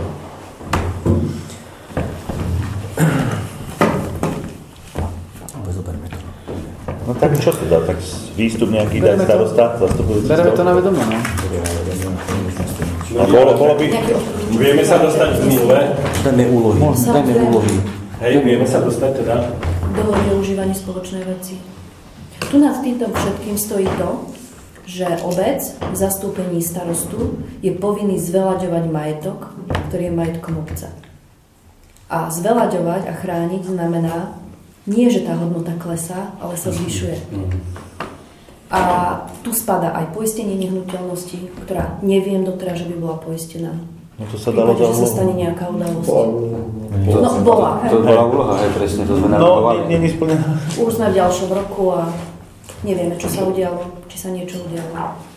No tak čo teda, tak výstup nejaký dať starosta, zastupujúci starosta? Bereme to na vedomie, no. A bolo, bolo by... Vieme sa dostať v zmluve. Dajme úlohy, dajme úlohy. Hej, vieme sa dostať teda. Dohoді o užívaní spoločnej veci. Tu nad týmto všetkým stojí to, že obec v zastúpení starostu je povinný zveľaďovať majetok, ktorý je majetkom obce. A zveľaďovať a chrániť znamená nie, že tá hodnota klesá, ale sa zvyšuje. A tu spadá aj poistenie nehnuteľnosti, ktorá neviem doteraz, že by bola poistená. No to sa dalo za úlohu. Že sa stane nejaká udalosť. To, no, bola. To bola úloha, hej, presne, to sme navrhovali. No, nie je splnená. Už sme v ďalšom roku a nevieme, čo sa udialo, či sa niečo udialo.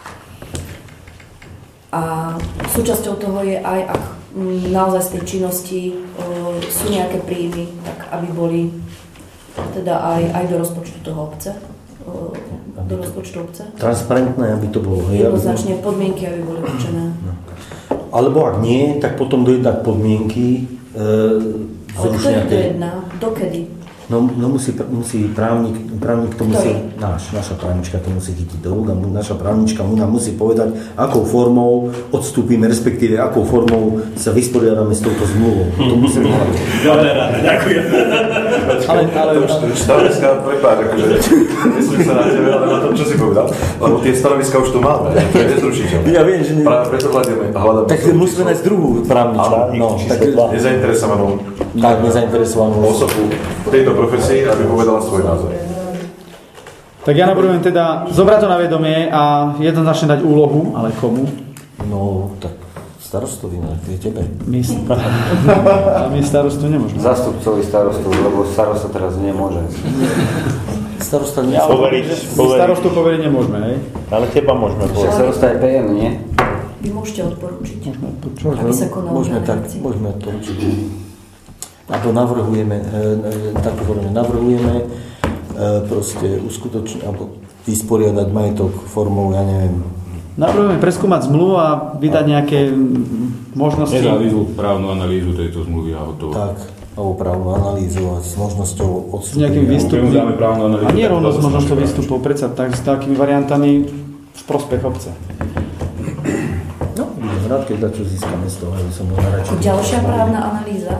A súčasťou toho je aj, ak naozaj z tej činnosti uh, sú nejaké príjmy, tak aby boli teda aj, aj do rozpočtu toho obce. Uh, do rozpočtu obce? Transparentné, aby to bolo. Jednoznačne podmienky, aby boli určené. No. Alebo ak nie, tak potom dojednať podmienky e, zrušenia tej... dojedná? Dokedy? No, no musí, musí právnik, právnik to musí, náš, naša právnička to musí chytiť do rúk a naša právnička mu nám musí povedať, akou formou odstúpime, respektíve akou formou sa vysporiadame s touto zmluvou. To musí byť. Dobre, rád, ďakujem. Ale, ale už stanoviska, prepáč, akože nesúdim sa na tebe, ale na tom, čo si povedal, lebo tie stanoviska už tu máme, to je nezrušiteľné. Ja viem, že nie. Práve preto hľadáme a hľadáme. Tak musíme nájsť druhú právničku. No, tak nezainteresovanú. Tak, nezainteresovanú osobu v tejto profesii, aby povedala svoj názor. Tak ja navrhujem teda zobrať to na vedomie a jednoznačne dať úlohu, ale komu? No, tak starostovi, no, je tebe. My, my starostu nemôžeme. Zastupcovi starostu, lebo starosta teraz nemôže. Starosta nie. Poveriť, poveriť. Starostu poveriť nemôžeme, hej? Ale teba môžeme poveriť. Starosta je pé em, nie? Vy môžete odporučiť. Môžeme, aby sa konalo môžeme tak, môžeme odporučiť. A to navrhujeme, tak hovoríme, navrhujeme proste uskutočniť, alebo vysporiadať majetok formou, ja neviem. Navrhujeme preskúmať zmluvu a vydať nejaké možnosti. Nezávislú právnu analýzu tejto zmluvy a hotovo. Tak, alebo právnu analýzu a s možnosťou odstúpiť. S nejakými výstupmi. A nie rovno s možnosťou výstupov, predsa tak s takými variantami v prospech obce. No, budem rád, keď dačo získame z toho, aby som bol naradšený. Ďalšia právna analýza?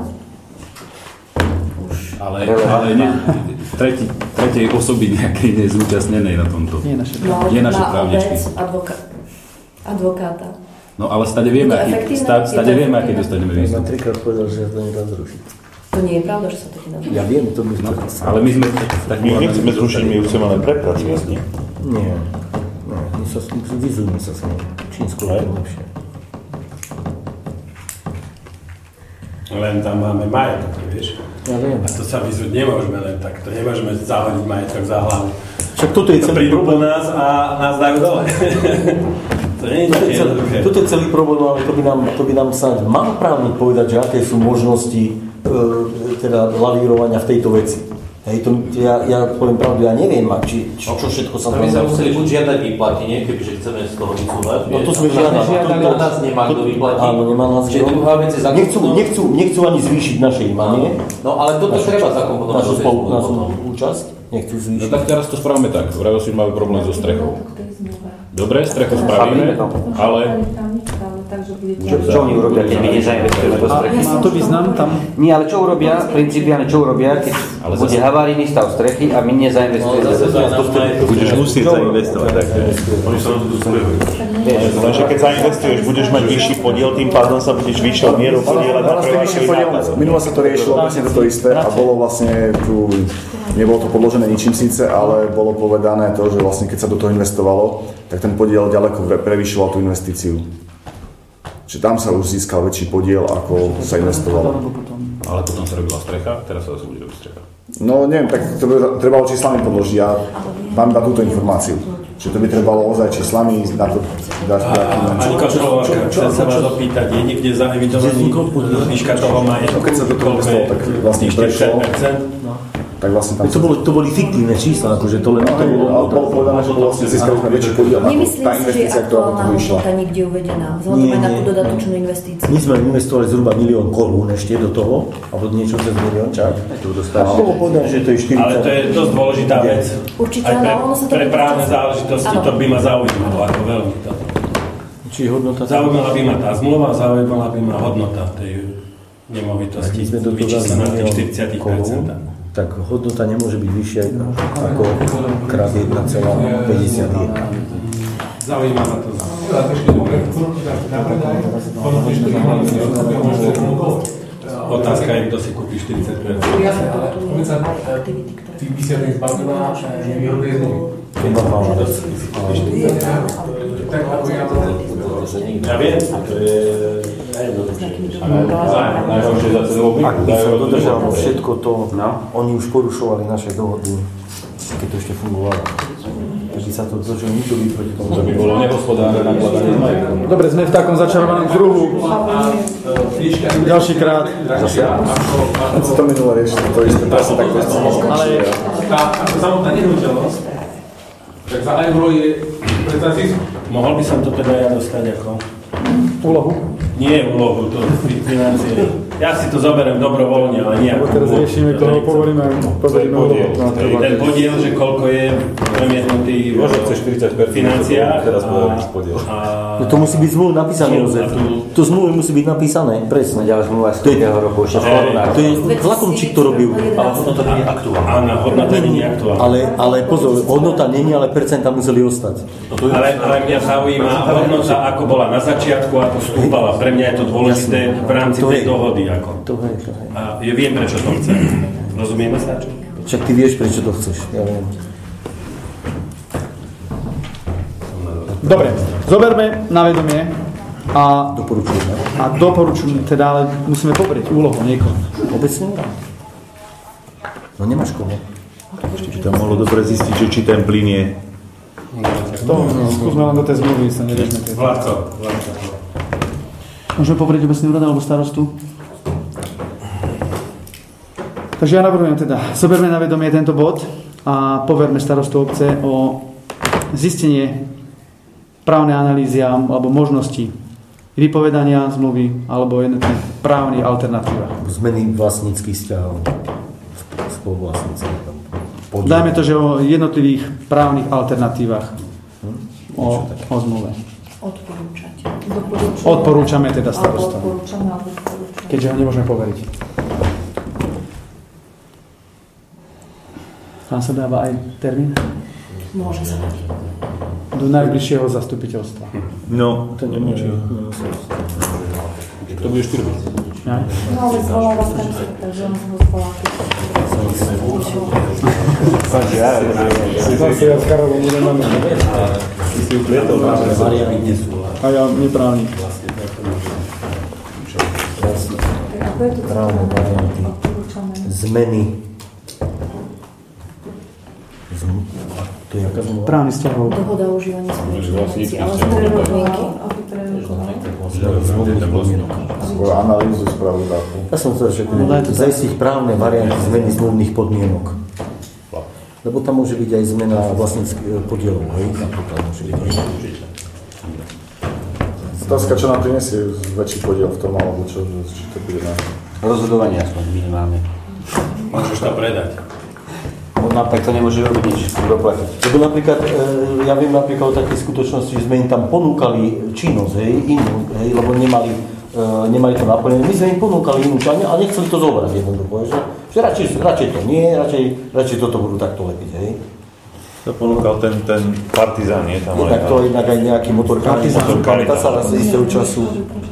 Ale, ale ne, tretí, tretej osoby nejakej nezúčastnenej na tomto. Nie naše, no, nie naše právničky. Advoka- advokáta. No ale stade vieme, aký, stade, stade vieme, aký dostaneme výstup. Ja som trikrát povedal, že ja to nedá zrušiť. To nie je pravda, že sa to nedá zrušiť. Ja viem, to my sme... No, ale my sme... Tak my nechceme zrušiť, my ju chceme len prepracovať. Nie, nie. My sa vyzujeme sa s ním. Čím skôr, tým lepšie. Len tam máme majetok, vieš. Ja viem. A to sa vyzúť nemôžeme len tak. To nemôžeme zahodiť majetok za hlavu. Však toto je celý prídu po nás a nás dajú dole. To nie je také jednoduché. Toto je celý problém, ale to by nám, to by nám sa mal právnik povedať, že aké sú možnosti e, teda lavírovania v tejto veci. Hej, to, ja, ja poviem pravdu, ja neviem, či, či, čo všetko sa... My sa museli buď žiadať výplatenie, kebyže chceme z toho vycúvať. No to sme žiadali. To nás nemá kto vyplatí. Áno, nemá nás kto. druhá vec je nechcú, nechcú, nechcú ani zvýšiť naše imanie. No ale toto treba zakomponovať. Našu spolu, našu účasť. Nechcú zvýšiť. No tak teraz to spravíme tak. Vravel si, že máme problém so strechou. Dobre, strechu spravíme, ale... Čo oni urobia, keď my nezainvestujeme do strechy? Má to význam tam? Nie, ale čo urobia, principiálne čo urobia, keď bude havárijný stav strechy a my nezainvestujeme do strechy? Budeš musieť zainvestovať. Oni sa na to spoliehajú. Lenže keď zainvestuješ, budeš mať vyšší podiel, tým pádom sa budeš vyššou mierou podielať na prevážkový náklad. Minule sa to riešilo presne toto isté a bolo vlastne tu, nebolo to podložené ničím síce, ale bolo povedané to, že vlastne keď sa do toho investovalo, tak ten podiel ďaleko prevyšoval tú investíciu. Čiže tam sa už získal väčší podiel, ako sa investovalo. Ale potom sa robila strecha, teraz sa zase bude robiť strecha. No neviem, tak to by trebalo číslami podložiť. Ja mám iba túto informáciu. Čiže to by trebalo ozaj číslami na to dať nejaký... Pani Koškolová, chcem sa vás opýtať, je niekde zaevidovaný výška toho majetku? Keď sa do toho investovalo, tak vlastne prešlo. Tak vlastne tam to, bolo, to boli fiktívne čísla, akože to len to bolo... Ale bolo povedané, že vlastne získali sme väčší podiel ako tá investícia, ktorá do toho išla. Tá niekde uvedená, vzhľadom aj na tú dodatočnú investíciu. My sme investovali zhruba milión korún ešte do toho, alebo niečo cez milión, čak. To dostali. Bolo povedané, že to je štyridsať. Ale to je dosť dôležitá vec. Určite, aj pre, ale ono sa to... pre právne záležitosti to by ma zaujímalo, ako veľmi to. Či hodnota... Zaujímala by ma tá zmluva, zaujímala by ma hodnota tej nemovitosti, vyčíslená v tých štyridsať percent. Tak hodnota nemôže byť vyššia ako krát jedna celá päťdesiatjeden. Zaujíma ma to. Otázka je, kto si kúpi štyridsať percent. Tých výsledných zbavila výhodnej zmluvy. Ja viem, to je najjednoduchšie. Ak by sa dodržalo všetko to, oni už porušovali naše dohody, keď to ešte fungovalo. Takže sa to dodržalo, nikto by proti tomu. To by bolo nehospodárne nakladanie s majetkom. Dobre, sme v takom začarovanom kruhu. Ďalší krát. Keď sa to minule riešilo, to isté, presne tak to isté. Ale tá samotná nehnuteľnosť Tak za euro je predsa zisk. Mohol by som to teda ja dostať ako? Úlohu? Nie úlohu, to financie. Ja si to zoberiem dobrovoľne, ale nie ako teraz riešime, koho povolíme pozrieť na úlohu. Ten podiel, že koľko je premietnutý v financiách. Teraz povedal podiel. No to musí byť zmluv napísané, Jozef. To zmluvy musí byť napísané, presne. Ďalej zmluva z ktorého roku, ešte v korunách. To je Tlakomčík to robil. Ale hodnota nie je aktuálna. Áno, hodnota nie je aktuálna. Ale, ale pozor, hodnota nie je, ale percentá museli ostať. Ale, ale mňa zaujíma hodnota, ako bola na začiatku, ako stúpala. Pre mňa je to dôležité v rámci tej dohody. Ako. To je, to je. A ja viem, prečo to chcem. Rozumieme sa? Však ty vieš, prečo to chceš. Ja viem. Dobre, zoberme na vedomie a doporučujeme. A doporučujeme, teda, ale musíme poprieť úlohu niekoho. Vôbec nemá. No nemáš koho. Ešte by tam mohlo dobre zistiť, že či ten plyn je... To, no, skúsme len do tej zmluvy, sa nevieme. Vládco, vládco. Môžeme poprieť obecný úrad alebo starostu? Takže ja navrhujem teda, zoberme na vedomie tento bod a poverme starostu obce o zistenie právnej analýzy alebo možnosti vypovedania zmluvy alebo jednotných právnych alternatívach. Zmeny vlastníckych vzťahov. Spoluvlastníckých. Dajme to, že o jednotlivých právnych alternatívach o, o zmluve. Odporúčať. Odporúčame teda starostu. Odporúčame alebo odporúčame. Keďže ho nemôžeme poveriť. Tam sa dáva aj termín? Môže sa dať. Do najbližšieho zastupiteľstva. No, to nemôže. To bude štyri. No, ale zvolala ten si, takže on ho zvolá. Zase ja s Karolom nemáme. Ty si uplietol, že varianty nie sú. A ja neprávnik. Právne varianty. Zmeny. To je aká zmluva? Právny vzťahov. Dohoda o užívaní spoločnosti, ale z pre rokovníky. Svoju analýzu spravu dátu. Ja som chcel, že zajistiť právne varianty zmeny zmluvných podmienok. Lebo tam môže byť aj zmena vlastníckych podielov, hej? Napríklad môže byť. Otázka, čo nám prinesie väčší podiel v tom, alebo čo, či to bude na... Rozhodovanie aspoň minimálne. Môžeš to predať. No tak to nemôže robiť nič, doplatiť. Lebo napríklad, ja viem napríklad o takej skutočnosti, že sme im tam ponúkali činnosť, hej, inú, hej, lebo nemali, uh, nemali to naplnené. My sme im ponúkali inú činnosť a nechceli to zobrať jednoducho, že, že radšej, radšej to nie, radšej, radšej toto budú takto lepiť, hej. To ponúkal ten, ten Partizán, nie? Tam jednak to, jednak aj nejaký motorkári, motorkári, tá sa raz istého času.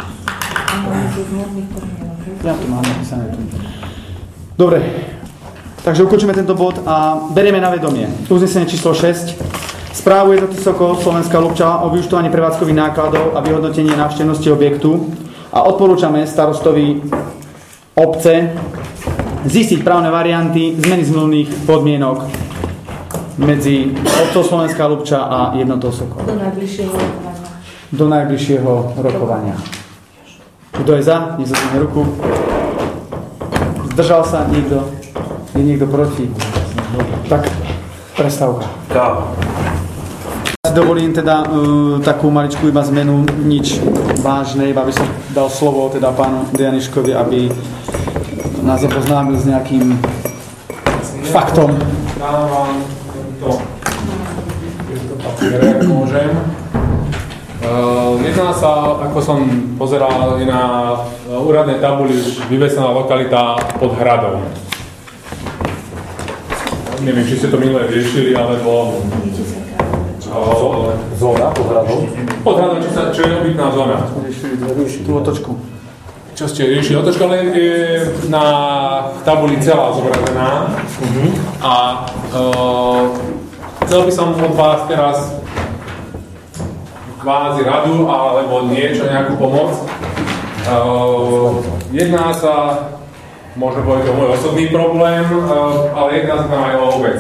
Ja to mám napísané tu. Dobre. Takže ukončíme tento bod a berieme na vedomie uznesenie číslo šesť. Správu jednoty Sokol Slovenská Ľupča o vyúčtovaní prevádzkových nákladov a vyhodnotenie návštevnosti objektu a odporúčame starostovi obce zistiť právne varianty zmeny zmluvných podmienok medzi obcou Slovenská Ľupča a jednotou Sokol. Do najbližšieho rokovania. Do najbližšieho rokovania. Kto je za? Nech zodvihne ruku. Zdržal sa niekto? Je niekto proti? Tak, prestávka. Káva. Dovolím teda uh, takú maličkú iba zmenu, nič vážne, iba by som dal slovo teda pánu Dejaniškovi, aby nás oboznámil s nejakým faktom. Dám vám tento, tento papier, ak môžem. Uh, jedná sa, ako som pozeral, na úradnej tabuli vyvesená lokalita pod hradom. Neviem, či ste to minulé riešili, alebo... Zóna pod hradom? Pod hradom, čo, sa, čo je obytná zóna. Tú otočku. Čo ste riešili? Otočka len je na tabuli celá zobrazená. Uh-huh. A uh, chcel by som od vás teraz kvázi radu, alebo niečo, nejakú pomoc. Uh, jedná sa... Možno bude to môj osobný problém, ale jedná sa tam aj o obec.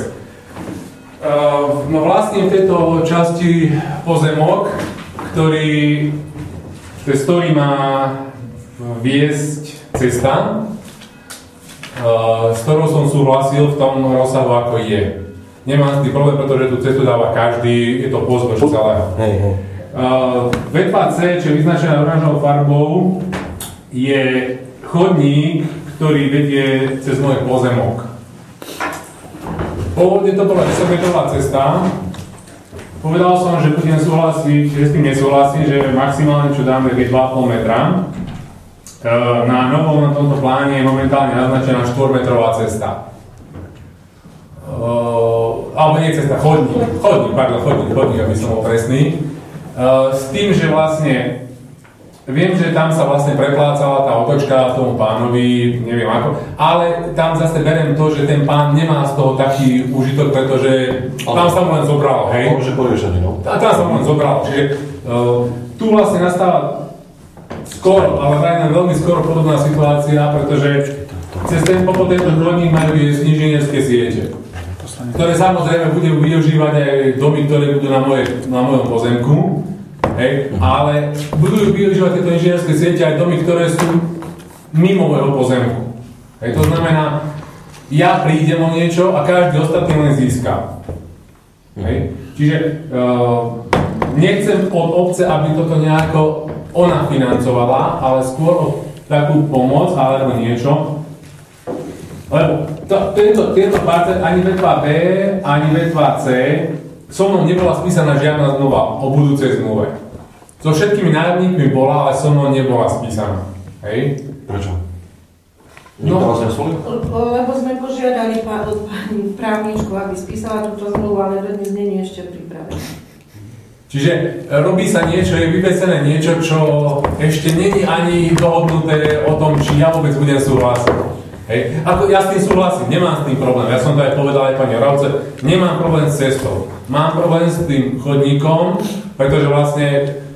No vlastním v tejto časti pozemok, ktorý, cez ktorý má viesť cesta, s ktorou som súhlasil v tom rozsahu, ako je. nemám s tým problém, pretože tú cestu dáva každý, je to pozdĺž celého. Hej, hej. Uh, vé dva cé, čo je vyznačená oranžovou farbou, je chodník, ktorý vedie cez môj pozemok. Pôvodne to bola desaťmetrová cesta. Povedal som, že budem súhlasiť, že s tým nesúhlasím, že maximálne čo dáme je dva a pol metra. Na novom na tomto pláne je momentálne naznačená štvormetrová cesta. Uh, alebo nie cesta, chodník, chodník, pardon, chodník, chodník, aby som bol presný. Uh, s tým, že vlastne viem, že tam sa vlastne preplácala tá otočka tomu pánovi, neviem ako, ale tam zase beriem to, že ten pán nemá z toho taký úžitok, pretože tam sa mu len zobralo, hej? Môže poriešený, no. A tam sa mu len zobralo, čiže uh, tu vlastne nastáva skoro, ale vrajme veľmi skoro podobná situácia, pretože cez ten popod tento chodník majú inžinierské siete, ktoré samozrejme budú využívať aj domy, ktoré budú na, moje, na mojom pozemku, hej, ale budú využívať tieto inžinierské siete aj domy, ktoré sú mimo môjho pozemku. Hej, to znamená, ja prídem o niečo a každý ostatný len získa. Hej. Čiže uh, nechcem od obce, aby toto nejako ona financovala, ale skôr o takú pomoc alebo niečo. Lebo to, tento, tento parcel ani vé dva bé, ani vé dva cé so mnou nebola spísaná žiadna zmluva o budúcej zmluve. So všetkými nájomníkmi bola, ale so mnou nebola spísaná. Hej? Prečo? No, lebo sme požiadali od pani právničku, aby spísala túto zmluvu, ale dnes nie je ešte pripravené. Čiže robí sa niečo, je vyvesené niečo, čo ešte není ani dohodnuté o tom, či ja vôbec budem súhlasiť. Hej. Ako ja s tým súhlasím, nemám s tým problém. Ja som to aj povedal aj pani Oravce, nemám problém s cestou. Mám problém s tým chodníkom, pretože vlastne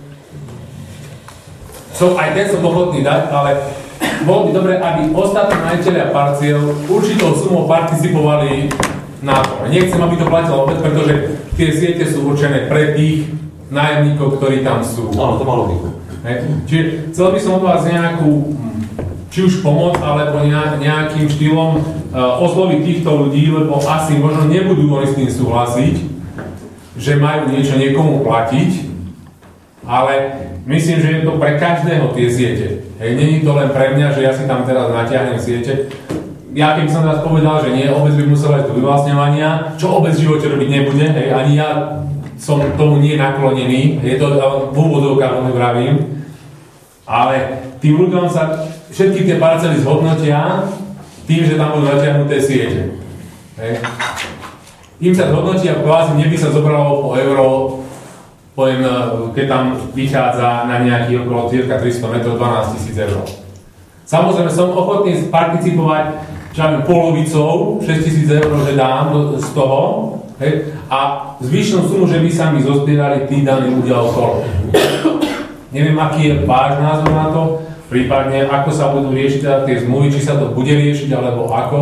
som, aj ten som ochotný dať, ale bolo by dobré, aby ostatní majiteľia parciel určitou sumou participovali na to. Nechcem, aby to platilo opäť, pretože tie siete sú určené pre tých nájomníkov, ktorí tam sú. Áno, to má logiku. Čiže chcel by som od vás nejakú, či už pomoc, alebo nejakým štýlom uh, osloviť týchto ľudí, lebo asi možno nebudú oni s tým súhlasiť, že majú niečo niekomu platiť, ale myslím, že je to pre každého tie siete. Hej, není to len pre mňa, že ja si tam teraz natiahnem siete. Ja keby som teraz povedal, že nie, obec by musela ísť do vyvlastňovania, čo obec v živote robiť nebude, hej, ani ja som tomu nie naklonený, je to v úvodovkách, veľmi vravím, ale tým ľuďom sa všetky tie parcely zhodnotia tým, že tam budú natiahnuté siete. Hej. Im sa zhodnotia, kvázi mne by sa zobralo po euro, poviem, keď tam vychádza na nejaký okolo cirka tristo metrov, dvanásť tisíc eur. Samozrejme som ochotný participovať, čo ja viem, polovicou, šesť tisíc eur, že dám z toho, hej, a zvyšnú sumu, že by sa mi zozbierali tí daní ľudia okolo. Neviem, aký je váš názor na to, prípadne ako sa budú riešiť teda tie zmluvy, či sa to bude riešiť, alebo ako.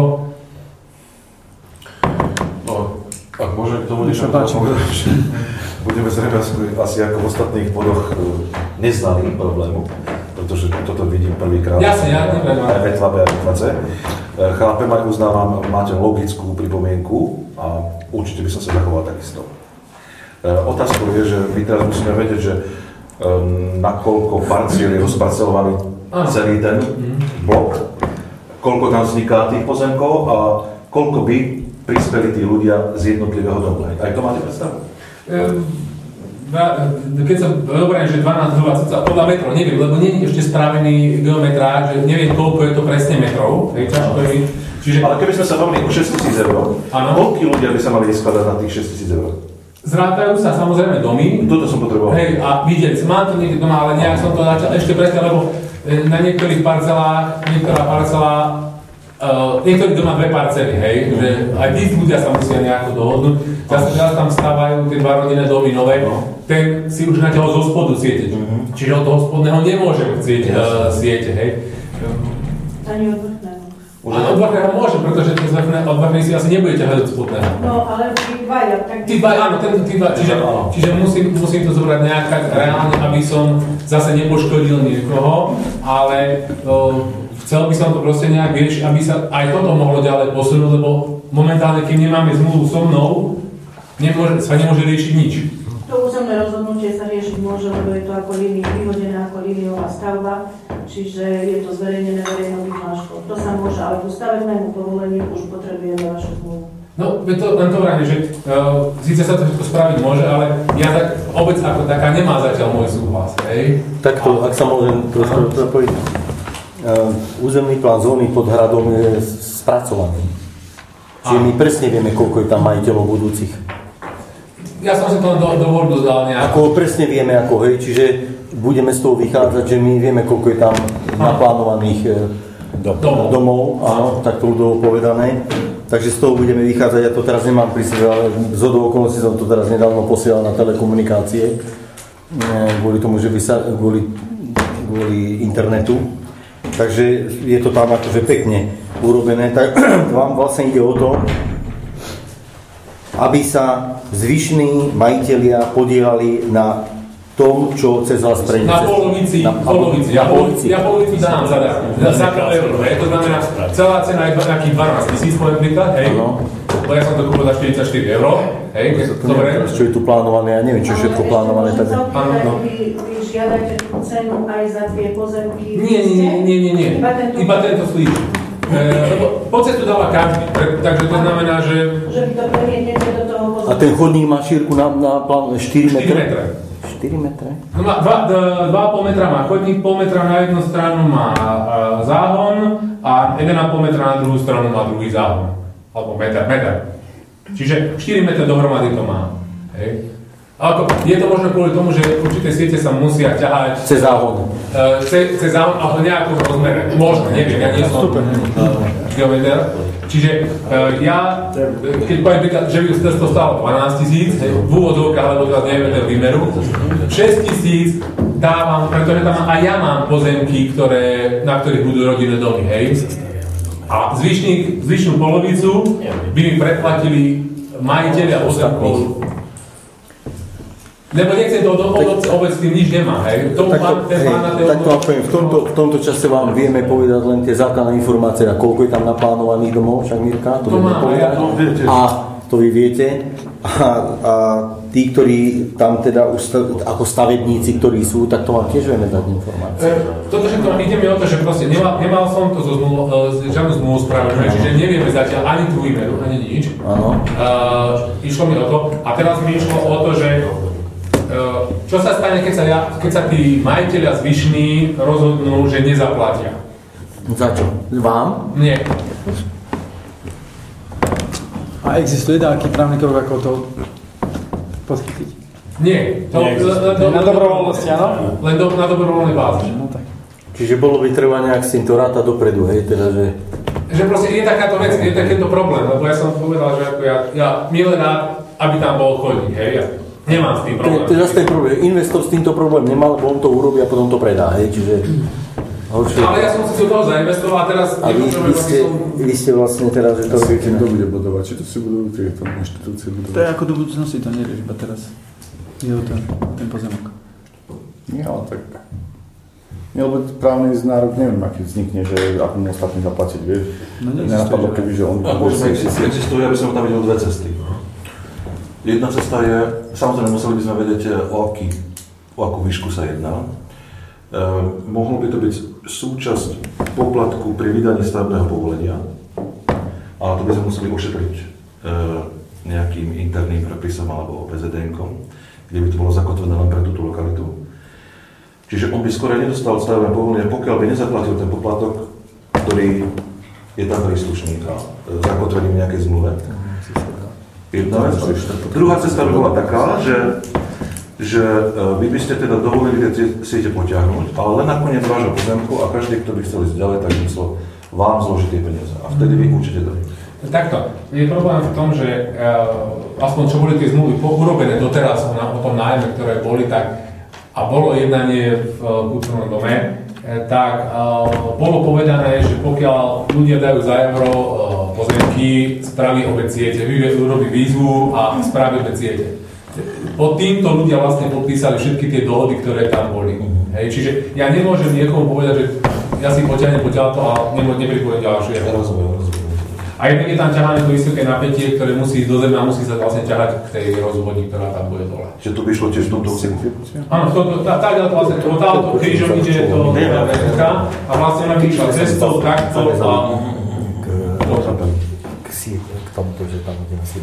No, ak môžem k tomu niečo povedať, že budeme zrejme asi ako v ostatných bodoch neznalým problému, pretože toto vidím prvýkrát. Jasne, ja neviem. Aj vé dva bé, aj vé dva cé. Chápem, aj uznávam, máte logickú pripomienku a určite by som sa zachoval takisto. Otázkou je, že my teraz musíme vedieť, že um, nakoľko parciel je rozparcelovaný celý ten blok, koľko tam vzniká tých pozemkov a koľko by prispeli tí ľudia z jednotlivého domu. Aj to máte predstavu? Um, keď sa doberiem, že dvanásť dvadsať podľa metrov, neviem, lebo nie je ešte spravený geometrák, že neviem, koľko je to presne metrov. Hej, čiže... Ale keby sme sa bavili o šesť tisíc eur, koľko ľudia by sa mali skladať na tých šesť tisíc eur? Zrátajú sa samozrejme domy. Toto som potreboval. Hej, a vidieť, mám to niekde doma, ale nejak som to začal ešte presne, lebo na niektorých parcelách, niektorá parcela, uh, niektorých doma dve parcely, hej, mm. že aj tí ľudia sa musia nejako dohodnúť. Zase teraz tam stávajú tie dva rodinné domy nové, no. Ten si už na teho zo spodu siete, mm-hmm. čiže od toho spodného nemôžem chcieť uh, siete, hej. Ani od vrchného. Od vrchného môžem, pretože ten od vrchnej si asi nebude ťahať od spodného. No, ale tí dvaja, tak... Tí dvaja, áno, ten, tí dvaja, čiže, čiže musím, musím to zobrať nejak tak reálne, aby som zase nepoškodil nikoho, ale o, chcel by som to proste nejak riešiť, aby sa aj toto mohlo ďalej posunúť, lebo momentálne, kým nemáme zmluvu so mnou, nemôže, sa nemôže riešiť nič. To územné rozhodnutie sa riešiť môže, lebo je to ako líni, vyhodená ako líniová stavba, čiže je to zverejnené verejnou vyhláškou. To sa môže, ale ku stavebnému povoleniu už potrebujeme vašu zmluvu. No, je to len to vrajme, že uh, síce sa to všetko spraviť môže, ale ja tak, obec ako taká nemá zatiaľ môj súhlas, hej? Takto, ak sa môžem trošku zapojiť. Uh, územný plán zóny pod hradom je spracovaný. Čiže my presne vieme, koľko je tam majiteľov budúcich. Ja som si to do, do Wordu dal nejak. Ako presne vieme, ako, hej, čiže budeme z toho vychádzať, že my vieme, koľko je tam naplánovaných eh, domov. domov, áno, tak to bolo povedané. Takže z toho budeme vychádzať, ja to teraz nemám pri sebe, ale z hodou okolností som to teraz nedávno posielal na telekomunikácie, kvôli tomu, že by sa, kvôli, kvôli internetu. Takže je to tam akože pekne urobené. Tak vám vlastne ide o to, aby sa zvyšní majitelia podielali na tom, čo cez vás prejde. Na polovici, na polovici. Ja, polovici. ja polovici dám za za eur. To znamená, celá cena je nejakých dvanásť tisíc, poviem príklad, hej. Lebo ja som to kúpil za štyridsaťštyri eur, hej. Dobre. Čo je tu plánované, ja neviem, čo je všetko plánované. Ale vy, vy žiadate cenu aj za tie pozemky? Nie, nie, nie, nie, nie. Iba tento, Iba tento slíč. E, lebo podcestu dáva každý, takže to znamená, že... Že vy to premietnete do toho pozemku. A ten chodník má šírku na, na plán štyri metre? štyri metre. No má dva a pol metra má chodník, pol metra na jednu stranu má uh, záhon a jeden a pol metra na druhú stranu má druhý záhon. Alebo meter, meter. Čiže štyri metre dohromady to má. Hej. Ako, je to možno kvôli tomu, že určité siete sa musia ťahať cez záhon. Uh, cez, cez záhon, ale nejakom rozmere. Možno, neviem, ja nie som geometer. Čiže uh, ja, keď poviem, že by to stalo dvanásť tisíc, v úvodovkách, alebo teraz neviem ten výmeru, šesť tisíc dávam, pretože tam aj ja mám pozemky, ktoré, na ktorých budú rodinné domy, hej. A zvyšný, zvyšnú polovicu by mi predplatili majiteľia pozemkov. Lebo nechcem to od obce, obec s tým nič nemá, hej. Tomu takto, hej, takto vám poviem, v tomto, v tomto čase vám vieme povedať len tie základné informácie, a koľko je tam naplánovaných domov, však Mirka, to, to vieme povedať. Ja to a to vy viete. A, a tí, ktorí tam teda ako stavebníci, ktorí sú, tak to vám tiež vieme dať informácie. E, toto všetko ide mi o to, že proste nemal, nemal som to zo zmluv, žiadnu zmluvu spravenú, čiže nevieme zatiaľ ani tú výmeru, ani nič. Áno. E, išlo mi o to. A teraz mi išlo o to, že čo sa stane, keď sa, ja, keď sa tí majiteľia zvyšní rozhodnú, že nezaplatia? Za čo? Vám? Nie. A existuje nejaký právny krok, ako to podchytiť? Nie. To, Nie len, len, na dobrovoľnosti, áno? Len do, na dobrovoľnej báze. No, tak. Čiže bolo by treba nejak s tým to ráta dopredu, hej, teda, že... Že proste je takáto vec, je takéto problém, lebo ja som povedal, že ako ja, ja milé rád, aby tam bol chodník, hej, ja nemám s tým problém. To je zase ten problém. Investor s týmto problém nemal, lebo on to urobí a potom to predá, hej, čiže... Horšie. Ale ja som si do toho zainvestoval a teraz... A vy, vy, ste, vy ste vlastne teraz, že to... Asi kým to bude budovať, či to si budú tie inštitúcie budovať? To je ako do budúcnosti, to nerieš, iba teraz. Je to ten pozemok. Nie, ale tak... Nie, lebo právny nárok, neviem, aký vznikne, že ako mu ostatní zaplatiť, vieš. No nenapadlo, keby, že on... Môžeme, existuje, aby som tam videl dve cesty. Jedna cesta je, samozrejme museli by sme vedieť, o, aký, o akú výšku sa jedná. E, mohlo by to byť súčasť poplatku pri vydaní stavebného povolenia, ale to by sme museli ošetriť e, nejakým interným prepisom alebo pé zet dé-kom, kde by to bolo zakotvené len pre túto lokalitu. Čiže on by skoro nedostal stavebné povolenie, pokiaľ by nezaplatil ten poplatok, ktorý je tam príslušný a zakotvený v nejakej zmluve. Jedna vec. Druhá cesta by bola taká, že, že vy by ste teda dovolili tie siete potiahnuť, ale len nakoniec vášho pozemku a každý, kto by chcel ísť ďalej, tak musel vám zložiť tie peniaze. A vtedy vy určite dali. Takto. Je problém v tom, že uh, aspoň čo boli tie zmluvy urobené doteraz o, o tom nájme, ktoré boli, tak a bolo jednanie v uh, kultúrnom dome, tak uh, bolo povedané, že pokiaľ ľudia dajú za euro uh, pozemky, spraví obec siete, urobí výzvu a spraví obec siete. Pod týmto ľudia vlastne podpísali všetky tie dohody, ktoré tam boli. Hej, čiže ja nemôžem niekomu povedať, že ja si potiahnem potiaľto a nepripojem ďalšie. Rozumiem, rozumiem. A jednak je tam ťahané to vysoké napätie, ktoré musí ísť do zeme a musí sa vlastne ťahať k tej rozvodni, ktorá tam bude dole. Čiže tu by šlo tiež v tomto úseku? Áno, v tomto, tá, tá, tá, vlastne, to táto krížom ide to veľká a vlastne ona by išla cestou, takto a... K tomuto, že tam ideme si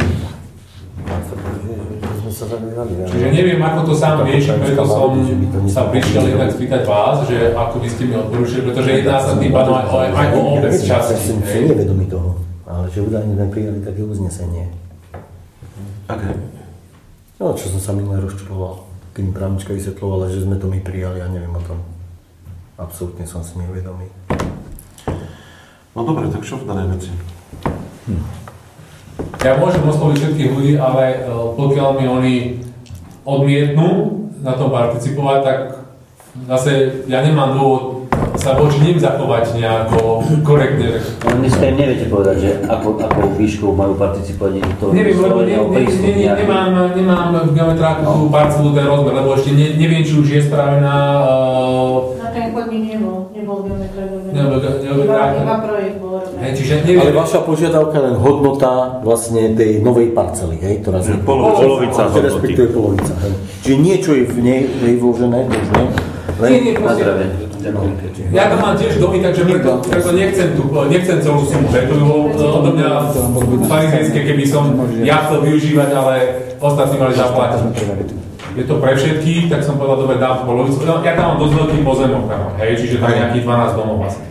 Čiže neviem, ako to sám rieši, preto som sa prišiel jednak spýtať vás, že ako by ste mi odporúčili, pretože jedná sa tým pádom aj, aj o obec časti. Ja som si nevedomý toho, ale že údajne sme prijali také uznesenie. Aké? No, čo som sa minulé rozčuloval, keď mi právnička vysvetľovala, že sme to my prijali, ja neviem o tom. Absolútne som si nevedomý. No dobre, tak čo v danej veci? Hm. Ja môžem osloviť všetkých ľudí, ale pokiaľ mi oni odmietnú na tom participovať, tak zase ja nemám dôvod sa voči ním zachovať nejako korektne. Dneska im neviete povedať, že ako, ako výškou majú participovať do toho. Neviem, lebo ne, ne, ne, ne, nemám, nemám v geometráku tú parcelu, ten rozmer, lebo ešte ne, neviem, či už je spravená... Uh... Na ten chodník nebol, nebol geometrák. Nebol geometrák. Iba projekt bol robený. Čiže neviem. Ale vaša požiadavka je len hodnota vlastne tej novej parcely, hej, ktorá je polovica, respektíve polovica, hej. Čiže niečo je v nej vložené, možno, len na zdravie. Ja tam mám tiež domy, takže preto, preto nechcem, tu, nechcem celú sumu, preto by bolo odo mňa farizejské, keby som ja chcel využívať, ale ostatní mali zaplatiť. Je to pre všetkých, tak som povedal, dobre, dám polovicu. Ja tam mám dosť veľký pozemok, hej, čiže tam nejakých dvanásť domov vlastne.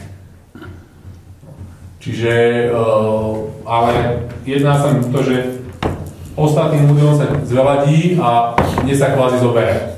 Čiže, uh, ale jedná sa mi to, že ostatným ľuďom sa zveladí a mne sa kvázi zoberie.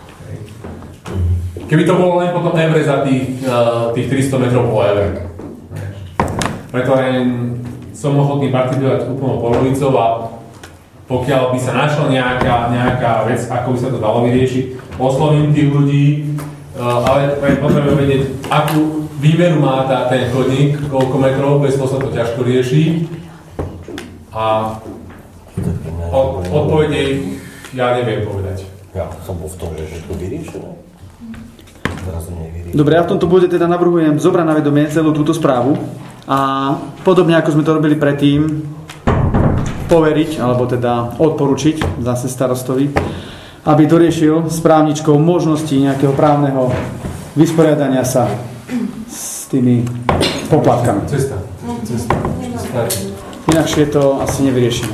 Keby to bolo len potom evre za tých, uh, tých tristo metrov po evre. Preto aj som ochotný participovať úplnou polovicou a pokiaľ by sa našla nejaká, nejaká vec, ako by sa to dalo vyriešiť, oslovím tých ľudí, uh, ale potrebujem vedieť, akú výmeru má tá, ten chodník, koľko metrov, bez toho sa to ťažko rieši. A od, odpovede ja neviem povedať. Ja som bol v tom, že to vyriešené. Dobre, ja v tomto bode teda navrhujem zobrať na vedomie celú túto správu a podobne ako sme to robili predtým, poveriť, alebo teda odporučiť zase starostovi, aby doriešil s právničkou možnosti nejakého právneho vysporiadania sa s tými poplatkami. Cesta. Cesta. Inakšie to asi nevyriešime.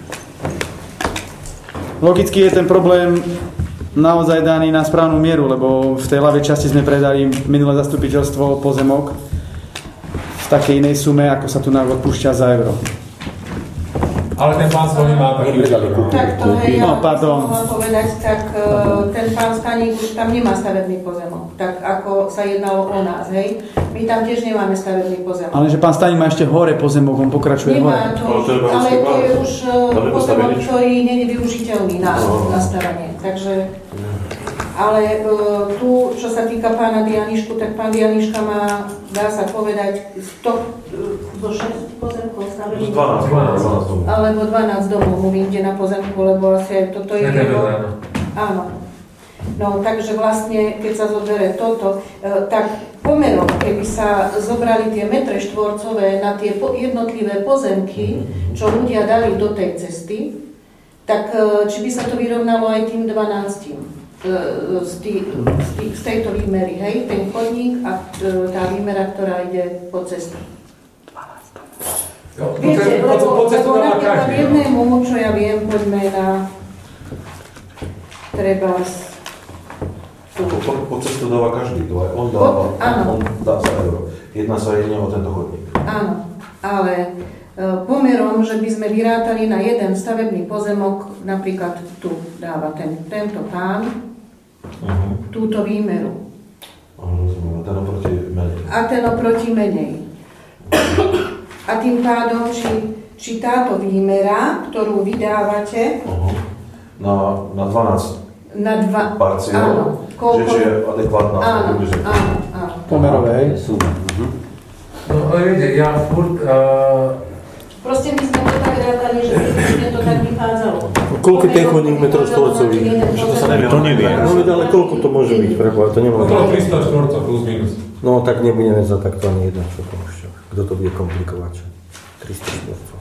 Logicky je ten problém naozaj daný na správnu mieru, lebo v tej ľavej časti sme predali minulé zastupiteľstvo pozemok v takej inej sume, ako sa tu nám odpúšťa za euro. Ale ten pán Staník má taký Tak to hej, no, ja som mohla povedať, tak uh, ten pán Staník už tam nemá stavebný pozemok, tak ako sa jednalo o nás, hej. My tam tiež nemáme stavebný pozemok. Ale že pán Staník má ešte hore pozemok, on pokračuje Nemá hore. To, ale to je už uh, pozemok, ktorý nie je využiteľný na, na stavanie, takže... Ale uh, tu, čo sa týka pána Dianišku, tak pán Dianiška má, dá sa povedať, sto, zo šesť pozemkov stavených. dvanásť Alebo dvanásť domov mu vyjde na pozemku, lebo asi aj toto je jeho. Áno. No, takže vlastne, keď sa zoberie toto, uh, tak pomerom, keby sa zobrali tie metre štvorcové na tie po, jednotlivé pozemky, čo ľudia dali do tej cesty, tak uh, či by sa to vyrovnalo aj tým dvanástim. Z, tý, z, tý, z tejto výmery, hej, ten chodník a tá výmera, ktorá ide po ceste. No, viete, lebo, lebo napríklad jednému, čo ja viem, poďme na treba po, po, po cestu dáva každý, to aj on dáva, on, on dá za euro. Jedná sa jedine o tento chodník. Áno, ale pomerom, že by sme vyrátali na jeden stavebný pozemok, napríklad tu dáva ten, tento pán, uh-huh. túto výmeru. Uh-huh. A ten oproti menej. A ten oproti menej. A tým pádom, či, či táto výmera, ktorú vydávate... Uh-huh. Na, na dvanásť na dva, parciál, áno, koľko, že či je adekvátna. Áno, áno, áno. Pomerové sú. Uh-huh. No, ale viete, ja furt... Uh... Proste my sme to tak rátali, že by to tak vychádzalo. Koľko ten chodník metrov štvorcových? To neviem. No ale koľko to môže byť? Preboha, to nemôže. Okolo tristo štvorcov plus minus. No tak nebudeme za takto ani jedna čo pomôžť. Kto to bude komplikovať? tristo štvorcov.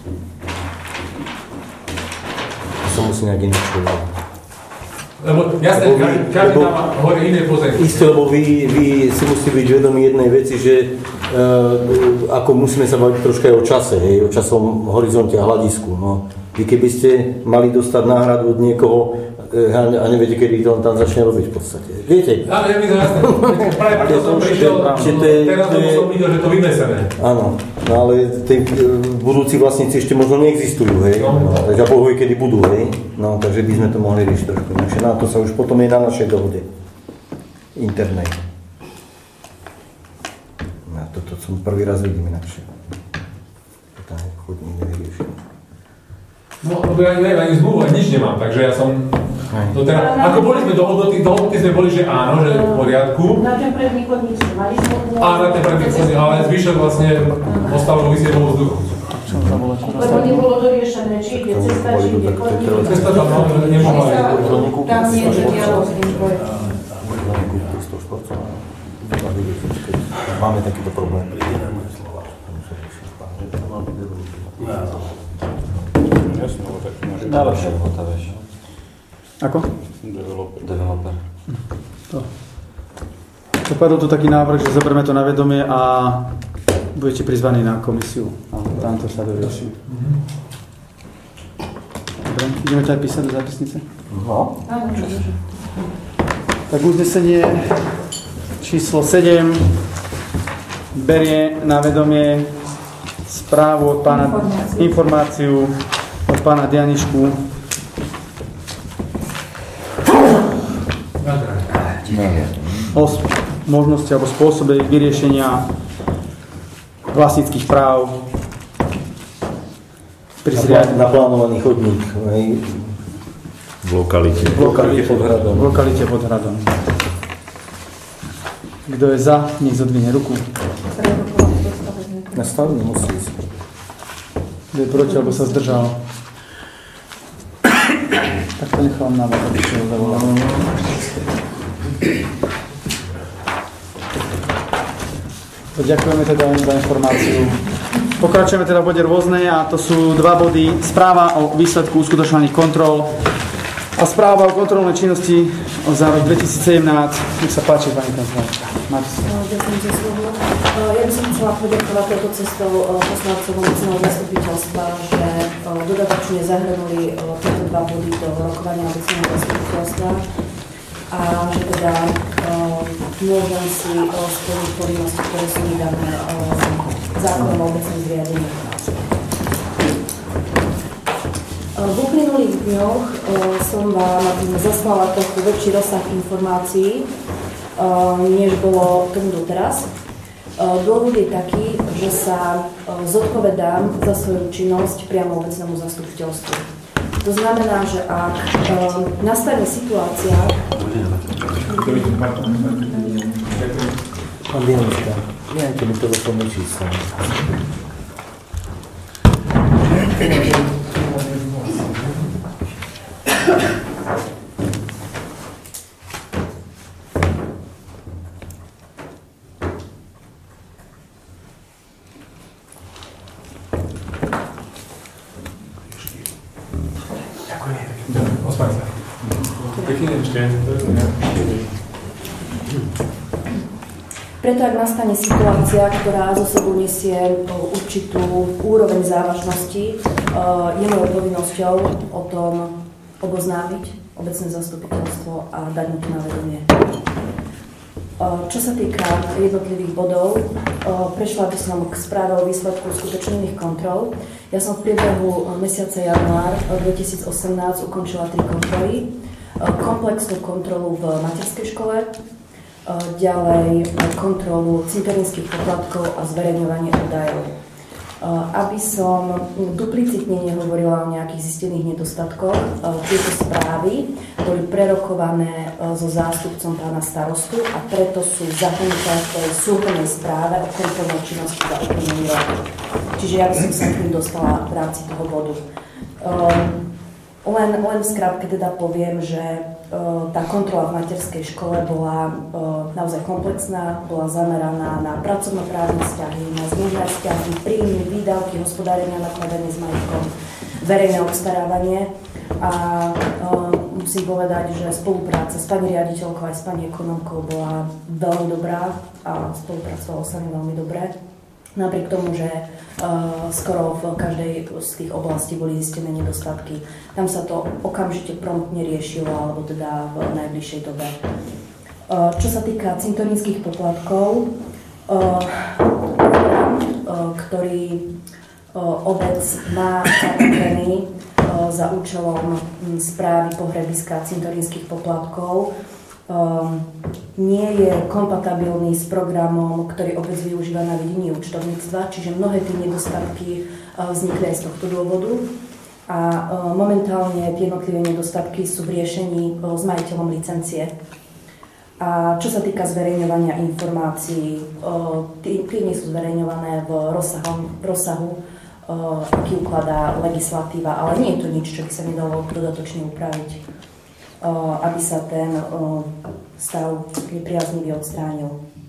To musí nejak inačovať. Lebo jasne, každý, každý tam hovorí iné pozemky. Isté, lebo vy, vy si musíte byť vedomí jednej veci, že uh, ako musíme sa baviť troška aj o čase, hej, o časovom horizonte a hľadisku. No. Vy keby ste mali dostať náhradu od niekoho a neviete, kedy to on tam začne robiť v podstate. Viete? Áno, ja vidím, jasne. Práve preto som prišiel, teraz som videl, že to vymesené. Áno, no ale tí budúci vlastníci ešte možno neexistujú, hej. No, takže a Boh vie, kedy budú, hej. No, takže by sme to mohli riešiť trošku inakšie. Na to sa už potom je na našej dohode. Internet. No, toto som prvý raz vidím inakšie. To tam chod nikde nevyriešil. No, lebo ja neviem, ani zmluvu, ani nič nemám, takže ja som... To teda, ako boli sme dohodnutí, dohodnutí sme boli, že áno, že v poriadku. Na ten predný chodník sme mali zmluvu. A na ten predný chodník, ale zvyšok vlastne ostalo vysieť vo vzduchu. Lebo nebolo doriešené, či ide cesta, či ide chodník. Cesta tam nemohla ísť. Tam nie je dialog s tým projektom. Máme takýto problém. Najlepšie lehota, vieš. Ako? Developer. Developer. To. Dopadol tu taký návrh, že zoberieme to na vedomie a budete prizvaní na komisiu. A tam to sa dorieši. Dobre, ideme to aj písať do zápisnice? No. Tak uznesenie číslo sedem berie na vedomie správu od pána, informáciu od pána Dianišku o možnosti alebo spôsobe vyriešenia vlastníckych práv pri zriadení. Naplánovaný chodník v lokalite. V lokalite pod hradom. V lokalite pod hradom. Kto je za, nech zodvihne ruku. Na stavu nemusí ísť. Kto je proti, alebo sa zdržal. Tak to nechám na vás, aby ste ho zavolali. Ďakujeme teda za informáciu. Pokračujeme teda v bode rôzne a to sú dva body. Správa o výsledku uskutočňovaných kontrol a správa o kontrolnej činnosti za rok dvetisícsedemnásť. Nech sa páči, pani kancelárka. Máte sa. Ďakujem za slovo. Ja by som chcela poďakovať touto cestou poslancom obecného zastupiteľstva, že dodatočne zahrnuli tieto dva body do rokovania obecného zastupiteľstva a že teda môžem si splniť povinnosti, ktoré sú mi dané zákonom o obecnom zriadení. V uplynulých dňoch som vám zaslala trochu väčší rozsah informácií, než bolo tomu doteraz. Dôvod je taký, že sa zodpovedám za svoju činnosť priamo obecnému zastupiteľstvu. To znamená, že ak nastane situácia... Pán Dianička, nejajte mi telefónne číslo. Preto, ak nastane situácia, ktorá zo sebou nesie určitú úroveň závažnosti, je mojou povinnosťou o tom oboznámiť obecné zastupiteľstvo a dať mu to na vedomie. Čo sa týka jednotlivých bodov, prešla by som k správe o výsledku uskutočnených kontrol. Ja som v priebehu mesiaca január dvetisícosemnásť ukončila tri kontroly. Komplexnú kontrolu v materskej škole, ďalej kontrolu cintorínskych poplatkov a zverejňovanie údajov. Aby som duplicitne nehovorila o nejakých zistených nedostatkoch, tieto správy boli prerokované so zástupcom pána starostu a preto sú zahrnuté v tej súhrnnej správe o kontrolnej činnosti za uplynulý rok. Čiže ja by som sa k tým dostala v rámci toho bodu. Len, len v skratke teda poviem, že tá kontrola v materskej škole bola naozaj komplexná, bola zameraná na pracovnoprávne vzťahy, na zmluvné vzťahy, príjmy, výdavky, hospodárenie, nakladanie s majetkom, verejné obstarávanie. A musím povedať, že spolupráca s pani riaditeľkou aj s pani ekonomkou bola veľmi dobrá a spolupracovalo sa mi veľmi dobre. Napriek tomu, že uh, skoro v každej z tých oblastí boli zistené nedostatky, tam sa to okamžite promptne riešilo, alebo teda v najbližšej dobe. Uh, čo sa týka cintorínskych poplatkov, uh, program, uh, ktorý uh, obec má zapojený uh, za účelom um, správy pohrebiska cintorínskych poplatkov, Um, nie je kompatibilný s programom, ktorý obec využíva na vedenie účtovníctva, čiže mnohé tie nedostatky uh, vznikli aj z tohto dôvodu a uh, momentálne tie jednotlivé nedostatky sú v riešení uh, s majiteľom licencie. A čo sa týka zverejňovania informácií, uh, tie, tie nie sú zverejňované v rozsahu, v rozsahu uh, aký ukladá legislatíva, ale nie je to nič, čo by sa nedalo dodatočne upraviť, aby sa ten stav nepriaznivý odstránil.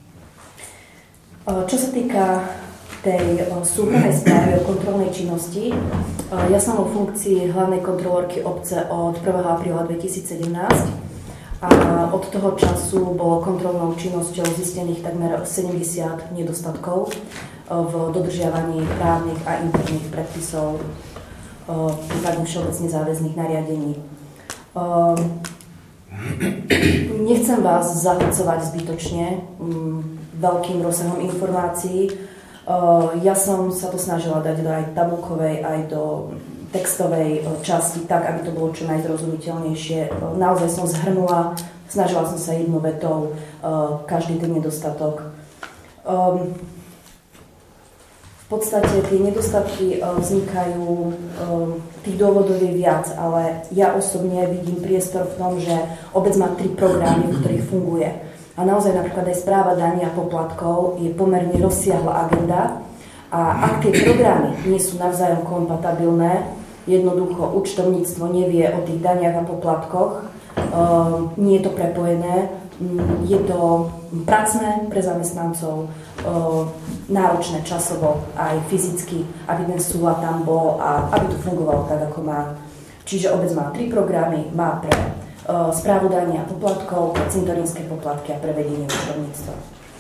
Čo sa týka tej súhrnnej správy o kontrolnej činnosti, ja som vo funkcii hlavnej kontrolórky obce od prvého apríla dvetisícsedemnásť a od toho času bolo kontrolnou činnosťou zistených takmer sedemdesiat nedostatkov v dodržiavaní právnych a interných predpisov, prípadne všeobecne záväzných nariadení. Uh, nechcem vás zahlcovať zbytočne um, veľkým rozsahom informácií. Uh, ja som sa to snažila dať do aj tabulkovej, aj do textovej uh, časti, tak, aby to bolo čo najzrozumiteľnejšie. Uh, naozaj som zhrnula, snažila som sa jednou vetou uh, každý ten nedostatok. Um, V podstate tie nedostatky vznikajú, tých dôvodov je viac, ale ja osobne vidím priestor v tom, že obec má tri programy, v ktorých funguje. A naozaj napríklad aj správa daní a poplatkov je pomerne rozsiahla agenda a ak tie programy nie sú navzájom kompatibilné, jednoducho účtovníctvo nevie o tých daniach a poplatkoch, nie je to prepojené, je to pracné pre zamestnancov, náročné časovo aj fyzicky, aby ten súlad tam bol a aby to fungovalo tak, ako má. Čiže obec má tri programy, má pre uh, správu daní a poplatkov, pre cintorínske poplatky a pre vedenie účtovníctva.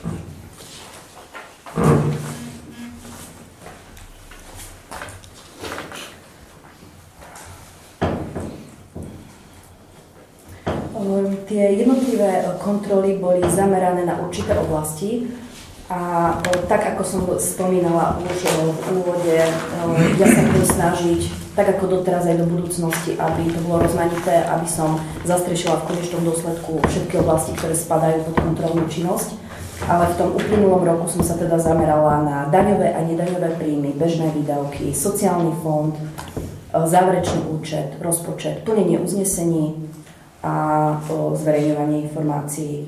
Tie jednotlivé kontroly boli zamerané na určité oblasti a tak, ako som spomínala už v úvode, ja sa budem snažiť, tak ako doteraz aj do budúcnosti, aby to bolo rozmanité, aby som zastrešila v konečnom dôsledku všetky oblasti, ktoré spadajú pod kontrolnú činnosť. Ale v tom uplynulom roku som sa teda zamerala na daňové a nedaňové príjmy, bežné výdavky, sociálny fond, záverečný účet, rozpočet, plnenie uznesení a zverejňovanie informácií.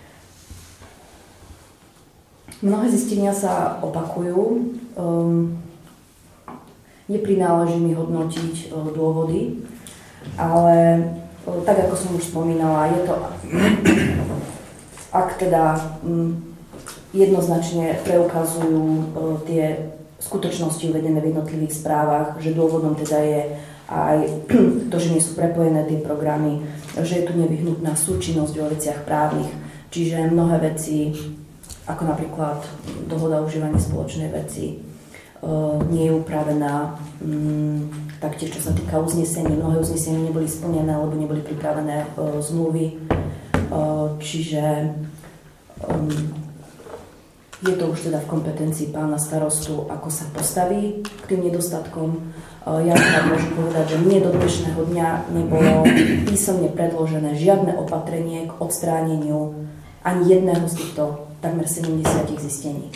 Mnohé zistenia sa opakujú. Um, neprináleží mi hodnotiť uh, dôvody, ale uh, tak ako som už spomínala, je to, ak teda um, jednoznačne preukazujú uh, tie skutočnosti uvedené v jednotlivých správach, že dôvodom teda je aj to, že nie sú prepojené tie programy, že je tu nevyhnutná súčinnosť vo veciach právnych, čiže mnohé veci, ako napríklad dohoda o užívaní spoločnej veci, nie je upravená. Taktiež, čo sa týka uznesení, mnohé uznesenia neboli splnené, alebo neboli pripravené zmluvy, čiže je to už teda v kompetencii pána starostu, ako sa postaví k tým nedostatkom. Ja teda môžem povedať, že mne do dnešného dňa nebolo písomne predložené žiadne opatrenie k odstráneniu ani jedného z týchto takmer sedemdesiat zistení.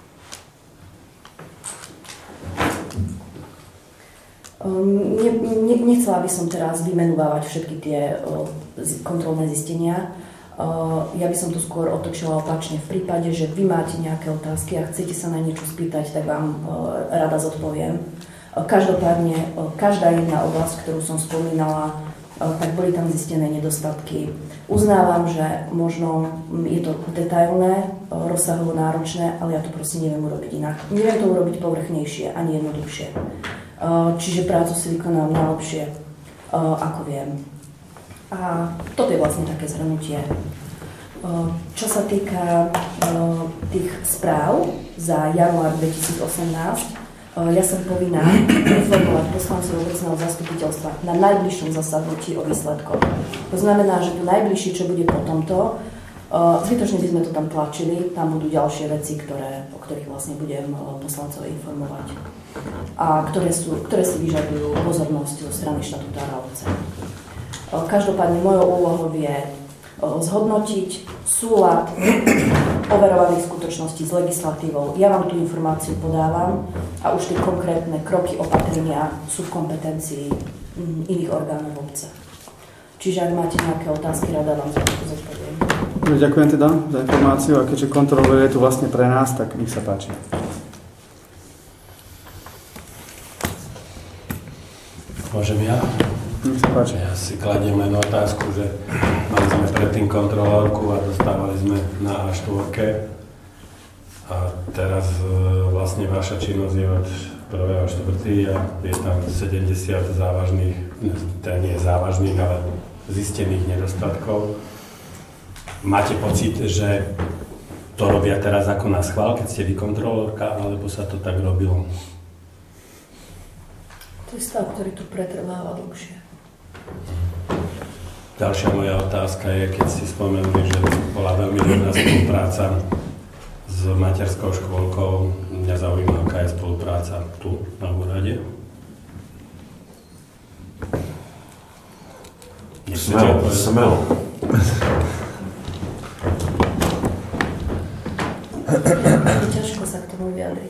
Ne, ne, nechcela by som teraz vymenúvať všetky tie kontrolné zistenia. Ja by som to skôr otočila opačne. V prípade, že vy máte nejaké otázky a chcete sa na niečo spýtať, tak vám rada zodpoviem. Každopádne, každá jedna oblasť, ktorú som spomínala, tak boli tam zistené nedostatky. Uznávam, že možno je to detailné, rozsahovo náročné, ale ja to proste neviem urobiť inak. Neviem to urobiť povrchnejšie, ani jednoduchšie. Čiže prácu si vykonám najlepšie, ako viem. A toto je vlastne také zhrnutie. Čo sa týka tých správ za január dvetisícosemnásť, ja som povinná informovať poslancov obecného zastupiteľstva na najbližšom zasadnutí o výsledkoch. To znamená, že to najbližšie, čo bude po tomto, zbytočne by sme to tam tlačili, tam budú ďalšie veci, ktoré, o ktorých vlastne budem poslancov informovať a ktoré, sú, ktoré si vyžadujú pozornosť zo strany štatutára obce. Každopádne mojou úlohou je zhodnotiť súlad overovaných skutočností s legislatívou. Ja vám tú informáciu podávam a už tie konkrétne kroky, opatrenia sú v kompetencii iných orgánov obce. Čiže ak máte nejaké otázky, rada vám za to zodpoviem. Ďakujem teda za informáciu a keďže kontroluje je tu vlastne pre nás, tak nech sa páči. Môžem ja? Nech sa páči. Ja si kladiem len otázku, že mali sme predtým kontrolórku a dostávali sme na á štyri. A teraz vlastne vaša činnosť je od prvého štvrtého a je tam sedemdesiat závažných, teda nie závažných, ale zistených nedostatkov. Máte pocit, že to robia teraz ako na schvál, keď ste vy kontrolórka, alebo sa to tak robilo? To je stav, ktorý tu pretrváva dlhšie. Ďalšia moja otázka je, keď si spomenuli, že bola veľmi dobrá spolupráca s materskou škôlkou. Mňa zaujíma, aká je spolupráca tu na úrade. Smelo, smelo. Ťažko sa k tomu vyjadriť.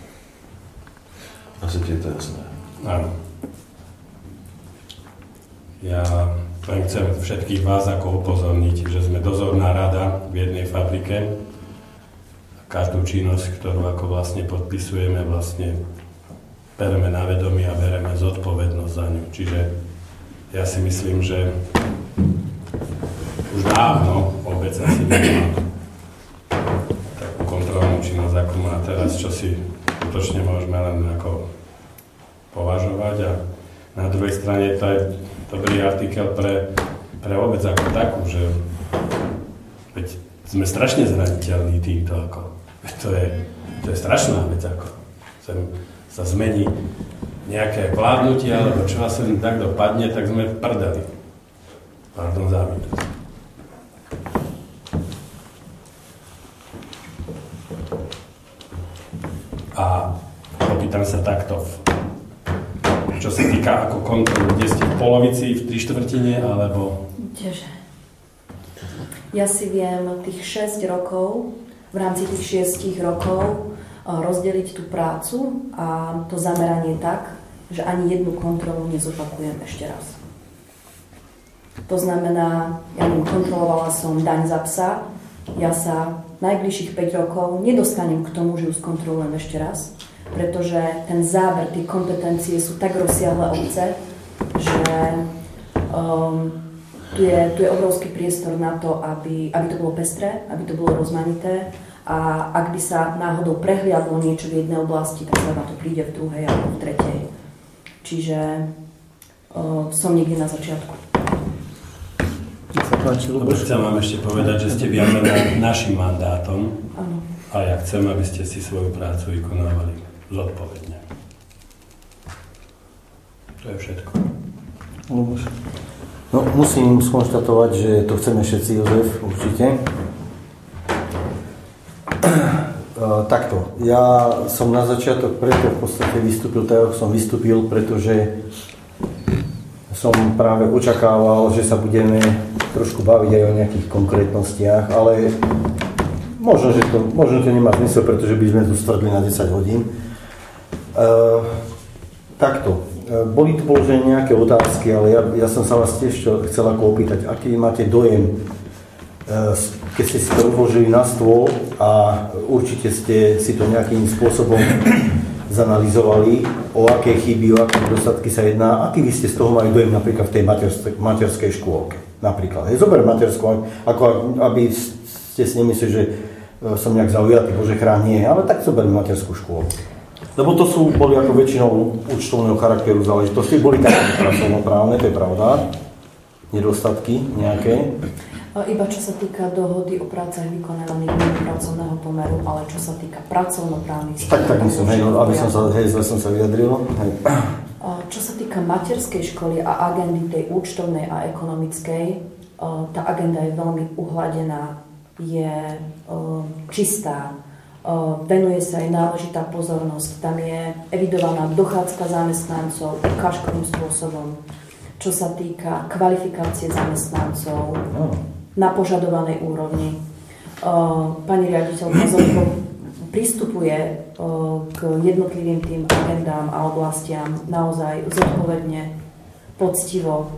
Asi ti je to jasné. Áno. Ja len chcem všetkých vás ako upozorniť, že sme dozorná rada v jednej fabrike. Každú činnosť, ktorú ako vlastne podpisujeme, vlastne bereme na vedomie a bereme zodpovednosť za ňu. Čiže ja si myslím, že už dávno obec asi nemá takú kontrolnú činnosť, ako má teraz, čo si skutočne môžeme len ako považovať. A na druhej strane to je dobrý artikel pre, pre obec ako takú, že veď sme strašne zraniteľní týmto ako. To je, to je strašná vec ako. Sem sa zmení nejaké vládnutie, alebo čo vás sem tak dopadne, tak sme prdeli. Pardon za mýtus. A opýtam sa takto. Čo sa týka ako kontrolu, kde ste v polovici, v tri štvrtine, alebo... Kdeže? Ja si viem tých šesť rokov, v rámci tých šiestich rokov rozdeliť tú prácu a to zameranie tak, že ani jednu kontrolu nezopakujem ešte raz. To znamená, ja neviem, kontrolovala som daň za psa, ja sa najbližších päť rokov nedostanem k tomu, že ju skontrolujem ešte raz, pretože ten záber, tie kompetencie sú tak rozsiahle obce, že um, tu, je, tu je obrovský priestor na to, aby, aby to bolo pestré, aby to bolo rozmanité a ak by sa náhodou prehliadlo niečo v jednej oblasti, tak sa na to príde v druhej alebo v tretej. Čiže uh, som niekde na začiatku. Dobre, chcem vám ešte povedať, že ste viazaní našim mandátom. Áno. A ja chcem, aby ste si svoju prácu vykonávali zodpovedne. To je všetko. No, musím skonštatovať, že to chceme všetci, Jozef, určite. Takto, ja som na začiatok preto v podstate vystúpil, tak ako som vystúpil, pretože som práve očakával, že sa budeme trošku baviť aj o nejakých konkrétnostiach, ale možno, že to, možno to nemá zmysel, pretože by sme tu stvrdli na desať hodín. Uh, takto, uh, boli tu položené nejaké otázky, ale ja, ja som sa vás tiež chcel ako opýtať, aký máte dojem, uh, keď ste si to odložili na stôl a určite ste si to nejakým spôsobom zanalizovali, o aké chyby, o aké nedostatky sa jedná, aký vy ste z toho mali dojem napríklad v tej materskej, materskej škôlke. Napríklad. Hej, zober materskú, ako aby ste si nemysleli, že som nejak zaujatý, bože chrán, nie, ale tak zoberme materskú škôlku. Lebo to sú, boli ako väčšinou účtovného charakteru záležitosti, boli také pracovnoprávne, to je pravda, nedostatky nejaké. Iba čo sa týka dohody o prácach vykonávaných mimo pracovného pomeru, ale čo sa týka pracovnoprávnych... Tak, tak myslím, hej, no, aby som sa, hej, zle som sa vyjadril. Hej. Čo sa týka materskej školy a agendy tej účtovnej a ekonomickej, tá agenda je veľmi uhladená, je čistá, venuje sa aj náležitá pozornosť, tam je evidovaná dochádzka zamestnancov ukážkovým spôsobom, čo sa týka kvalifikácie zamestnancov na požadovanej úrovni. Pani riaditeľka Zorko pristupuje k jednotlivým tým agendám a oblastiam naozaj zodpovedne, poctivo,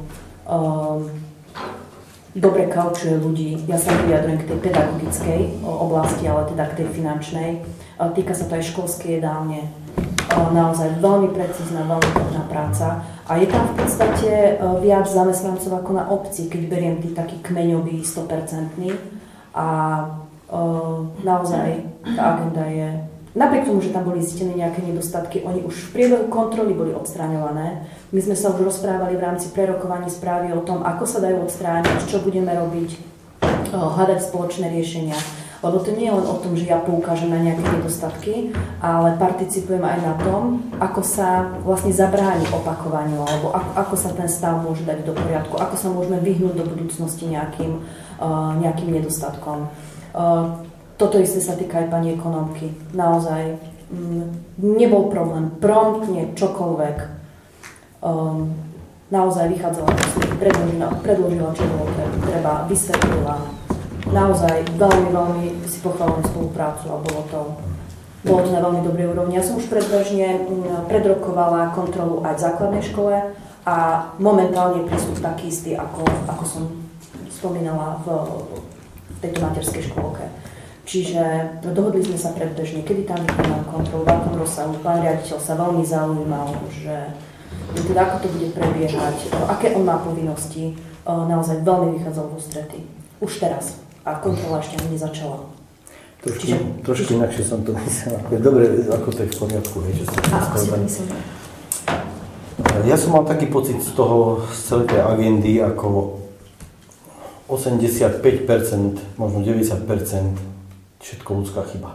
dobre kaučuje ľudí. Ja sa vyjadrujem k tej pedagogickej oblasti, ale teda k tej finančnej. Týka sa to aj školskej jedálne. Naozaj veľmi precízna, veľmi dobrá práca. A je tam v podstate viac zamestnancov ako na obci, keď beriem tý taký kmeňový sto percent. A naozaj tá agenda je... Napriek tomu, že tam boli zistené nejaké nedostatky, oni už v priebehu kontroly boli odstráňované. My sme sa už rozprávali v rámci prerokovaní správy o tom, ako sa dajú odstrániť, čo budeme robiť, hľadať spoločné riešenia. Lebo to nie je len o tom, že ja poukážem na nejaké nedostatky, ale participujem aj na tom, ako sa vlastne zabráni opakovaniu, alebo ako, ako sa ten stav môže dať do poriadku, ako sa môžeme vyhnúť do budúcnosti nejakým, uh, nejakým nedostatkom. Uh, toto isté sa týka aj pani ekonomky. Naozaj mm, nebol problém promptne čokoľvek. Um, naozaj vychádzala, predložila, predložila čo bolo treba, vysvetlila. Naozaj veľmi, veľmi si pochválim spoluprácu a bolo to, bolo to na veľmi dobrej úrovni. Ja som už predbežne predrokovala kontrolu aj v základnej škole a momentálne prístup taký istý, ako, ako som spomínala v, v tejto materskej škôlke. Čiže dohodli sme sa predbežne, kedy tam vykonám kontrolu, v akom rozsahu. Pán riaditeľ sa veľmi zaujímal, že teda ako to bude prebiehať, aké on má povinnosti, naozaj veľmi vychádzal v ústrety. Už teraz. A kontrola ešte ani nezačala. Trošku, Čiže, trošku inakšie som to myslel. Dobre, ako to je v poriadku. Vieš, a ako si to myslel? Ja som mal taký pocit z toho, z celej tej agendy, ako osemdesiatpäť percent, možno deväťdesiat percent všetko ľudská chyba.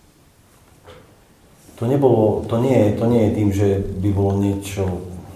To nebolo, to nie, to nie je tým, že by bolo niečo...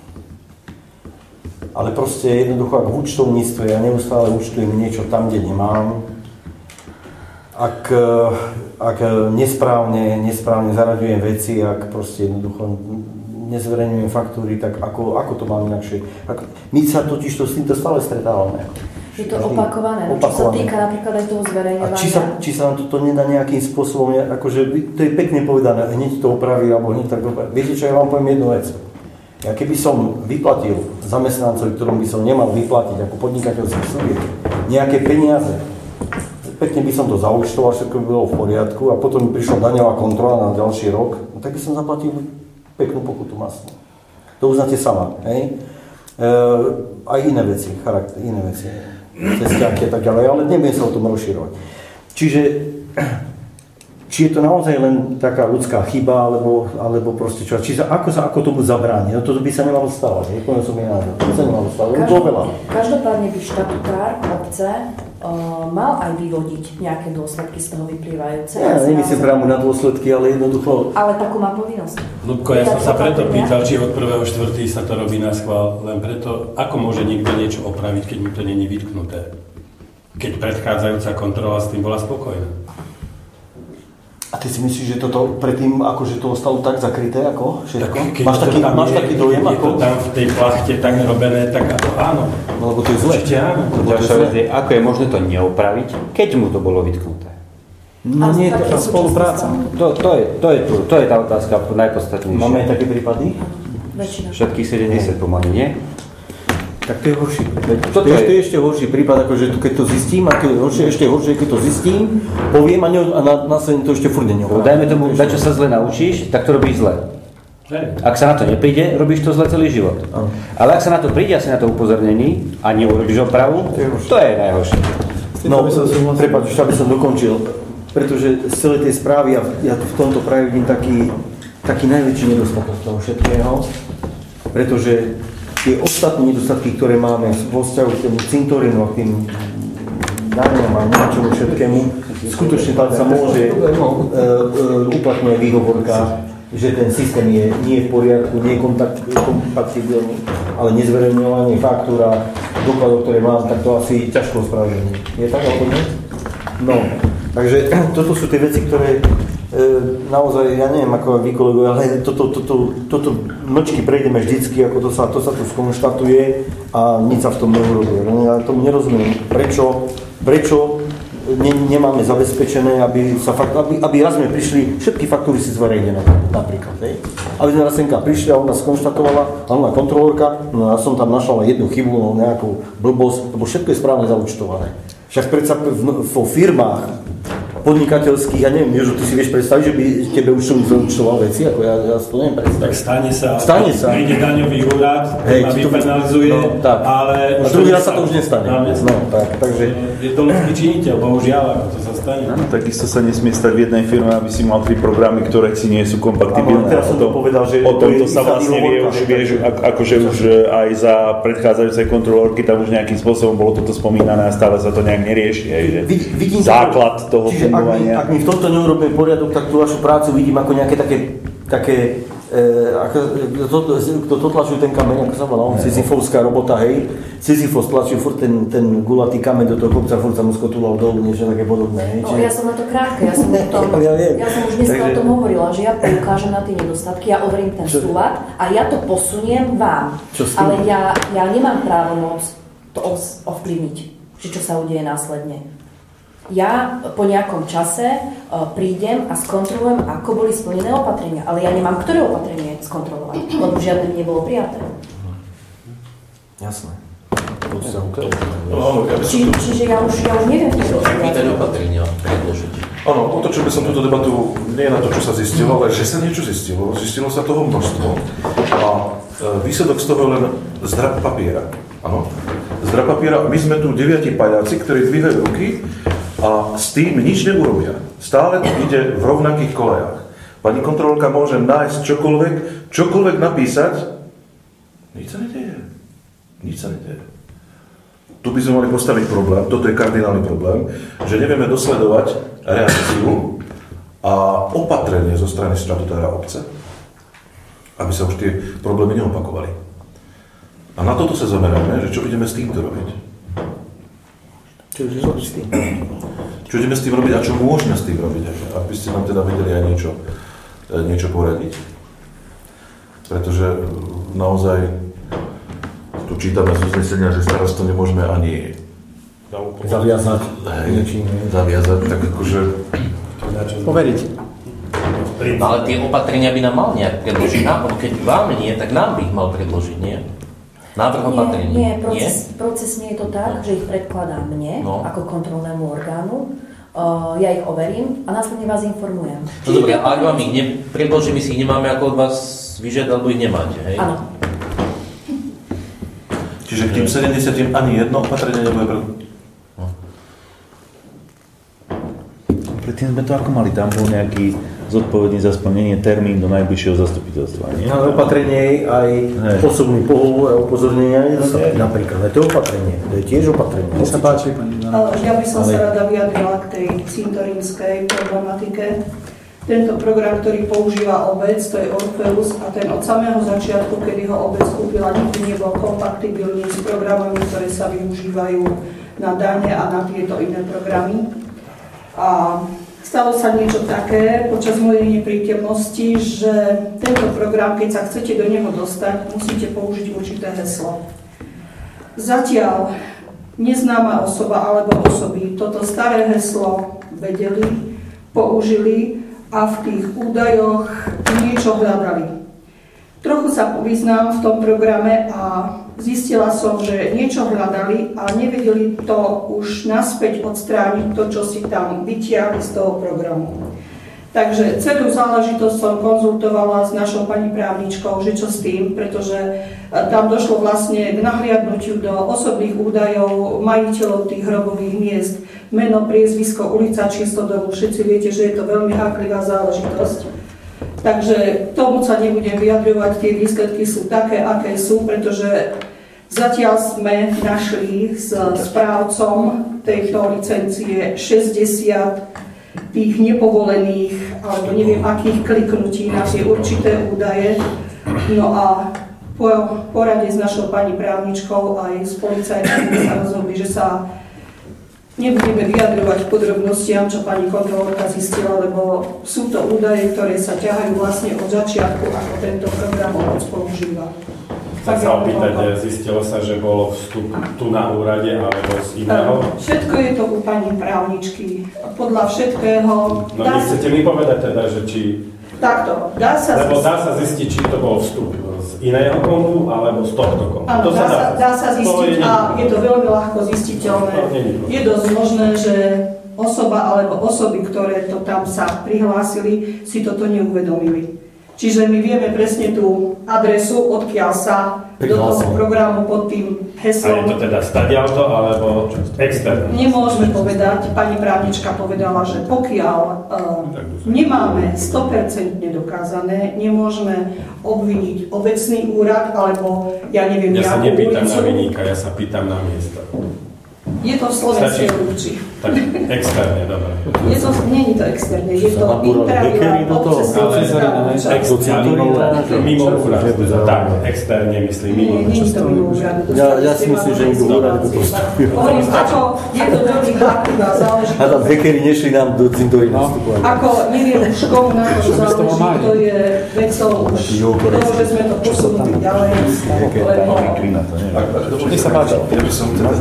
Ale proste jednoducho, ak v účtovníctve ja neustále účtujem niečo tam, kde nemám, ak, ak nesprávne, nesprávne zaraďujem veci, ak proste jednoducho nezverejňujem faktúry, tak ako, ako to mám inakšie? Ako, my sa totiž to s týmto stále stretávame. Je to opakované, no, čo sa týka napríklad aj toho zverejňovania. A či sa, či sa nám toto nedá nejakým spôsobom, akože to je pekne povedané, hneď to opraví, alebo hneď tak opraví. Viete čo, ja vám poviem jednu vec. Ja keby som vyplatil zamestnancovi, ktorom by som nemal vyplatiť ako podnikateľský subjekt, nejaké peniaze, pekne by som to zaúčtoval, všetko by bolo v poriadku a potom by prišla daňová kontrola na ďalší rok, no tak by som zaplatil peknú pokutu masnú. To uznáte sama, hej? E, aj iné veci, charakter, iné veci, cestiaky a tak ďalej, ale nebudem sa o tom rozširovať. Čiže či je to naozaj len taká ľudská chyba, alebo, alebo proste čo, či sa, ako sa ako tomu zabráni, no toto by sa nemalo stávať, nepoviem som je názor, to sa nemalo stávať, Každ- to veľa. Každopádne by štatutár obce uh, mal aj vyvodiť nejaké dôsledky z toho vyplývajúce. Ja nemyslím priamo na dôsledky, ale jednoducho... Ale takú má povinnosť. Lubko, ja som sa preto pýtal, či od prvého štvrtého sa to robí na schvál, len preto, ako môže niekto niečo opraviť, keď mu to není vytknuté, keď predchádzajúca kontrola s tým bola spokojná. A ty si myslíš, že toto predtým akože to ostalo tak zakryté ako všetko? Tak, máš taký, máš je, taký dojem je ako? to tam v tej plachte tak robené, tak ako áno. No lebo to je zle. Určite áno. Ďalšia vec je, ako je možné to neopraviť, keď mu to bolo vytknuté? No nie, to je spolupráca. To, to, je, to, je, to je tá otázka najpodstatnejšia. Máme aj také prípady? Väčšina. Všetkých sedemdesiat pomaly, nie? Tak to je horší prípad. To, to, je, to je ešte horší prípad, akože keď to zistím, a keď horšie, ešte horšie, keď to zistím, poviem a, ne, a na, následne to ešte furt neňoprávim. Dajme tomu, na čo sa zle naučíš, tak to robíš zle. Ak sa na to nepríde, robíš to zle celý život. Ale ak sa na to príde, asi na to upozornení a neurobíš opravu, to je najhoršie. No, prepáč, ešte aby som dokončil, pretože z celej tej správy ja, ja v tomto práve vidím taký, taký najväčší nedostatok toho všetkého, pretože tie ostatné nedostatky, ktoré máme vo vzťahu k tomu cintorínu a k tým daniam a niečomu všetkému, skutočne tam sa môže uh, uh, uplatňovať výhovorka, že ten systém je nie v poriadku, nie je kompatibilný, ale nezverejňovanie faktúra, dokladov, ktoré mám, tak to asi ťažko spravedlné. Je tak alebo nie? No, takže toto sú tie veci, ktoré e, naozaj, ja neviem ako vy kolegovia, ale toto, toto, toto mlčky prejdeme vždycky, ako to sa, to sa tu skonštatuje a nič sa v tom neurobí. Ja tomu nerozumiem, prečo, prečo ne, nemáme zabezpečené, aby, sa fakt, aby, aby raz sme prišli, všetky faktúry si zverejnené napríklad. Hej? Aby sme raz senka prišli a ona skonštatovala, hlavná kontrolórka, no ja som tam našla jednu chybu, no nejakú blbosť, lebo všetko je správne zaúčtované. Však predsa vo firmách podnikateľských, ja neviem, Jožo, ty si vieš predstaviť, že by tebe už som zaučtoval veci, ako ja, ja si to neviem predstaviť. Tak stane sa, stane sa. príde daňový úrad, hej, ma vypenalizuje, no, tak. ale... A druhý raz sa to už nestane. No, tak, takže... Je to ľudský činiteľ, bohužiaľ, ako to sa stane. No, takisto sa nesmie stať v jednej firme, aby si mal tri programy, ktoré si nie sú kompatibilné. Teraz som to povedal, že o tomto sa vlastne vie, už vieš, akože už aj za predchádzajúcej kontrolórky tam už nejakým spôsobom bolo toto spomínané a stále sa to nejak nerieši. Aj, že základ toho fungovania. Ak my v tomto neurobíme poriadok, tak tú vašu prácu vidím ako nejaké také, také e, ako, to, to, to tlačujú ten kameň, ako sa volá, Sisyfovská robota, hej. Sisyfos tlačujú furt ten, ten gulatý kameň do toho kopca, furt sa mu skotulal dolu, niečo také podobné, hej. No, ja som na to krátke, ja som, tom, ja, ja som už dneska Takže... o tom hovorila, že ja poukážem na tie nedostatky, ja overím ten Čo? súlad a ja to posuniem vám. Ale ja, ja nemám právomoc to ovplyvniť, že čo sa udeje následne. Ja po nejakom čase uh, prídem a skontrolujem, ako boli splnené opatrenia. Ale ja nemám ktoré opatrenie skontrolovať, lebo žiadne nebolo prijaté. Jasné. Či, čiže ja už, ja už neviem, čo pýtať opatrenia predložiť. Áno, otočil by som túto debatu nie na to, čo sa zistilo, ale že sa niečo zistilo. Zistilo sa toho množstvo a výsledok z toho je len zdrab papiera. Áno, zdrab papiera. My sme tu deviati pajáci, ktorí dvíhajú ruky a s tým nič neurobia. Stále to ide v rovnakých kolejách. Pani kontrolórka môže nájsť čokoľvek, čokoľvek napísať. Nič sa nedeje. Nič sa nedeje. Tu by sme mali postaviť problém, toto je kardinálny problém, že nevieme dosledovať reakciu a opatrenie zo strany štatutára obce, aby sa už tie problémy neopakovali. A na toto sa zameráme, že čo ideme s týmto robiť. Čo ideme s tým? Čo ideme s tým robiť a čo môžeme s tým robiť, aby ste nám teda vedeli aj niečo, niečo poradiť. Pretože naozaj tu čítame z uznesenia, že starostu nemôžeme ani zaviazať, hej, zaviazať, tak akože poveriť. No, ale tie opatrenia by nám mal nejak predložiť. Keď vám nie, tak nám by ich mal predložiť, nie? Návrh opatrení. Nie, nie, proces, procesne je to tak, že ich predkladá mne, no. ako kontrolnému orgánu. Uh, ja ich overím a následne vás informujem. No dobre, ak vám ich nepredložím, my si ich nemáme ako od vás vyžiadať, alebo ich nemáte, hej? Áno. Čiže k tým sedemdesiatim ani jedno opatrenie nebude pre... No. Predtým sme to ako mali, tam bol nejaký zodpovedný za splnenie termín do najbližšieho zastupiteľstva, nie? Ale opatrenie aj osobný pohľad a upozornenia nedostatky napríklad. To je opatrenie, to je tiež opatrenie. Nech sa páči, pani Dana. Ja by som sa rada vyjadrila k tej cintorínskej problematike. Tento program, ktorý používa obec, to je Orpheus a ten od samého začiatku, kedy ho obec kúpila, nikdy nebol kompatibilný s programami, ktoré sa využívajú na dane a na tieto iné programy. A stalo sa niečo také počas mojej neprítomnosti, že tento program, keď sa chcete do neho dostať, musíte použiť určité heslo. Zatiaľ neznáma osoba alebo osoby toto staré heslo vedeli, použili a v tých údajoch niečo hľadali. Trochu sa povyznám v tom programe a zistila som, že niečo hľadali a nevedeli to už naspäť odstrániť to, čo si tam vytiahli z toho programu. Takže celú záležitosť som konzultovala s našou pani právničkou, že čo s tým, pretože tam došlo vlastne k nahliadnutiu do osobných údajov majiteľov tých hrobových miest. Meno, priezvisko, ulica, číslo domu. Všetci viete, že je to veľmi háklivá záležitosť. Takže tomu sa nebudem vyjadrovať, tie výsledky sú také, aké sú, pretože zatiaľ sme našli s správcom tejto licencie šesťdesiat tých nepovolených, alebo neviem akých kliknutí na tie určité údaje. No a po porade s našou pani právničkou aj s policajtami sa rozhodli, že sa nebudeme vyjadrovať v podrobnostiam, čo pani kontrolórka zistila, lebo sú to údaje, ktoré sa ťahajú vlastne od začiatku, ako tento program obec používa. Chcem sa opýtať, zistilo sa, že bolo vstup tu na úrade alebo z iného? Všetko je to u pani právničky. Podľa všetkého... No nechcete mi povedať teda, že či... Takto, dá sa... Lebo dá sa zistiť, či to bol vstup z iného kontu alebo z tohto kontu. Áno, dá, sa, dá sa zistiť a je to veľmi ľahko zistiteľné. Je dosť možné, že osoba alebo osoby, ktoré to tam sa prihlásili, si toto neuvedomili. Čiže my vieme presne tú adresu, odkiaľ sa do toho programu pod tým heslom... A je to teda stadialto, alebo externe? Nemôžeme povedať, pani právnička povedala, že pokiaľ uh, nemáme sto percent dokázané, nemôžeme obviniť obecný úrad, alebo ja neviem, ja sa nejakú nepýtam ulicu. na viníka, ja sa pýtam na miesto. Je to v Slovenskej Lúči. Tak externe, dobre. Je to, nie je to externe, je to intraviálne obce Slovenská Lúča. Mimo úrad, tak, externe myslím, mimo úrad. Nie je to mimo úrad. Ja si myslím, že im úrad to postavujú. Hovorím, ako je to veľmi chápivá záležitosť. A tam hackeri nešli nám do cintorína vstupovať. Ako neviem už komu na to záleží, to je vecou už toho, že sme to posunuli ďalej, lebo... Nech sa páči. Ja by som teda...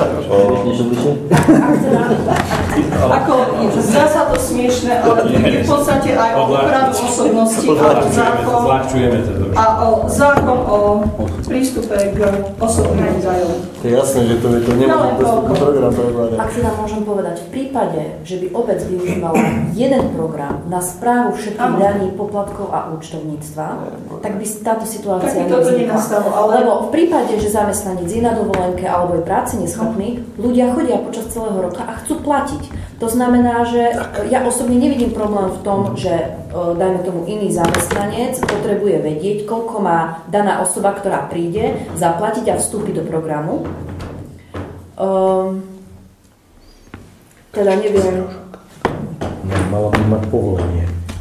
Ako, zdá sa to smiešne, ale je v podstate aj o ochranu osobnosti a o zákon, a o zákon o prístupe k osobným údajom. To je jasné, že to je to nemôžem dostupný program. Ak si nám môžem povedať, v prípade, že by obec využívala jeden program na správu všetkých daní, poplatkov a účtovníctva, tak by táto situácia nevznikla. Lebo v prípade, že zamestnanec je na dovolenke alebo je práci neschopný, ľudia chodia počas celého roka a chcú platiť. To znamená, že ja osobne nevidím problém v tom, že dajme tomu iný zamestnanec potrebuje vedieť, koľko má daná osoba, ktorá príde, zaplatiť a vstúpiť do programu. Um, teda neviem. No, mala by mať povolenie.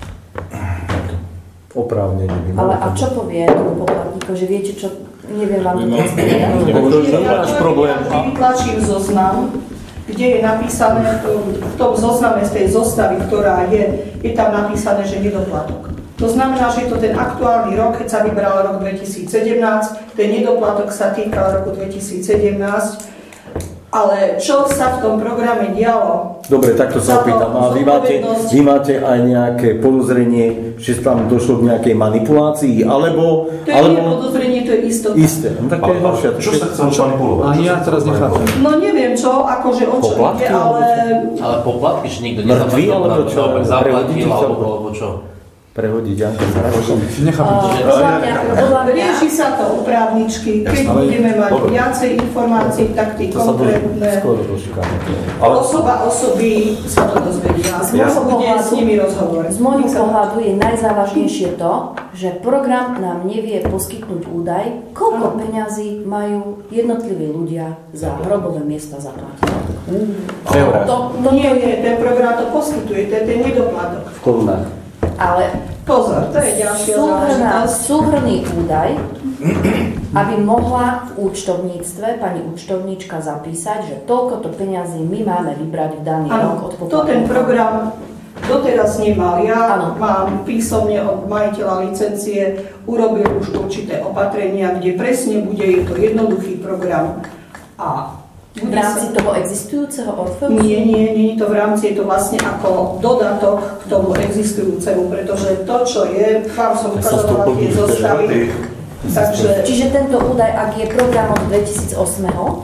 Oprávnenie by mala. Ale a čo povie tomu poplatníku, že viete čo, neviem vám to povedať. Ja vytlačím zoznam, kde je napísané v tom zozname z tej zostavy, ktorá je, je tam napísané, že nedoplatok. To znamená, že je to ten aktuálny rok, keď sa vybral rok dvetisícsedemnásť, ten nedoplatok sa týkal roku dvetisícsedemnásť, ale čo sa v tom programe dialo? Dobre, takto sa opýtam. A vy máte, vy máte aj nejaké podozrenie, že tam došlo k nejakej manipulácii, alebo... To je alebo... nie podozrenie, to je istota. Isté. No tak to je horšia. Čo sa chcel manipulovať? Ani ja teraz nechápem. No neviem čo, akože o čo ide, ale... Ale poplatky, že nikto Mŕtvý, alebo čo? Zaplatil, alebo čo? Prehodiť, Janka. Nechápem. Rieši sa to u právničky. Keď budeme mať viacej informácií, tak tí konkrétne osoba osoby sa to dozvedia. Bude s nimi rozhovor. Z môjho pohľadu je najzávažnejšie to, že program nám nevie poskytnúť údaj, koľko peňazí majú jednotliví ľudia za hrobové miesta zaplatiť. To nie je, ten program to poskytuje, to je ten nedoplatok. V korunách. Ale pozor, to je ďalšia záležitosť. Súhrnný údaj, aby mohla v účtovníctve pani účtovníčka zapísať, že toľkoto peňazí my máme vybrať v daný rok od poplatníkov. To ten program doteraz nemal. Ja ano. Mám písomne od majiteľa licencie, urobil už určité opatrenia, kde presne bude, je to jednoduchý program. A v rámci sa... toho existujúceho Orfeusu? Nie, nie, nie je to v rámci, je to vlastne ako dodatok k tomu existujúcemu, pretože to, čo je, vám som ukazovala tie zostavy. Takže... Čiže tento údaj, ak je program od dvetisícosem, tak od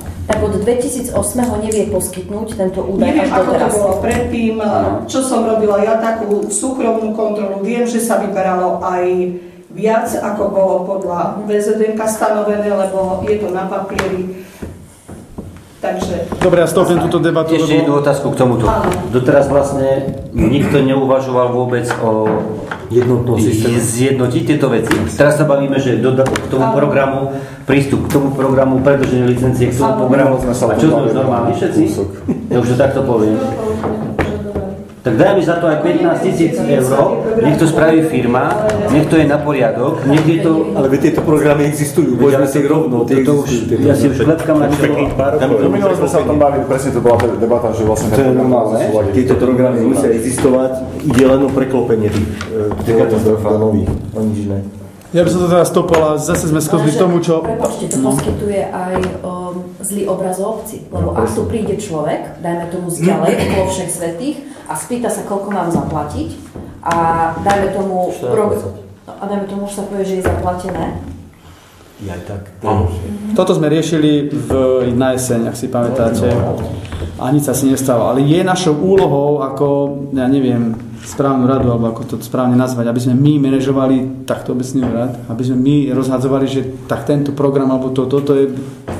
od dvetisícosem nevie poskytnúť tento údaj Neviem, až ako to doteraz. bolo predtým, čo som robila ja takú súkromnú kontrolu. Viem, že sa vyberalo aj viac, ako bolo podľa vé zet en ká stanovené, lebo je to na papieri. Takže... Dobre, ja stopnem túto debatu. Ešte jednu otázku k tomuto. Doteraz vlastne nikto neuvažoval vôbec o jednotnom systéme. Zjednotiť tieto veci. Teraz sa bavíme, že do, k tomu programu, prístup k tomu programu, predĺženie licencie k tomu programu. A čo sme už normálni všetci? Ja už to takto poviem. Tak daj mi za to aj pätnásť tisíc eur, nech to spraví firma, nech to je na poriadok, nech je to... Ale tieto programy existujú, poďme si ich rovno. To už, ja si už klepkám na čelo. Do minule sme sa o tom bavili, presne to bola tá debata, že vlastne... To je normálne, tieto programy musia existovať, ide len o preklopenie tých katastrof do nových, o nič iné. Ja by som to teraz stopol a zase sme skozli k tomu, čo... Prepočte, to poskytuje aj um, zlý obraz o obci, lebo ak tu príde človek, dajme tomu z ďalej, okolo všech svätých, a spýta sa, koľko mám zaplatiť, a dajme tomu... Pro... A dajme tomu, už sa povie, že je zaplatené. Ja tak. Mm-hmm. Toto sme riešili v, na jeseň, ak si pamätáte. A nič sa si nestalo. Ale je našou úlohou, ako, ja neviem, správnu radu, alebo ako to správne nazvať, aby sme my manažovali takto obecný úrad, aby sme my rozhadzovali, že tak tento program, alebo to, toto je...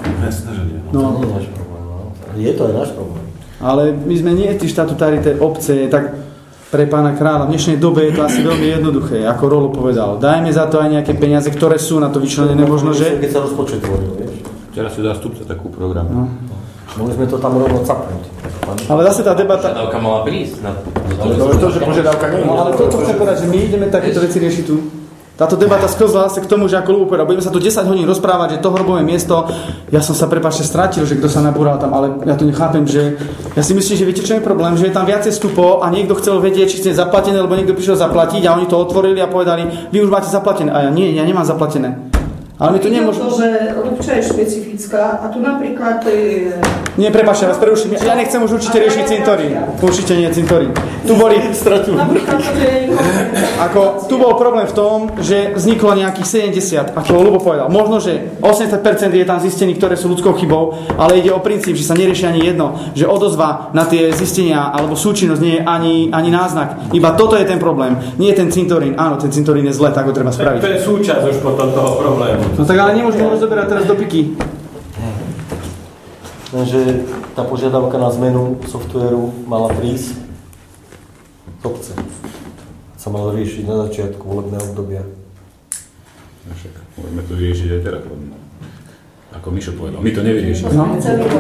No, to nie je náš problém. No. Je to aj náš problém. Ale my sme nie tí štatutári tej obce, tak pre pána kráľa. V dnešnej dobe je to asi veľmi jednoduché, ako Rolo povedal. Dajme za to aj nejaké peniaze, ktoré sú na to vyčlenené, možno, že... Keď sa rozpočet tvoril, vieš. Včera si zástupca takú programu. No. Mohli sme to tam rovno capnúť. Ale zase tá debata... Požiadavka mala prísť. Na... Ale to, to, že požiadavka nie je. No, ale to, čo chcem povedať, že my ideme takéto veci riešiť tu. Táto debata sklzla sa k tomu, že ako Ľubo povedal, budeme sa tu desať hodín rozprávať, že to hrobové miesto, ja som sa prepáčte stratil, že kto sa nabúral tam, ale ja to nechápem, že ja si myslím, že viete, čo je problém, že je tam viacej vstupov a niekto chcel vedieť, či ste zaplatené, lebo niekto prišiel zaplatiť a oni to otvorili a povedali, vy už máte zaplatené. A ja nie, ja nemám zaplatené. Ale my to nemôžeme... to, že Ľubča je špecifická a tu napríklad... Je... Nie, prepáčte, vás preruším. Ja nechcem už určite riešiť cintorín. Určite nie cintorín. Tu boli... Napríklad to, že je... Ako, tu bol problém v tom, že vzniklo nejakých sedemdesiat, ako Ľubo povedal. Možno, že osemdesiat percent je tam zistení, ktoré sú ľudskou chybou, ale ide o princíp, že sa nerieši ani jedno, že odozva na tie zistenia alebo súčinnosť nie je ani, ani náznak. Iba toto je ten problém. Nie je ten cintorín. Áno, ten cintorín je zle, tak ho treba spraviť. To je súčasť už potom toho problému. No tak ale nemôžeme rozoberať teraz do piky. Lenže tá požiadavka na zmenu softvéru mala prísť z obce. Sa mala riešiť na začiatku volebného obdobia. Však môžeme to vyriešiť aj teraz. Ako Mišo povedal, my to nevyriešime. No.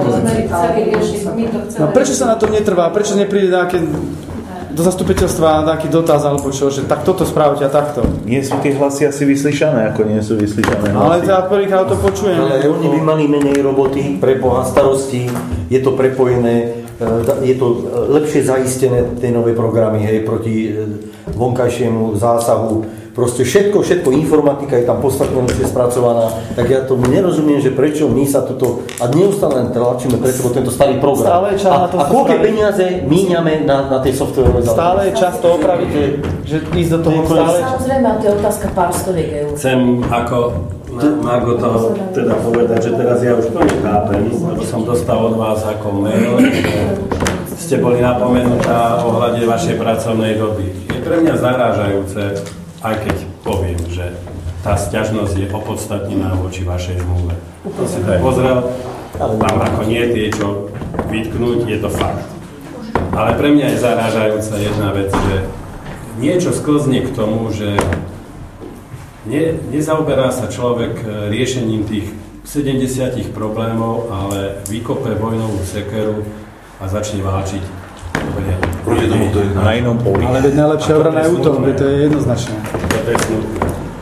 No, prečo sa na tom netrvá? Prečo nepríde nejaké do zastupiteľstva nejaký dotaz alebo čo, že tak toto správte a takto? Nie sú tie hlasy asi vyslyšané, ako nie sú vyslyšané hlasy. Ale teda prvýkrát to počujem. Ale oni by mali menej roboty, pre Boha starosti, je to prepojené, je to lepšie zaistené tie nové programy, hej, proti vonkajšiemu zásahu. Proste všetko, všetko, informatika je tam podstatne lepšie spracovaná, tak ja to nerozumiem, že prečo my sa tuto, a neustále len tlačíme pred sebou tento starý program. Stále je čas a, na to a koľké peniaze míňame na, na tej softwarové záležitosti. Stále je čas to opraviť, že, že ísť do toho stále. Samozrejme, a to je otázka pár stoviek eur. Chcem ako Margo toho teda povedať, že teraz ja už to nechápem, lebo som dostal od vás ako mail, že ste boli napomenutá ohľade vašej pracovnej doby. Je pre mňa zarážajúce, aj keď poviem, že tá sťažnosť je opodstatnená voči vašej zmluve. To si to pozrel, tam ako nie je čo vytknúť, je to fakt. Ale pre mňa je zarážajúca jedna vec, že niečo sklzne k tomu, že ne, nezaoberá sa človek riešením tých sedemdesiat problémov, ale vykope vojnovú sekeru a začne válčiť. Proti tomu to je na inom poli. Ale veď najlepšia obrana je útok, to je jednoznačné. To je smutné.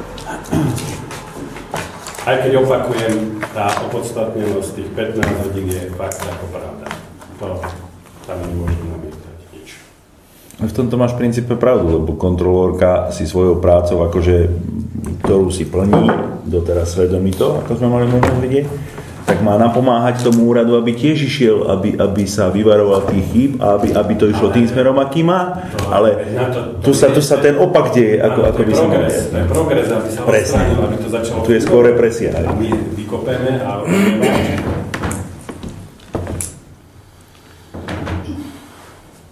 Aj keď opakujem, tá opodstatnenosť tých pätnásť hodín je fakt ako pravda. To tam nemôžem namietať nič. V tomto máš v princípe pravdu, lebo kontrolórka si svojou prácou, akože, ktorú si plní, doteraz svedomito, ako sme mali možnosť vidieť, tak má napomáhať tomu úradu, aby tiež išiel, aby, aby sa vyvaroval tých chýb a aby, aby to išlo tým smerom, aký má, ale tu sa, tu sa ten opak deje, ako, ako by som povedal. To je progres, aby sa odstránil, aby to začalo... Tu je skôr represia. My vykopeme a...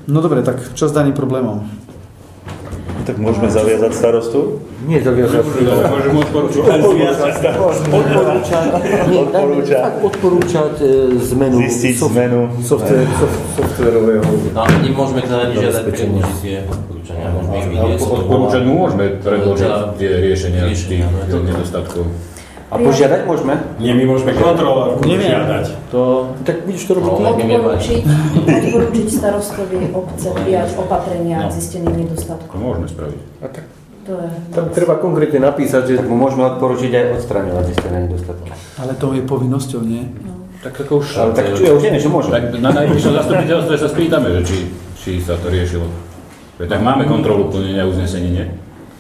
No dobre, tak čo s daným problémom? Tak môžeme zaviazať starostu? Nie zaviazať. Môžeme odporúčať. Odporúčať. Odporúčať. Odporúčať zmenu. Zistiť zmenu. Softwarového. No, my môžeme teda nežiadať použitie odporúčania. Môžeme ich vidieť. Odporúčať môžeme predložiť tie riešenia tých nedostatkov. A požiadať môžeme? Nie, my môžeme kontrolórku požiadať. To, tak budeš to robiť ty? Odporučiť, odporučiť starostovi obce prijať opatrenia k zisteným nedostatkom. To môžeme spraviť. A tak, to je... tam treba konkrétne napísať, že mu môžeme odporučiť aj odstraňovať zistené nedostatky. Ale to je povinnosťou, nie? No. Tak ako už... Ale tak čo, ja už neviem, že môžem. Tak na najbližšom zastupiteľstve sa spýtame, že či, či sa to riešilo. Tak máme kontrolu plnenia uznesení, nie?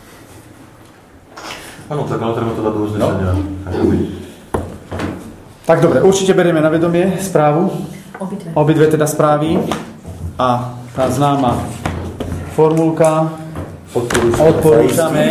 Áno, tak ale treba to dať do uznesenia. No. Tak dobre, určite berieme na vedomie správu. Obidve. Obidve teda správy. A tá známa formulka odporúčame.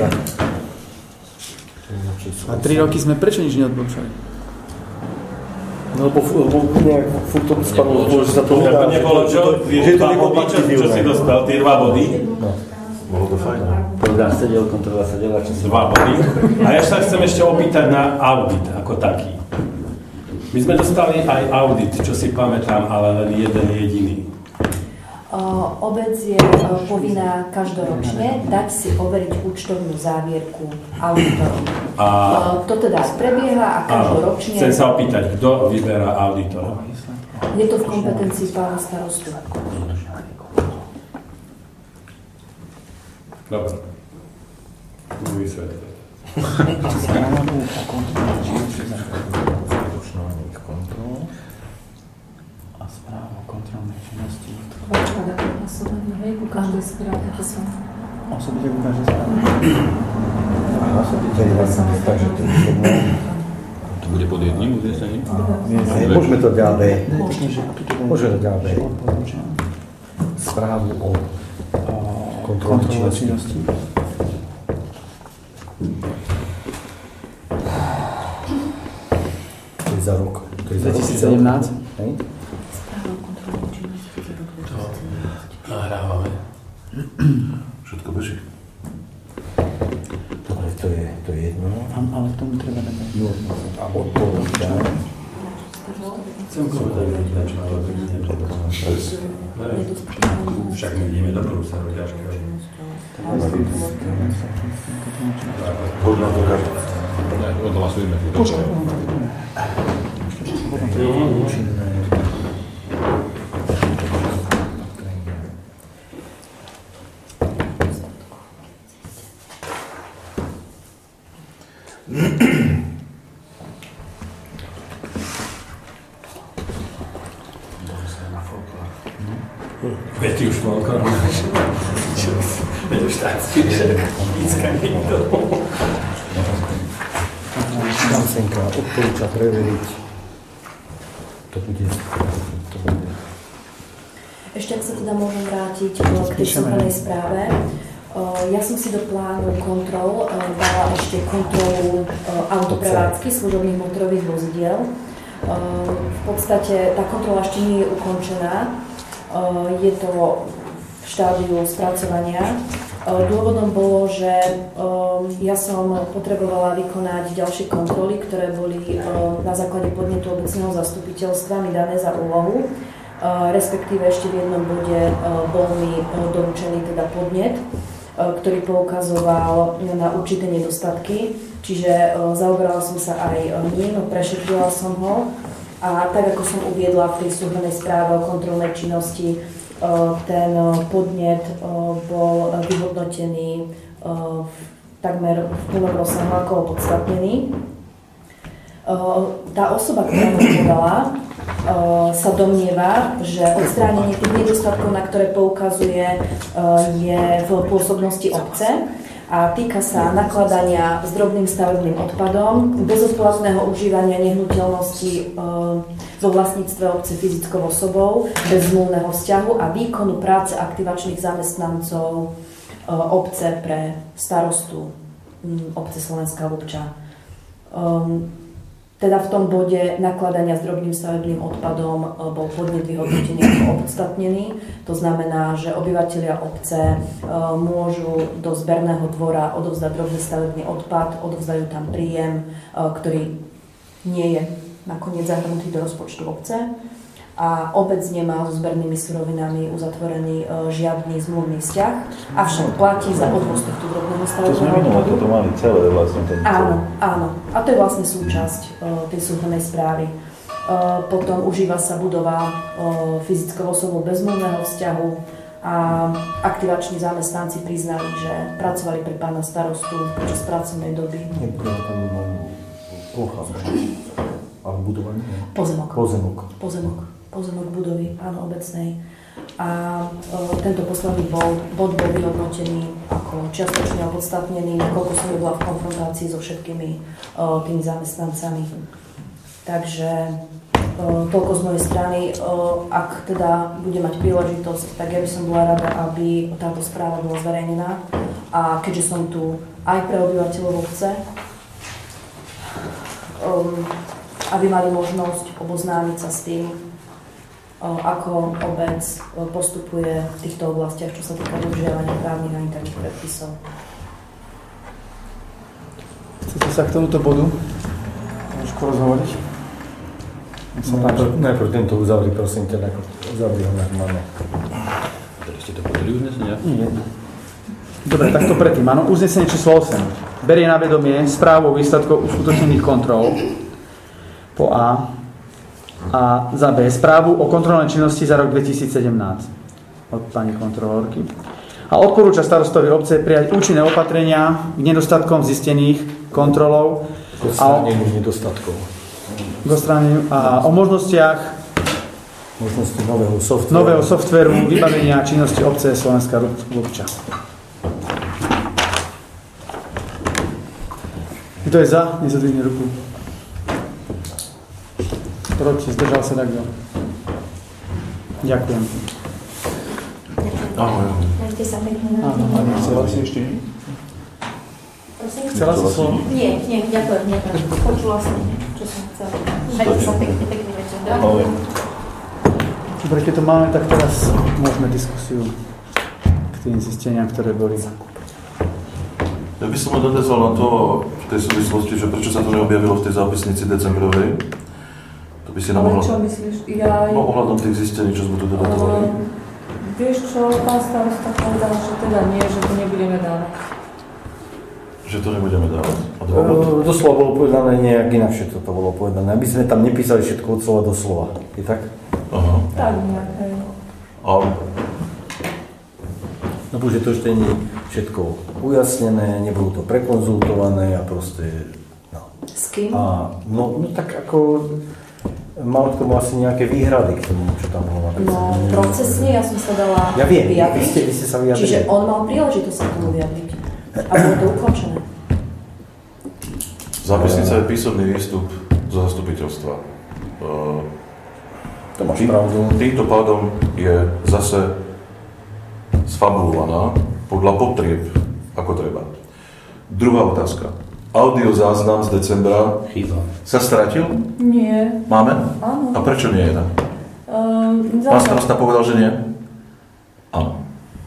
A tri roky sme prečo nič neodporúčali? No lebo nejak furt to spadlo, že sa to nedá. Nebolo čo? Že to nekompatibilné. Čo si dostal? Tie dva body? No. Bolo to fajn. Program sedel, kontrola sedela, čo si... Dva body. A ja sa chcem ešte opýtať na audit ako taký. My sme dostali aj audit, čo si pamätám, ale len jeden jediný. Uh, obec je uh, povinná každoročne dať si overiť účtovnú závierku auditorom. A... Uh, to teda prebieha a každoročne... Chcem sa opýtať, kto vyberá auditora? Je to v kompetencii pána starostu. Dobre. Vysvetlím. A správa o kontrolnej činnosti. Hlasovanie, hej, ku každej správe, to som... Osobite ku každej správe. Aha, osobite, takže to je jedno. To bude pod jedným uznesením? Môžeme to dať A B. Môžeme to dať A B. Správu o kontrolnej činnosti. To je za rok. To je za dvetisícsedemnásť. Správa o kontrolnej činnosti za rok dvetisícsedemnásť. Nahrávame. Všetko beží. Dobre, to je, to je jedno. Ale k tomu treba dať. A odporúčam. Však my ideme do prúsaru ťažkého. Poďme to každý. Odhlasujeme. Počkaj. Veď ty už folklor máš. Veď už tak spíš, vícka nikto. Šancenka odporúča preveriť. To bude... To bude. Ešte ak sa teda môžem vrátiť k tej súhrnej správe. Ja som si do plánu kontrol dala ešte kontrolu autoprevádzky služobných motorových vozidiel. V podstate tá kontrola ešte nie je ukončená. Je to v štádiu spracovania. Dôvodom bolo, že ja som potrebovala vykonať ďalšie kontroly, ktoré boli na základe podnetu obecného zastupiteľstva mi dané za úlohu. Respektíve ešte v jednom bode bol mi doručený teda podnet, ktorý poukazoval na určité nedostatky. Čiže zaoberala som sa aj ním, prešetrila som ho. A tak, ako som uviedla v tej súhrnej správe o kontrolnej činnosti, ten podnet bol vyhodnotený takmer v plnom rozsahu ako opodstatnený. Tá osoba, ktorá ho podala, sa domnieva, že odstránenie tých nedostatkov, na ktoré poukazuje, je v pôsobnosti obce a týka sa nakladania s drobným stavebným odpadom, bezodplatného užívania nehnuteľnosti vo vlastníctve obce fyzickou osobou, bez zmluvného vzťahu a výkonu práce aktivačných zamestnancov obce pre starostu obce Slovenská Lúpča. Teda v tom bode nakladania s drobným stavebným odpadom bol podnet vyhodnotený ako opodstatnený. To znamená, že obyvatelia obce môžu do zberného dvora odovzdať drobný stavebný odpad, odovzdajú tam príjem, ktorý nie je nakoniec zahrnutý do rozpočtu obce. A obec nemá so zbernými surovinami uzatvorený e, žiadny zmluvný vzťah, avšak platí za odvoz tohto drobného stavebného odpadu. To mali celé vlastne ten Áno, áno. A to je vlastne súčasť e, tej súhrnnej správy. E, potom užíva sa budova e, fyzickou osobou bez zmluvného vzťahu a aktivační zamestnanci priznali, že pracovali pre pána starostu počas pracovnej doby. Nebudeme tam plocha, ale budova nie. Pozemok. Pozemok. Pozemok. Pozemok budovy, áno, obecnej. A e, tento posledný bod, bod bol vyhodnotený ako čiastočne opodstatnený, nakoľko som bola v konfrontácii so všetkými e, tými zamestnancami. Takže e, toľko z mojej strany. E, ak teda bude mať príležitosť, tak ja by som bola rada, aby táto správa bola zverejnená. A keďže som tu aj pre obyvateľov obce, um, aby mali možnosť oboznámiť sa s tým, ako obec postupuje v týchto oblastiach, čo sa týka dodržiavania právnych a interných predpisov. Chcete sa k tomuto bodu trošku rozhovoriť? Najprv, najprv tento uzavri, prosím ťa, uzavri ho na máme. Tady ste to podali uznesenia? Nie. Dobre, tak to predtým. Áno, uznesenie číslo osem. Berie na vedomie správu o výsledkoch uskutočnených kontrol po A. A za B správu o kontrolnej činnosti za rok dvetisícsedemnásť od pani kontrolórky. A odporúča starostovi obce prijať účinné opatrenia k nedostatkom zistených kontrolou k odstráneniu nedostatkov. K odstráneniu a o možnostiach možnosti nového softvéru, nového softvéru vybavenia činnosti obce Slovenská Ľubča. Kto je za? Nezadvihne ruku. Proti, zdržal sa takto. Ďakujem. Ahoj. Majte sa pekne. Áno, áno, chcela si ešte? Chcela si slovo? Nie, nie, ďakujem, ďakujem. Počula som, čo som chcela. Majte sa pekne, pekný večer. Ahoj. Dobre, keď to máme, tak teraz môžeme diskusiu k tým zisteniam, ktoré boli. Ja by som nadväzol na to v tej súvislosti, že prečo sa to neobjavilo v tej zápisnici decembrovej. By si Ale mohla... čo myslíš? Ja... No ohľadom tých zistení, čo sme tu debatovali. Uh, vieš čo, pán starosta povedal, že teda nie, že to nebudeme dávať. Že to nebudeme dávať? Uh, doslova bolo povedané nejak inakšie to bolo povedané. Aby sme tam nepísali všetko od slova do slova. Je tak? Aha. Tak nejak, hej. A... No že to ešte nie je všetko ujasnené, nebolo to prekonzultované a proste... No. S kým? A, no, no tak ako... Mal k tomu asi nejaké výhrady k tomu, čo tam bolo napísané. No, procesne ja som sa dala ja viem, vyjadriť. Vy ste, vy ste sa vyjadrili. Čiže on mal príležitosť sa k tomu vyjadriť. A bolo to ukončené. Zápisnica je písomný výstup zo zastupiteľstva. To máš pravdu. Týmto pádom je zase sfabulovaná podľa potrieb, ako treba. Druhá otázka. Audio záznam z decembra Chýba. Sa stratil? Nie. Máme? Áno. A prečo nie je? Um, Pán starosta povedal, že nie? Áno.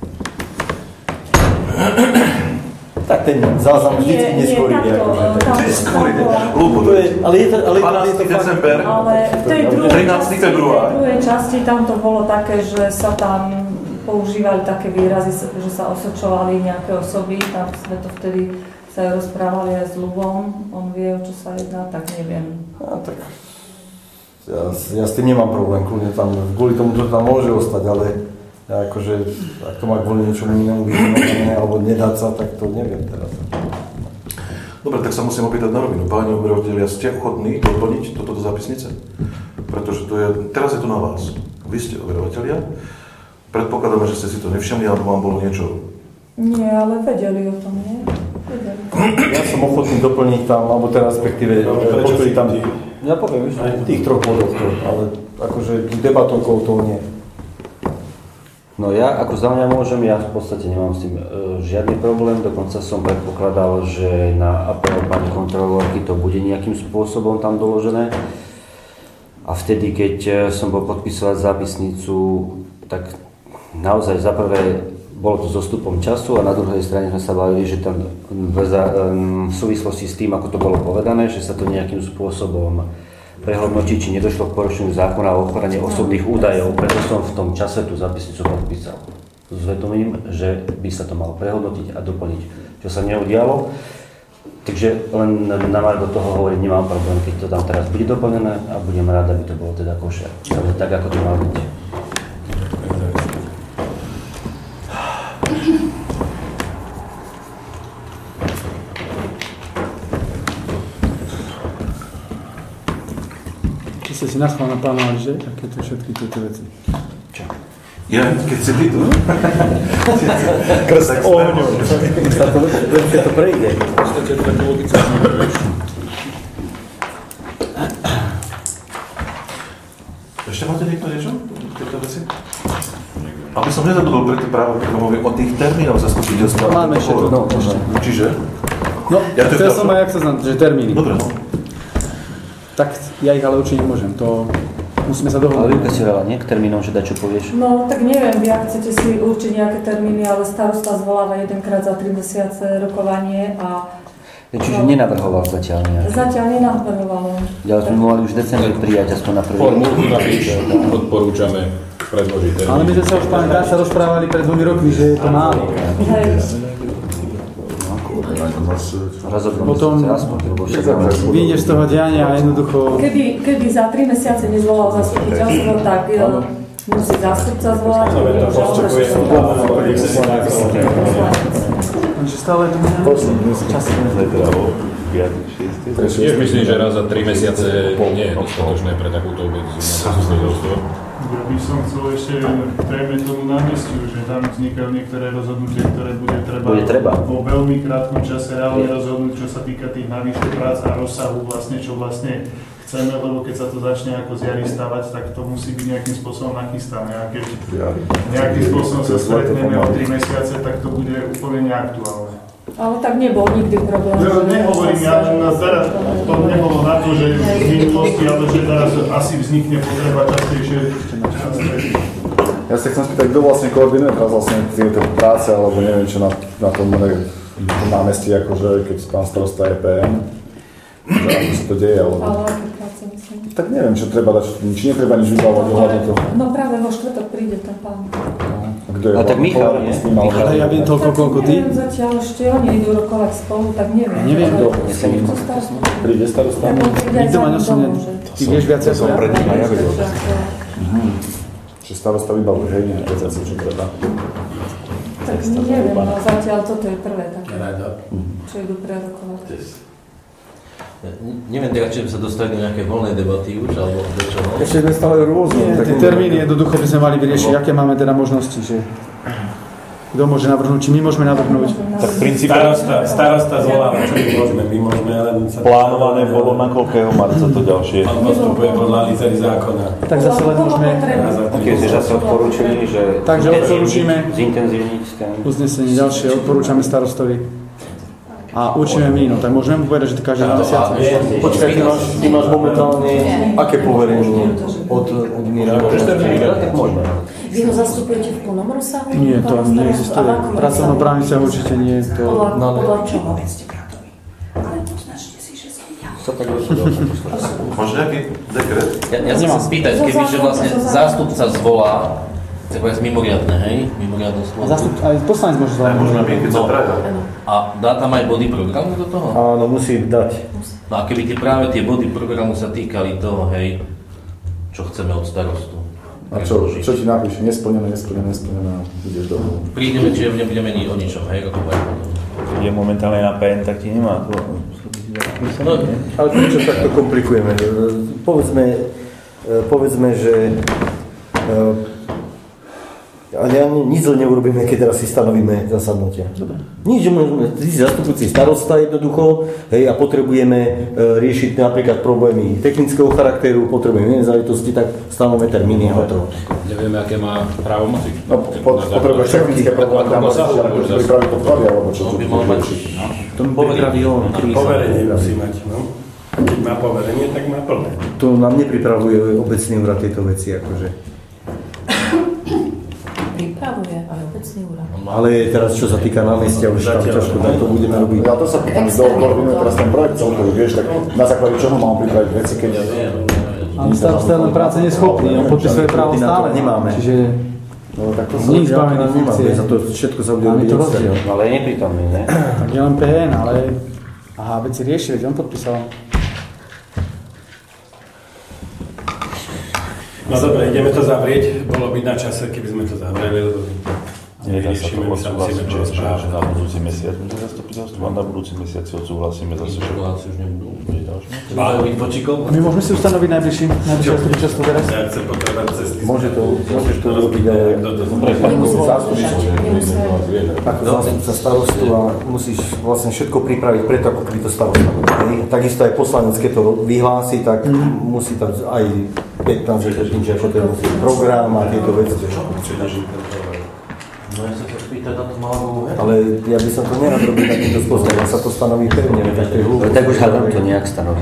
Tak ten záznam vždycky neskôr ide. Neskôr ide. Ľubo, ale je to... Ale dvanásteho december, Ale v tej druhej trinásteho časti, február. v druhej časti tam to bolo také, že sa tam používali také výrazy, že sa osočovali nejaké osoby, tam sme to vtedy sa rozprávali aj s Ľubom, on vie, o čo sa jedná, tak neviem. A tak ja, ja s tým nemám problém, kľudne tam, kvôli tomu to tam môže ostať, ale ja akože, ak to má kvôli niečomu inému vyznamené, alebo nedať sa, tak to neviem teraz. Dobre, tak sa musím opýtať na rovinu. Páni obyvateľia, ste ochotní doplniť toto do zápisnice? Pretože to je, teraz je to na vás. Vy ste obyvateľia. Predpokladáme, že ste si to nevšimli, alebo vám bolo niečo... Nie, ale vedeli o tom, nie? Vedeli. Ja som ochotný doplniť tam, alebo teraz respektíve podporiť tam, ja poviem, vieš, tých troch bodov, ale akože debatovkou to nie. No ja, ako za mňa môžem, ja v podstate nemám s tým e, žiadny problém, dokonca som predpokladal, že na apel pani kontrolórky to bude nejakým spôsobom tam doložené. A vtedy, keď e, som bol podpisovať zápisnicu, tak naozaj za prvé bolo to so stupom času a na druhej strane sme sa bavili, že tam v, za, v súvislosti s tým, ako to bolo povedané, že sa to nejakým spôsobom prehodnotí, či nedošlo k porušeniu zákona o ochrane osobných údajov, preto som v tom čase tú zápisnicu podpísal. S vedomím, že by sa to malo prehodnotiť a doplniť, čo sa neudialo. Takže len na margo toho hovorím, nemám problém, keď to tam teraz bude doplnené a budem rád, aby to bolo teda košer. Tak, ako to má byť. Ste si na schvál naplánovali, že? Aké to všetky tieto veci? Čo? Ja, keď si ty tu? Krst ohňom. Lepšie to prejde. V podstate to tak logické vieš. Ešte máte niekto niečo? Tieto veci? Aby som nezabudol pre tie práve, keď hovorím o tých termínoch zastupiteľstva. Máme ešte to. No, Čiže? No, ja to chcel som aj, jak sa znam, že termíny. Dobre, no. Tak ja ich ale určite nemôžem, to musíme sa dohodnúť. Ale Júka si veľa, nie? K termínom, že dať čo povieš? No, tak neviem, vy ak chcete si určiť nejaké termíny, ale starosta zvoláva jedenkrát za tri mesiace rokovanie a... Čiže no, nenavrhoval zatiaľ nejak? Zatiaľ nenavrhoval. Ďalej sme mohli už v decembri prijať aspoň na prvý. Formulku napíš, odporúčame predložiť termín. Ale my sme sa už, pán Krát, sa rozprávali pred dvomi rokmi, že je to málo. Potom vyjdeš z toho diania a jednoducho... Keby, keby za tri mesiace nezvolal zastupiteľstvo, tak musí zástupca zvolať. Takže stále to Tiež myslím, že raz za tri mesiace nie je dostatočné pre takúto obec. Ja by som chcel ešte k téme tomu námestiu, že tam vznikajú niektoré rozhodnutia, ktoré bude treba, bude treba. vo veľmi krátkom čase reálne rozhodnúť, čo sa týka tých navýšok prác a rozsahu vlastne, čo vlastne chceme, lebo keď sa to začne ako z jary stavať, tak to musí byť nejakým spôsobom nachystané. A keď nejakým spôsobom sa stretneme o tri mesiace, tak to bude úplne neaktuálne. Ale tak nebol nikdy problém. Ja nehovorím, ja na teraz to nebolo na to, že v minulosti, ale že teraz asi vznikne potreba častejšie. Ja sa chcem spýtať, kto vlastne koordinuje teraz vlastne tieto práce, alebo neviem čo na, na tom námestí, akože keď pán starosta je pé em, že ako sa to deje, alebo... Ale aké práce myslím? Tak neviem, čo treba dať, či netreba nič vybávať ohľadne toho. No práve vo štvrtok príde ten pán. Kto je? A tak Michal, nie? Michal, ja viem toľko, koľko ty? Neviem zatiaľ ešte, oni idú rokovať spolu, tak neviem. Neviem, kto. Príde starosta? Nikto ma nesunie. Ty vieš viacej ako ja? Pred ním aj ja vedel. Že starosta vybavuje, hej, nie? Viacej, čo treba. Tak neviem, no zatiaľ toto je prvé také, čo idú prerokovať. Neviem teda, či by sa dostali do nejakej voľnej debaty už, alebo do čoho. Ešte sme stále rôzne. Tie termíny jednoducho by sme mali vyriešiť, aké máme teda možnosti, že kto môže navrhnúť, či my môžeme navrhnúť. Tak v princípe starosta, starosta zvoláva, čo my môžeme, my môžeme len sa... Plánované bolo na koľkého marca to ďalšie. On postupuje podľa litery zákona. Tak zase len môžeme... Keď ste zase odporúčili, že... Takže odporúčime zintenzívniť ten... uznesenie ďalšie, odporúčame starostovi. A určíme my, no tak môžeme povedať, že to každý na mesiac. Počkaj, ty máš, ty máš momentálne aké poverenie od, od Míra? Tak môžeme. Vy ho zastupujete v plnom rozsahu? Nie, to neexistuje. Pracovnoprávny sa určite nie. To... Podľa čoho? Možno nejaký dekret? Ja, ja som sa spýtať, keby že vlastne zástupca zvolá, tak povedať mimoriadne, hej? Mimoriadne slovo. Aj poslanec môže zvolať. Možno my, keď sa traja. A dá tam aj body programu do toho? Áno, musí dať. No a keby tie, práve tie body programu sa týkali toho, hej, čo chceme od starostu. A čo, čo ti napíše? Nesplnené, nesplnené, nesplnené, ideš do... Prídeme, čiže nebudeme ni o ničom, hej, rokovať. Je momentálne na pé en, tak ti nemá to... No, ale prečo takto komplikujeme? Povedzme, povedzme, že A ja nič zle neurobíme, keď teraz si stanovíme zasadnutia. Dobre. Nič, môžeme, ty si zastupujúci starosta jednoducho, hej, a potrebujeme e, riešiť napríklad problémy technického charakteru, potrebujeme nezáležitosti, tak stanovíme termíny a to. Nevieme, aké má právomoci. No, potrebuješ technické problémy, tam môžeš pripraviť podklady, alebo čo to bude riešiť. To mi pripraví on. Poverenie musí mať, no. Keď má poverenie, tak má plné. To nám nepripravuje obecný úrad tieto veci, akože. Pripravuje, ale obecný úrad. Ale teraz, čo sa týka námestia, už tam ťažko to budeme robiť. Ja to sa pýtam, kto koordinuje teraz ten projekt celkový, vieš, tak na základe čoho mám pripraviť veci, keď... Ale starosta je len práce neschopný, on podpisuje právo stále. Nemáme. Čiže... No tak to sa nič zbavený funkcie. Za to všetko sa bude robiť rozdiel. Ale je neprítomný, ne? Tak je len pé en, ale... Aha, veci rieši, veď on podpísal. No dobre, ideme to zavrieť. Bolo by na čase, keby sme to zavreli, lebo nevyriešime, my sa musíme porozprávať. Na budúci mesiac môže zastupiteľstvo a na budúci mesiac si odsúhlasíme zase, že už nebudú. My môžeme si ustanoviť najbližšie zastupiteľstvo teraz? Ja chcem potrebať cesty. Môže to, môžeš to urobiť aj ako zástupca starostu a musíš vlastne všetko pripraviť preto, ako keby to starosta. Takisto aj poslanec, keď to vyhlási, tak musí tam aj pätnásť že ako ten program a tieto veci. No ja sa to spýtať na tú malú... Ale ja by som to nerad robil takýmto spôsobom, ja sa to stanoví pevne, tak to je hlúpo. Tak už hľadám to nejak stanoví.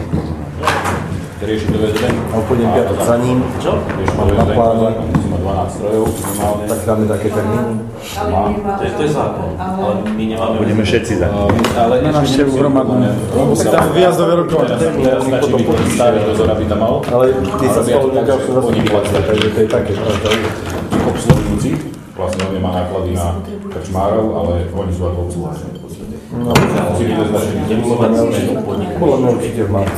Riešiť do VZD? A pôjdem piatok za ním. Čo? Na pláne. Musíme dvanásť strojov, minimálne. Tak dáme také termíny. To je, to je zákon, ale my nemáme... Budeme všetci za. Ale na návštevu hromadnú. Musí tam vyjazdové rokovať. Stačí byť ten starý dozor, aby tam mal. Ale ty sa spolu ďalšiu zastupiteľstvo, takže to je také. Obsluhujúci, vlastne on nemá náklady na krčmárov, ale oni sú ako obsluhujúci. No, musí byť označený. Podľa mňa určite v marci.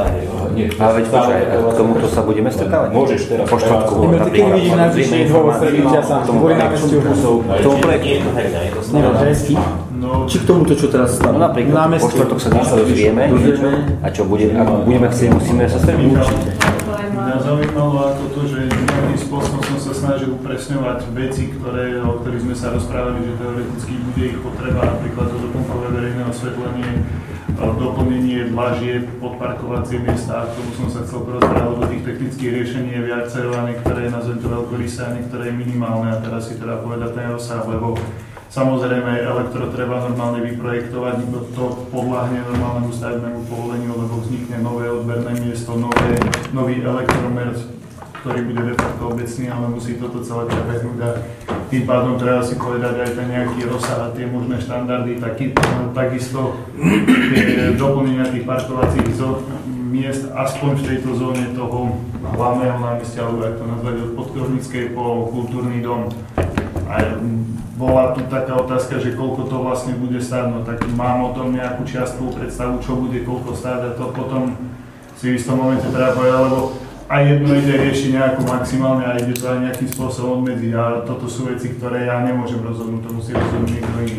Ale veď počkaj, k tomuto sa budeme stretávať? Môžeš teraz. Po štvrtku. Keď vidím najbližšie dvoch stretnutia sa kvôli námestiu. K tomu projektu. Neviem, žensky. Či k tomuto, čo teraz stane? No napríklad, po štvrtok sa dnes dozvieme niečo a čo bude, ak budeme chcieť, musíme sa stretnúť. Určite. Mňa zaujímalo ako to, že nejakým spôsobom som sa snažil upresňovať veci, ktoré, o ktorých sme sa rozprávali, že teoreticky bude ich potreba, napríklad to doplnkové verejné osvetlenie, doplnenie dlažieb, podparkovacie miesta, k tomu som sa chcel porozprávať, lebo tých technických riešení je viacero, a niektoré je nazvem to veľkorysé a niektoré je minimálne a teraz si teda povedať ten rozsah, lebo samozrejme elektro treba normálne vyprojektovať, to podľahne normálnemu stavebnému povoleniu, lebo vznikne nové odberné miesto, nové, nový elektromer, ktorý bude de facto obecný, ale musí toto celé prebehnúť a tým pádom treba si povedať aj ten nejaký rozsah a tie možné štandardy, taký, takisto tie doplnenia tých parkovacích miest, aspoň v tejto zóne toho hlavného námestia, alebo jak to nazvať, od Podkornickej po kultúrny dom. A bola tu taká otázka, že koľko to vlastne bude stáť, no tak mám o tom nejakú čiastkovú predstavu, čo bude koľko stáť a to potom si v istom momente treba povedať, lebo aj jedno ide riešiť nejakú maximálne a ide to aj nejakým spôsobom obmedziť a toto sú veci, ktoré ja nemôžem rozhodnúť, to musí rozhodnúť niekto iný.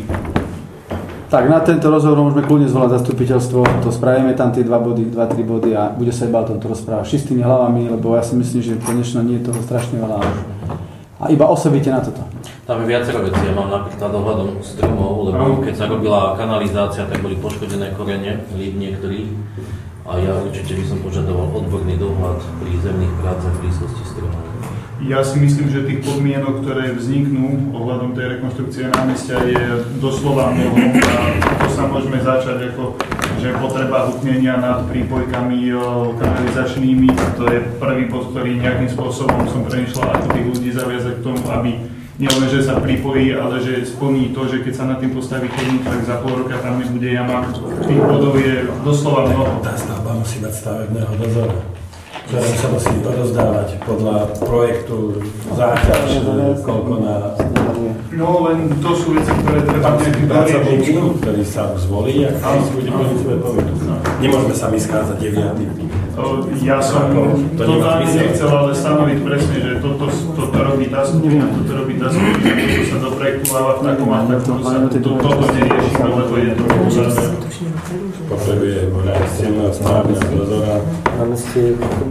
Tak na tento rozhovor môžeme kľudne zvolať zastupiteľstvo, to spravíme tam tie dva body, dva, tri body a bude sa iba o tomto rozprávať čistými hlavami, lebo ja si myslím, že konečno nie je toho strašne veľa. A iba osobite na toto. Tam je viacero vecí, ja mám napríklad ohľadom stromov, lebo keď sa robila kanalizácia, tak boli poškodené korene, líp niektorých. A ja určite by som požadoval odborný dohľad pri zemných prácach v blízkosti stromov. Ja si myslím, že tých podmienok, ktoré vzniknú ohľadom tej rekonštrukcie námestia je doslova mnoho a to sa môžeme začať ako, že potreba hutnenia nad prípojkami kanalizačnými, to je prvý bod, ktorý nejakým spôsobom som premýšľal, ako tých ľudí zaviazať k tomu, aby nielen, že sa pripojí, ale že splní to, že keď sa na tým postaví chodník, tak za pol roka tam nebude jama. Tých bodov je doslova mnoho. Tá stavba musí mať stavebného dozoru, ktoré sa musí rozdávať podľa projektu záťaž, koľko na... No len to sú veci, ktoré treba nejakým pracovníci, ktorý sa zvolí a ktorý si bude plniť svoje povinnosti. Nemôžeme sa vyskázať deviatým. Ja som totálne nechcel, ale stanoviť presne, že toto, toto robí tá skupina, toto robí tá skupina, toto sa doprojektováva v takom a takom sa toto neriešime, lebo je to potrebuje silného správneho dozora.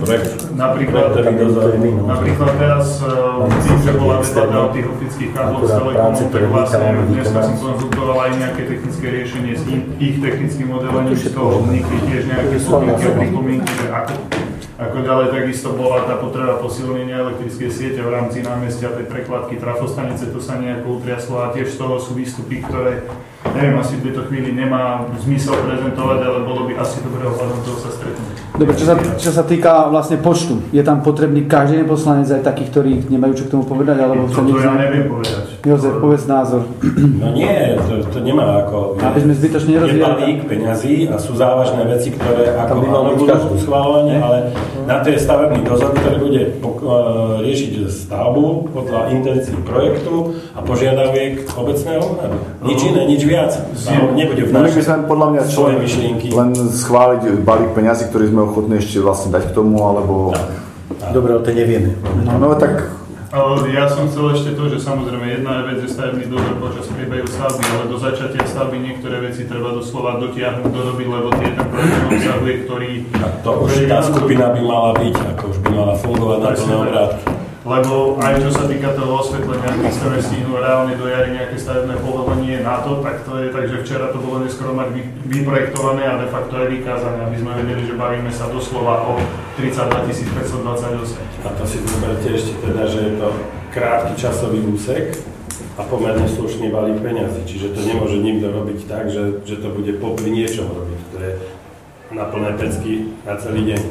projekt, napríklad, napríklad teraz, tým, že bola debata o tých optických kábloch z Telekomu, tak vlastne dneska som konzultoval aj nejaké technické riešenie s ich technickým modelením, z toho vznikli tiež nejaké súmienky a pripomienky, že ako, ako ďalej takisto bola tá potreba posilnenia elektrickej siete v rámci námestia tej prekladky trafostanice, to sa nejako utriaslo a tiež z toho sú výstupy, ktoré neviem, asi v tejto chvíli nemá zmysel prezentovať, ale bolo by asi dobré ohľadom toho sa stretnúť. Dobre, čo sa, čo sa týka vlastne počtu, je tam potrebný každý poslanec aj takých, ktorí nemajú čo k tomu povedať, alebo to, to ja neviem povedať. Jozef, povedz názor. No nie, to, to nemá ako... Aby sme zbytočne nerozvíjali. Je balík peňazí a sú závažné veci, ktoré ako áno budú schváľovanie, ale na to je stavebný dozor, ktorý bude riešiť stavbu podľa intencií projektu a požiadaviek obecného úradu. Nič iné, nič viac. Nebude No my by sme podľa mňa svoje myšlienky. Len schváliť balík peňazí, ktorý sme ochotní ešte vlastne dať k tomu, alebo... Dobre, ale to nevieme. No, no tak... Ja som chcel ešte to, že samozrejme jedna vec je stavebný dozor počas priebehu stavby, ale do začatia stavby niektoré veci treba doslova dotiahnuť do doby, lebo tie ten projekt obsahuje, ktorý... A to už tá skupina by mala byť, ako už by mala fungovať na plné obrátky. Lebo aj čo sa týka toho osvetlenia, keď chceme stihnúť reálne do jary nejaké stavebné povolenie na to, tak to je tak, že včera to bolo neskoro mať vyprojektované a de facto aj vykázané, aby sme vedeli, že bavíme sa doslova o tridsaťdva tisíc päťstodvadsaťosem. A to si zoberte ešte teda, že je to krátky časový úsek a pomerne slušný balík peňazí, čiže to nemôže nikto robiť tak, že, že to bude popri niečom robiť, to je na plné pecky na celý deň.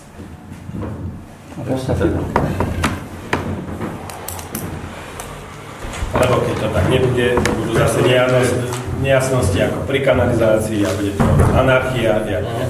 Lebo keď to tak nebude, budú zase nejasnosti ako pri kanalizácii a bude to anarchia.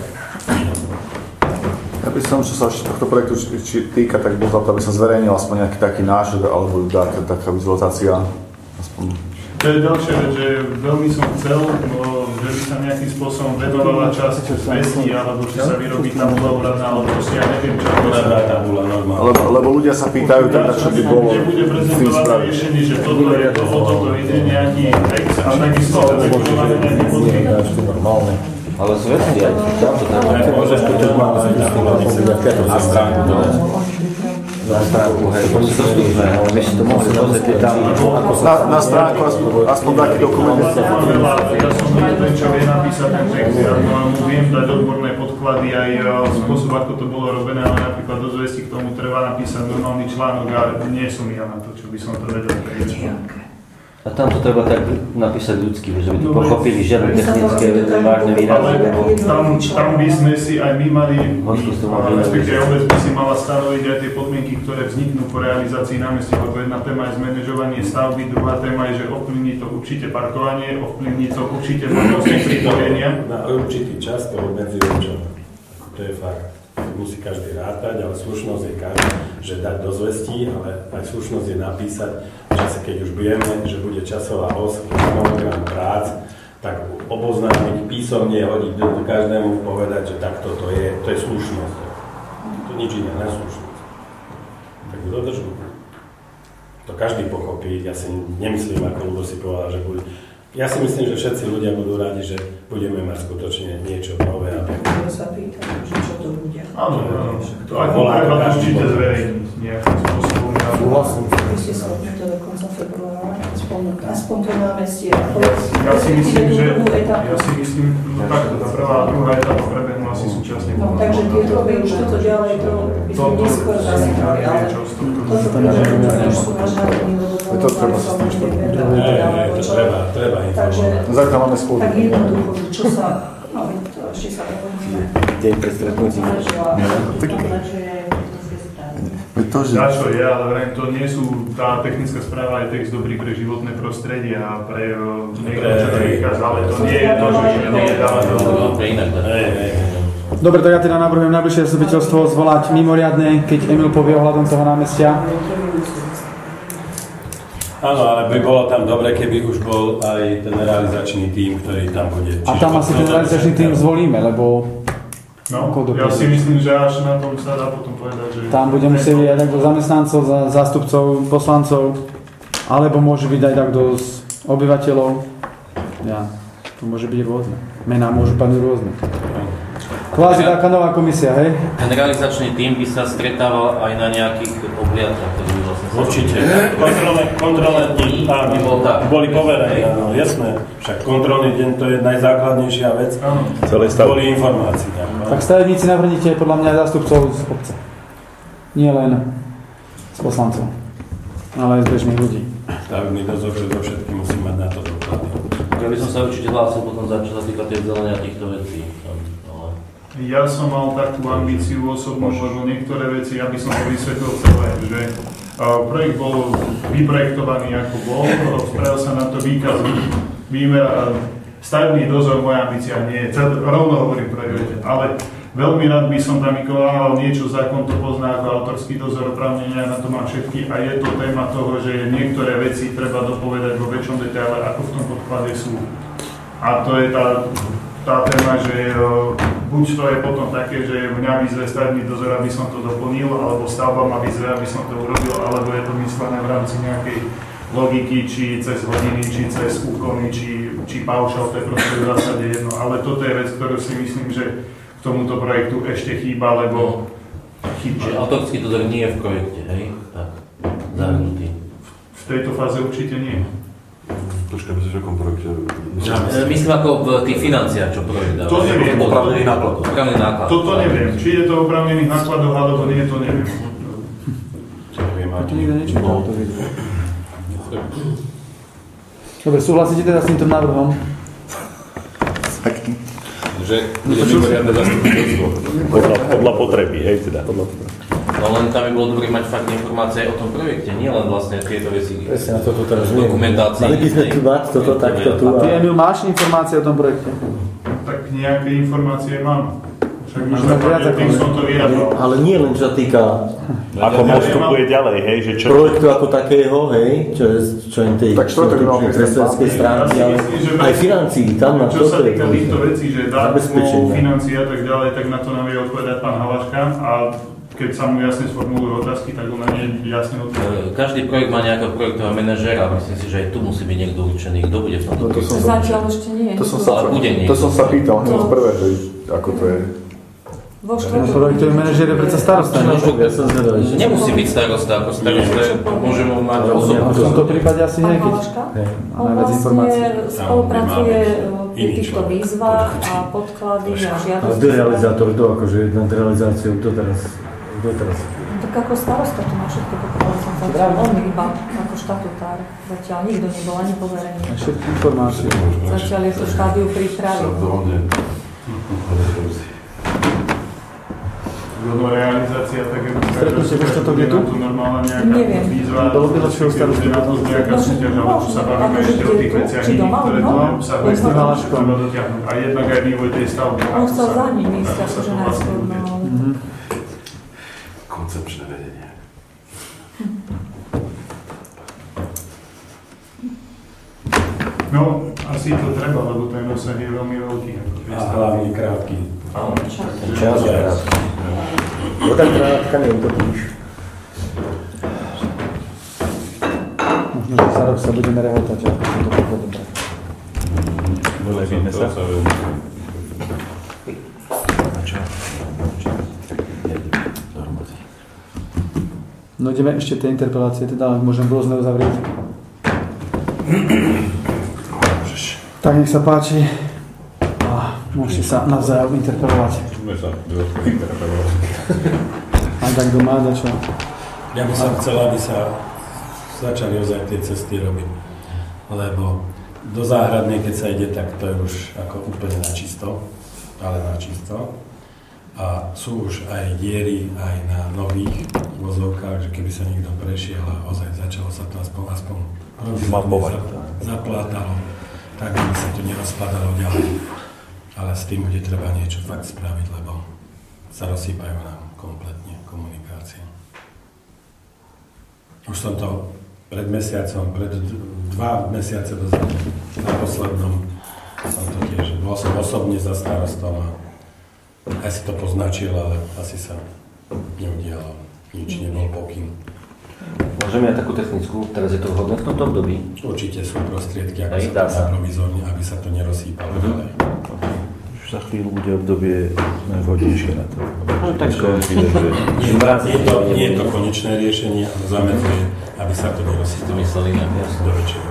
Ja by som, čo sa tohto projektu týka, tak bol za to, aby sa zverejnil aspoň nejaký taký nášok, alebo taká, taká vizualizácia. Aspoň. To je ďalšia vec, že veľmi som chcel, no, že by sa nejakým spôsobom venovala časť vesti, alebo či sa vyrobí tabula úradná, alebo proste ja neviem, čo to sa tabula normálna. Lebo, lebo ľudia sa pýtajú teda, čo by bolo bude prezentované riešenie, že toto je to, o toto ide nejaký text, a takisto prezentované nejaký podmienky. Normálne. Ale z vesti, aj tam to treba. Môžeš to tu máme na stránku. Na stránku, hej, to sú dostupné, ale my si to mohli pozrieť tam. Na, na stránku aspoň, aspoň taký dokument. Ja som ten, čo vie napísať ten text, ja mu viem dať odborné podklady aj spôsob, ako to bolo robené, ale napríklad do zvesti k tomu treba napísať normálny článok a nie som ja na to, čo by som to vedel prejsť. A tam to treba tak napísať ľudsky, že by to pochopili žiadne technické vážne výrazy. Tam, tam by sme si aj my mali, respektíve obec by si mala stanoviť aj tie podmienky, ktoré vzniknú po realizácii námestí, lebo jedna téma je zmanéžovanie stavby, druhá téma je, že ovplyvní to určite parkovanie, ovplyvní to určite možnosti pripojenia. Na určitý čas to obmedzí občana. To je fakt. Musí každý rátať, ale slušnosť je každý, že dať do zvestí, ale aj slušnosť je napísať, že keď už vieme, že bude časová os, harmonogram prác, tak oboznámiť, písomne hodiť do každému, povedať, že takto to je, to je slušnosť. To nič iné, neslušnosť. Tak dodržujú. To každý pochopí, ja si nemyslím, ako Ľubo si povedal, že bude. Ja si myslím, že všetci ľudia budú radi, že budeme mať skutočne niečo nové a pekné. Ja sa pýtam, že čo to bude. Áno, áno. To aj treba určite zverejniť nejakým spôsobom. Súhlasím. Vy ste sa odmúte do konca februára, aspoň to námestie. Ja si myslím, že, ja si myslím, no takto, tá prvá a druhá etapa prebehnú asi súčasne. No, takže tieto by už toto ďalej, to by sme neskôr zase mali, ale toto prebehnú už sú nažádení, lebo to treba sa s tým to treba, treba informovať. Zajtra máme spolu. Tak jednoducho, že čo sa, no to ešte sa dohodneme. Deň pre stretnutí. To, že... Dačo je, ale vrajím, to nie sú, tá technická správa je text dobrý pre životné prostredie a pre niekto, čo to vychádza, ale to nie je to, že nie je dávať do... Dobre, to ja teda navrhujem najbližšie zastupiteľstvo zvolať mimoriadne, keď Emil povie ohľadom toho námestia. Áno, ale by bolo tam dobre, keby už bol aj ten realizačný tím, ktorý tam bude. A tam asi ten realizačný tím zvolíme, lebo... No, ja si myslím, že až na tom sa dá potom povedať, že... Tam bude musieť byť aj takto zamestnancov, zástupcov, poslancov, alebo môže byť aj takto z obyvateľov. Ja, to môže byť rôzne. Mená môžu padnúť rôzne. Kvázi taká nová komisia, hej? Ten realizačný tím by sa stretával aj na nejakých obliadkách, ktoré by vlastne... Určite. Kontrolné, kontrolné dni by bol tak. Boli poverené, áno, jasné. Však kontrolný deň to je najzákladnejšia vec. Boli informácie. Tak stavebníci navrhnite podľa mňa zástupcov z obce. Nie len z poslancov, ale aj z bežných ľudí. Stavebný dozor predovšetkým musí mať na to doklady. Ja by som sa určite hlásil potom za čo sa týka tej vzdelania týchto vecí. Ja som mal takú ambíciu osobnú, lebo niektoré veci, aby som to vysvetlil celé, že projekt bol vyprojektovaný ako bol, spravil sa na to výkaz, výmer, stavebný dozor, moja ambícia nie je, rovno hovorím projekte, ale veľmi rád by som tam vykonával niečo, zákon to pozná ako autorský dozor, oprávnenia na to má všetky a je to téma toho, že niektoré veci treba dopovedať vo väčšom detaile, ako v tom podklade sú. A to je tá, tá téma, že buď to je potom také, že mňa vyzve stavebný dozor, aby som to doplnil, alebo stavba ma vyzve, aby som to urobil, alebo je to myslené v rámci nejakej logiky, či cez hodiny, či cez úkony, či, či paušal, to je proste v zásade jedno. Ale toto je vec, ktorú si myslím, že k tomuto projektu ešte chýba, lebo chýba. Čiže autorský dozor nie je v projekte, hej? Tak, zahrnutý. V tejto fáze určite nie. Počkaj, myslíš, v akom projekte? Myslím ako v tých financiách, čo projekt dáva. To neviem. Oprávnených nákladov. Oprávnených nákladov. Toto neviem. Či je to oprávnených nákladov, alebo nie, to neviem. Čo neviem, a to nikto nečítal, to vidí. Dobre, súhlasíte teda s týmto návrhom? Že bude mimoriadne zastupiteľstvo. Podľa, podľa potreby, hej, teda. Podľa potreby. No len tam by bolo dobré mať fakt informácie o tom projekte, nie len vlastne tieto veci. Presne, na toto teraz viem. Dokumentácii. Mali by sme tu mať toto takto tu. A ty, Emil, máš informácie o tom projekte? Tak nejaké informácie mám. Však už Možno viac ako tým som to vyrábal. Ale nie len čo sa týka ako postupuje ďalej, hej, že čo... projektu ako takého, hej, čo je, čo je tej kresťanskej stránky, ale aj financií, tam na čo toto sa je týka týchto vecí, že dátum zabezpečenie. financií a tak ďalej, tak na to nám vie odpovedať pán Halaška a keď sa mu jasne sformulujú otázky, tak on na ne jasne odpovedá. Každý projekt má nejakého projektového manažéra, myslím si, že aj tu musí byť niekto určený, kto bude v tomto No to projekte. Zatiaľ ešte nie. To som sa, Ale bude to niekto. som sa pýtal hneď z prvé, že ako to je. Vo No štvrtok. projektový manažér je predsa starosta, nie? Ja som zvedavý, že... Nemusí byť starosta, ako starosta môže mu mať osobnú. V tomto prípade asi nie, keď On vlastne spolupracuje pri týchto výzvach a podklady a A žiadosti. kto je realizátor, kto akože nad realizáciou, kto teraz, kto teraz? Tak ako starosta to má všetko poprvé som zatiaľ. On iba ako štatutár. Zatiaľ nikto nebol ani poverený. všetky informácie. Zatiaľ je to štádiu prípravy. Zhodno realizácia, tak je Stretnutie vo štvrtok je tu? normálna nejaká Neviem. výzva. Bolo by lepšieho starostu. Nejaká súťaž, ale tu sa bavíme ešte o tých veciach, Či doma, ktoré no? tu obsahuje, Či ktoré doma. treba dotiahnuť. A jednak aj vývoj tej stavby. On chcel za ním ísť, akože najskôr, no. Koncepčné vedenie. No, asi to treba, lebo ten rozsah je veľmi veľký. A hlavne krátky. Áno, Čas je krátky. No tak krátka neutopíš. Možno, že za rok sa budeme rehotať, ako sa to bude dobré. Dolepíme sa. No ideme ešte tie interpelácie, teda môžem rôzne uzavrieť. Tak nech sa páči. A môžete sa navzájom interpelovať. Môžeme sa interpelovať. A tak kto má za čo? Ja by som chcel, aby sa začali ozaj tie cesty robiť. Lebo do záhradnej, keď sa ide, tak to je už ako úplne na čisto. Ale na čisto. A sú už aj diery, aj na nových vozovkách, že keby sa niekto prešiel a ozaj začalo sa to aspoň, aspoň Mapovať. zaplátalo, tak aby sa to nerozpadalo ďalej. Ale s tým bude treba niečo fakt spraviť, lebo sa rozsýpajú nám kompletne komunikácie. Už som to pred mesiacom, pred dva mesiace dozadu, na poslednom som to tiež, bol som osobne za starostom a aj si to poznačil, ale asi sa neudialo. Nič nebol pokyn. Môžeme aj takú technickú, teraz je to vhodné v tomto období? Určite sú prostriedky, ako Aj, sa dá to sa. dá provizorne, aby sa to nerozsýpalo ďalej. za chvíľu bude obdobie najvhodnejšie na to. No, tak to, nie, je to, nie je to konečné riešenie, ale zámer je, aby sa to nerozsypalo do väčšieho.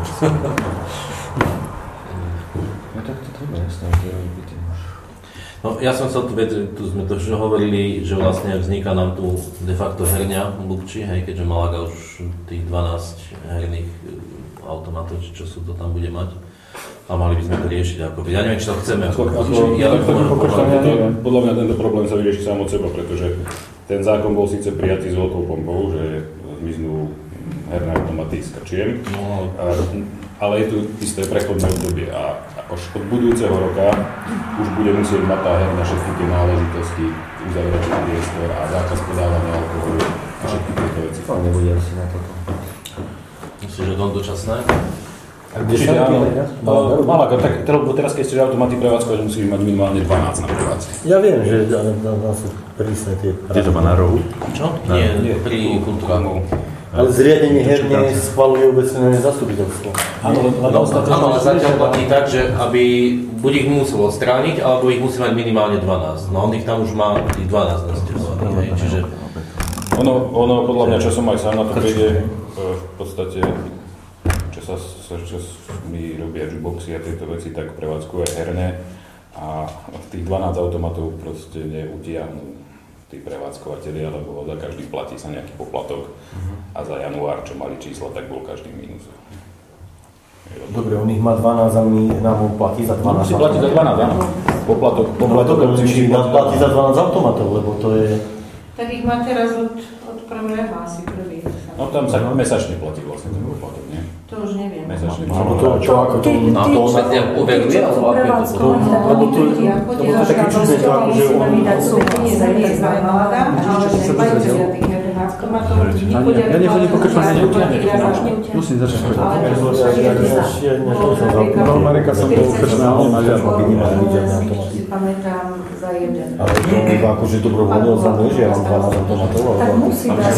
No tak to treba, jasné, to robiť. No ja som sa tu, tu sme to už hovorili, že vlastne vzniká nám tu de facto herňa v Lubči, hej, keďže Malaga už tých dvanásť herných automatov, či čo sú to tam bude mať. A mali by sme to riešiť ako. Ja neviem, či to chceme. Ako, ako, ja to podľa mňa tento problém sa vyrieši sám od seba, pretože ten zákon bol síce prijatý s veľkou pompou, že zmiznú herné automaty s krčiem, no, ale je tu isté prechodné obdobie a už od budúceho roka už bude musieť mať tá herná všetky tie náležitosti, uzavračný priestor a zákaz podávania alkoholu a všetky tieto veci. To nebude asi na toto. Myslíš, že to dočasné? Určite áno. Malaga, tak teraz keď chceš automaty prevádzkovať, musíš mať minimálne dvanásť na prevádzke. Ja viem, že tam sú prísne tie... Kde to má na rohu? Čo? Nie, nie, pri kultúrách. Ale zriadenie herne schvaľuje obecné zastupiteľstvo. Áno, ale zatiaľ platí tak, že aby buď ich musel odstrániť, alebo ich musí mať minimálne dvanásť. No on ich tam už má tých dvanásť nasťahovaných, čiže... Ono, ono, podľa mňa, čo som aj sám na to príde, v podstate, čo sa čo mi robia jukeboxy a tieto veci, tak prevádzkujú aj herné a tých dvanásť automatov proste neutiahnu tí prevádzkovateľi, lebo za každý platí sa nejaký poplatok a za január, čo mali číslo, tak bol každý mínus. Dobre, on ich má dvanásť a my nám platí za dvanásť. Musí platí za dvanásť, áno. Poplatok, poplatok. No, dobre, či nám platí za dvanásť automatov, lebo to je... Tak ich má teraz od, od prvého asi prvý. No tam sa mesačne platí vlastne ten poplatok, nie? To už neviem. Mesačne. Alebo to, čo ako to... Na to sa ťa uveduje, alebo ako je to? Lebo to je taký čudné, to ako, že on... Ja nechodím po krčmách, ja neutiahnem. Musím začať chodím. Mareka som bol v krčmách, ale nemá žiadno. Pamätám za jeden. Ale to iba akože dobrovoľne oznamuje, že ja mám dvanásť automatov. Tak musí dať.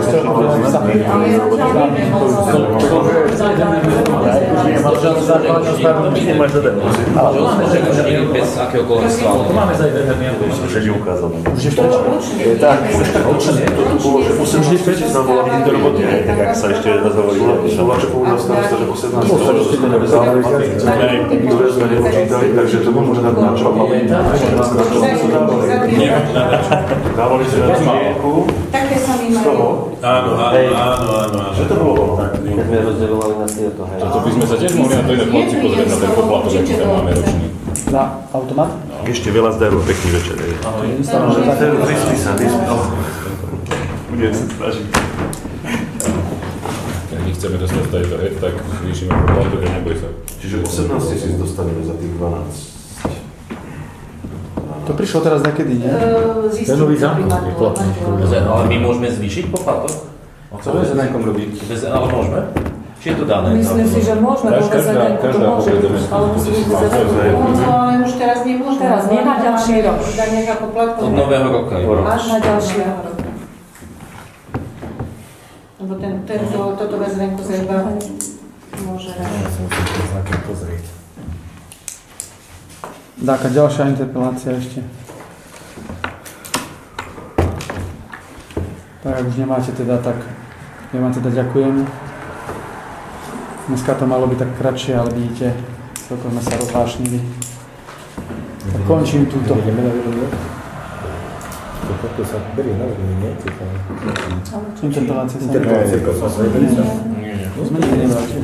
Nemáš za den. Bez akéhokoľvek svalu. To máme za jeden, že neukázal. Už je vtečne. Tak, to tu bolo, že musím vždy vtečne sa bola vidieť do roboty, tak ak sa ešte raz hovorí. Slováče povedal starosta, že po sedemnástich ktoré sme nepočítali, takže to môžeme dať na čo. Dávali sme na zmienku z toho. Áno, áno, áno, áno. Že to bolo ono. Keď sme rozdeľovali na tieto, hej. Toto by sme sa tiež mohli na to iné chlapci pozrieť na ten poplatok, aký tam máme ročný. Za automat? Ešte veľa zdarov, pekný večer. Ahoj. Vyspí sa, vyspí sa. Budem sa snažiť. Keď my chceme dostať tejto head, tak zvýšime poplatok a neboj sa. Čiže osemnásť tisíc dostaneme za tých dvanásť. To prišlo teraz nakedy, nie? Ten nový zákon je platný. Ale my môžeme zvýšiť poplatok? Co ve zénenkom robí? Ale môžeme? Či je to dané? Myslím si, že môžeme, bo ve zénenku to môže, ale musí byť ve zénenku. Ale už teraz nemôžeme. Teraz nie na ďalší rok. Od nového roka. Až na ďalší rok. Lebo ten, tento, toto ve zénenku sa iba môže Ja som si to znakem pozrieť. Taká ďalšia interpelácia ešte. Tak ak už nemáte teda, tak ja vám teda ďakujem. Dneska to malo byť tak kratšie, ale vidíte, celkom sme sa rozvášnili. Tak končím túto. To sa berie na vedomie, nie? Interpelácia sa Interpelácia sa berie. Sme nikdy nebrali.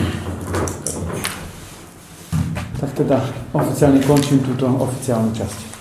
Tak teda oficiálne končím túto oficiálnu časť.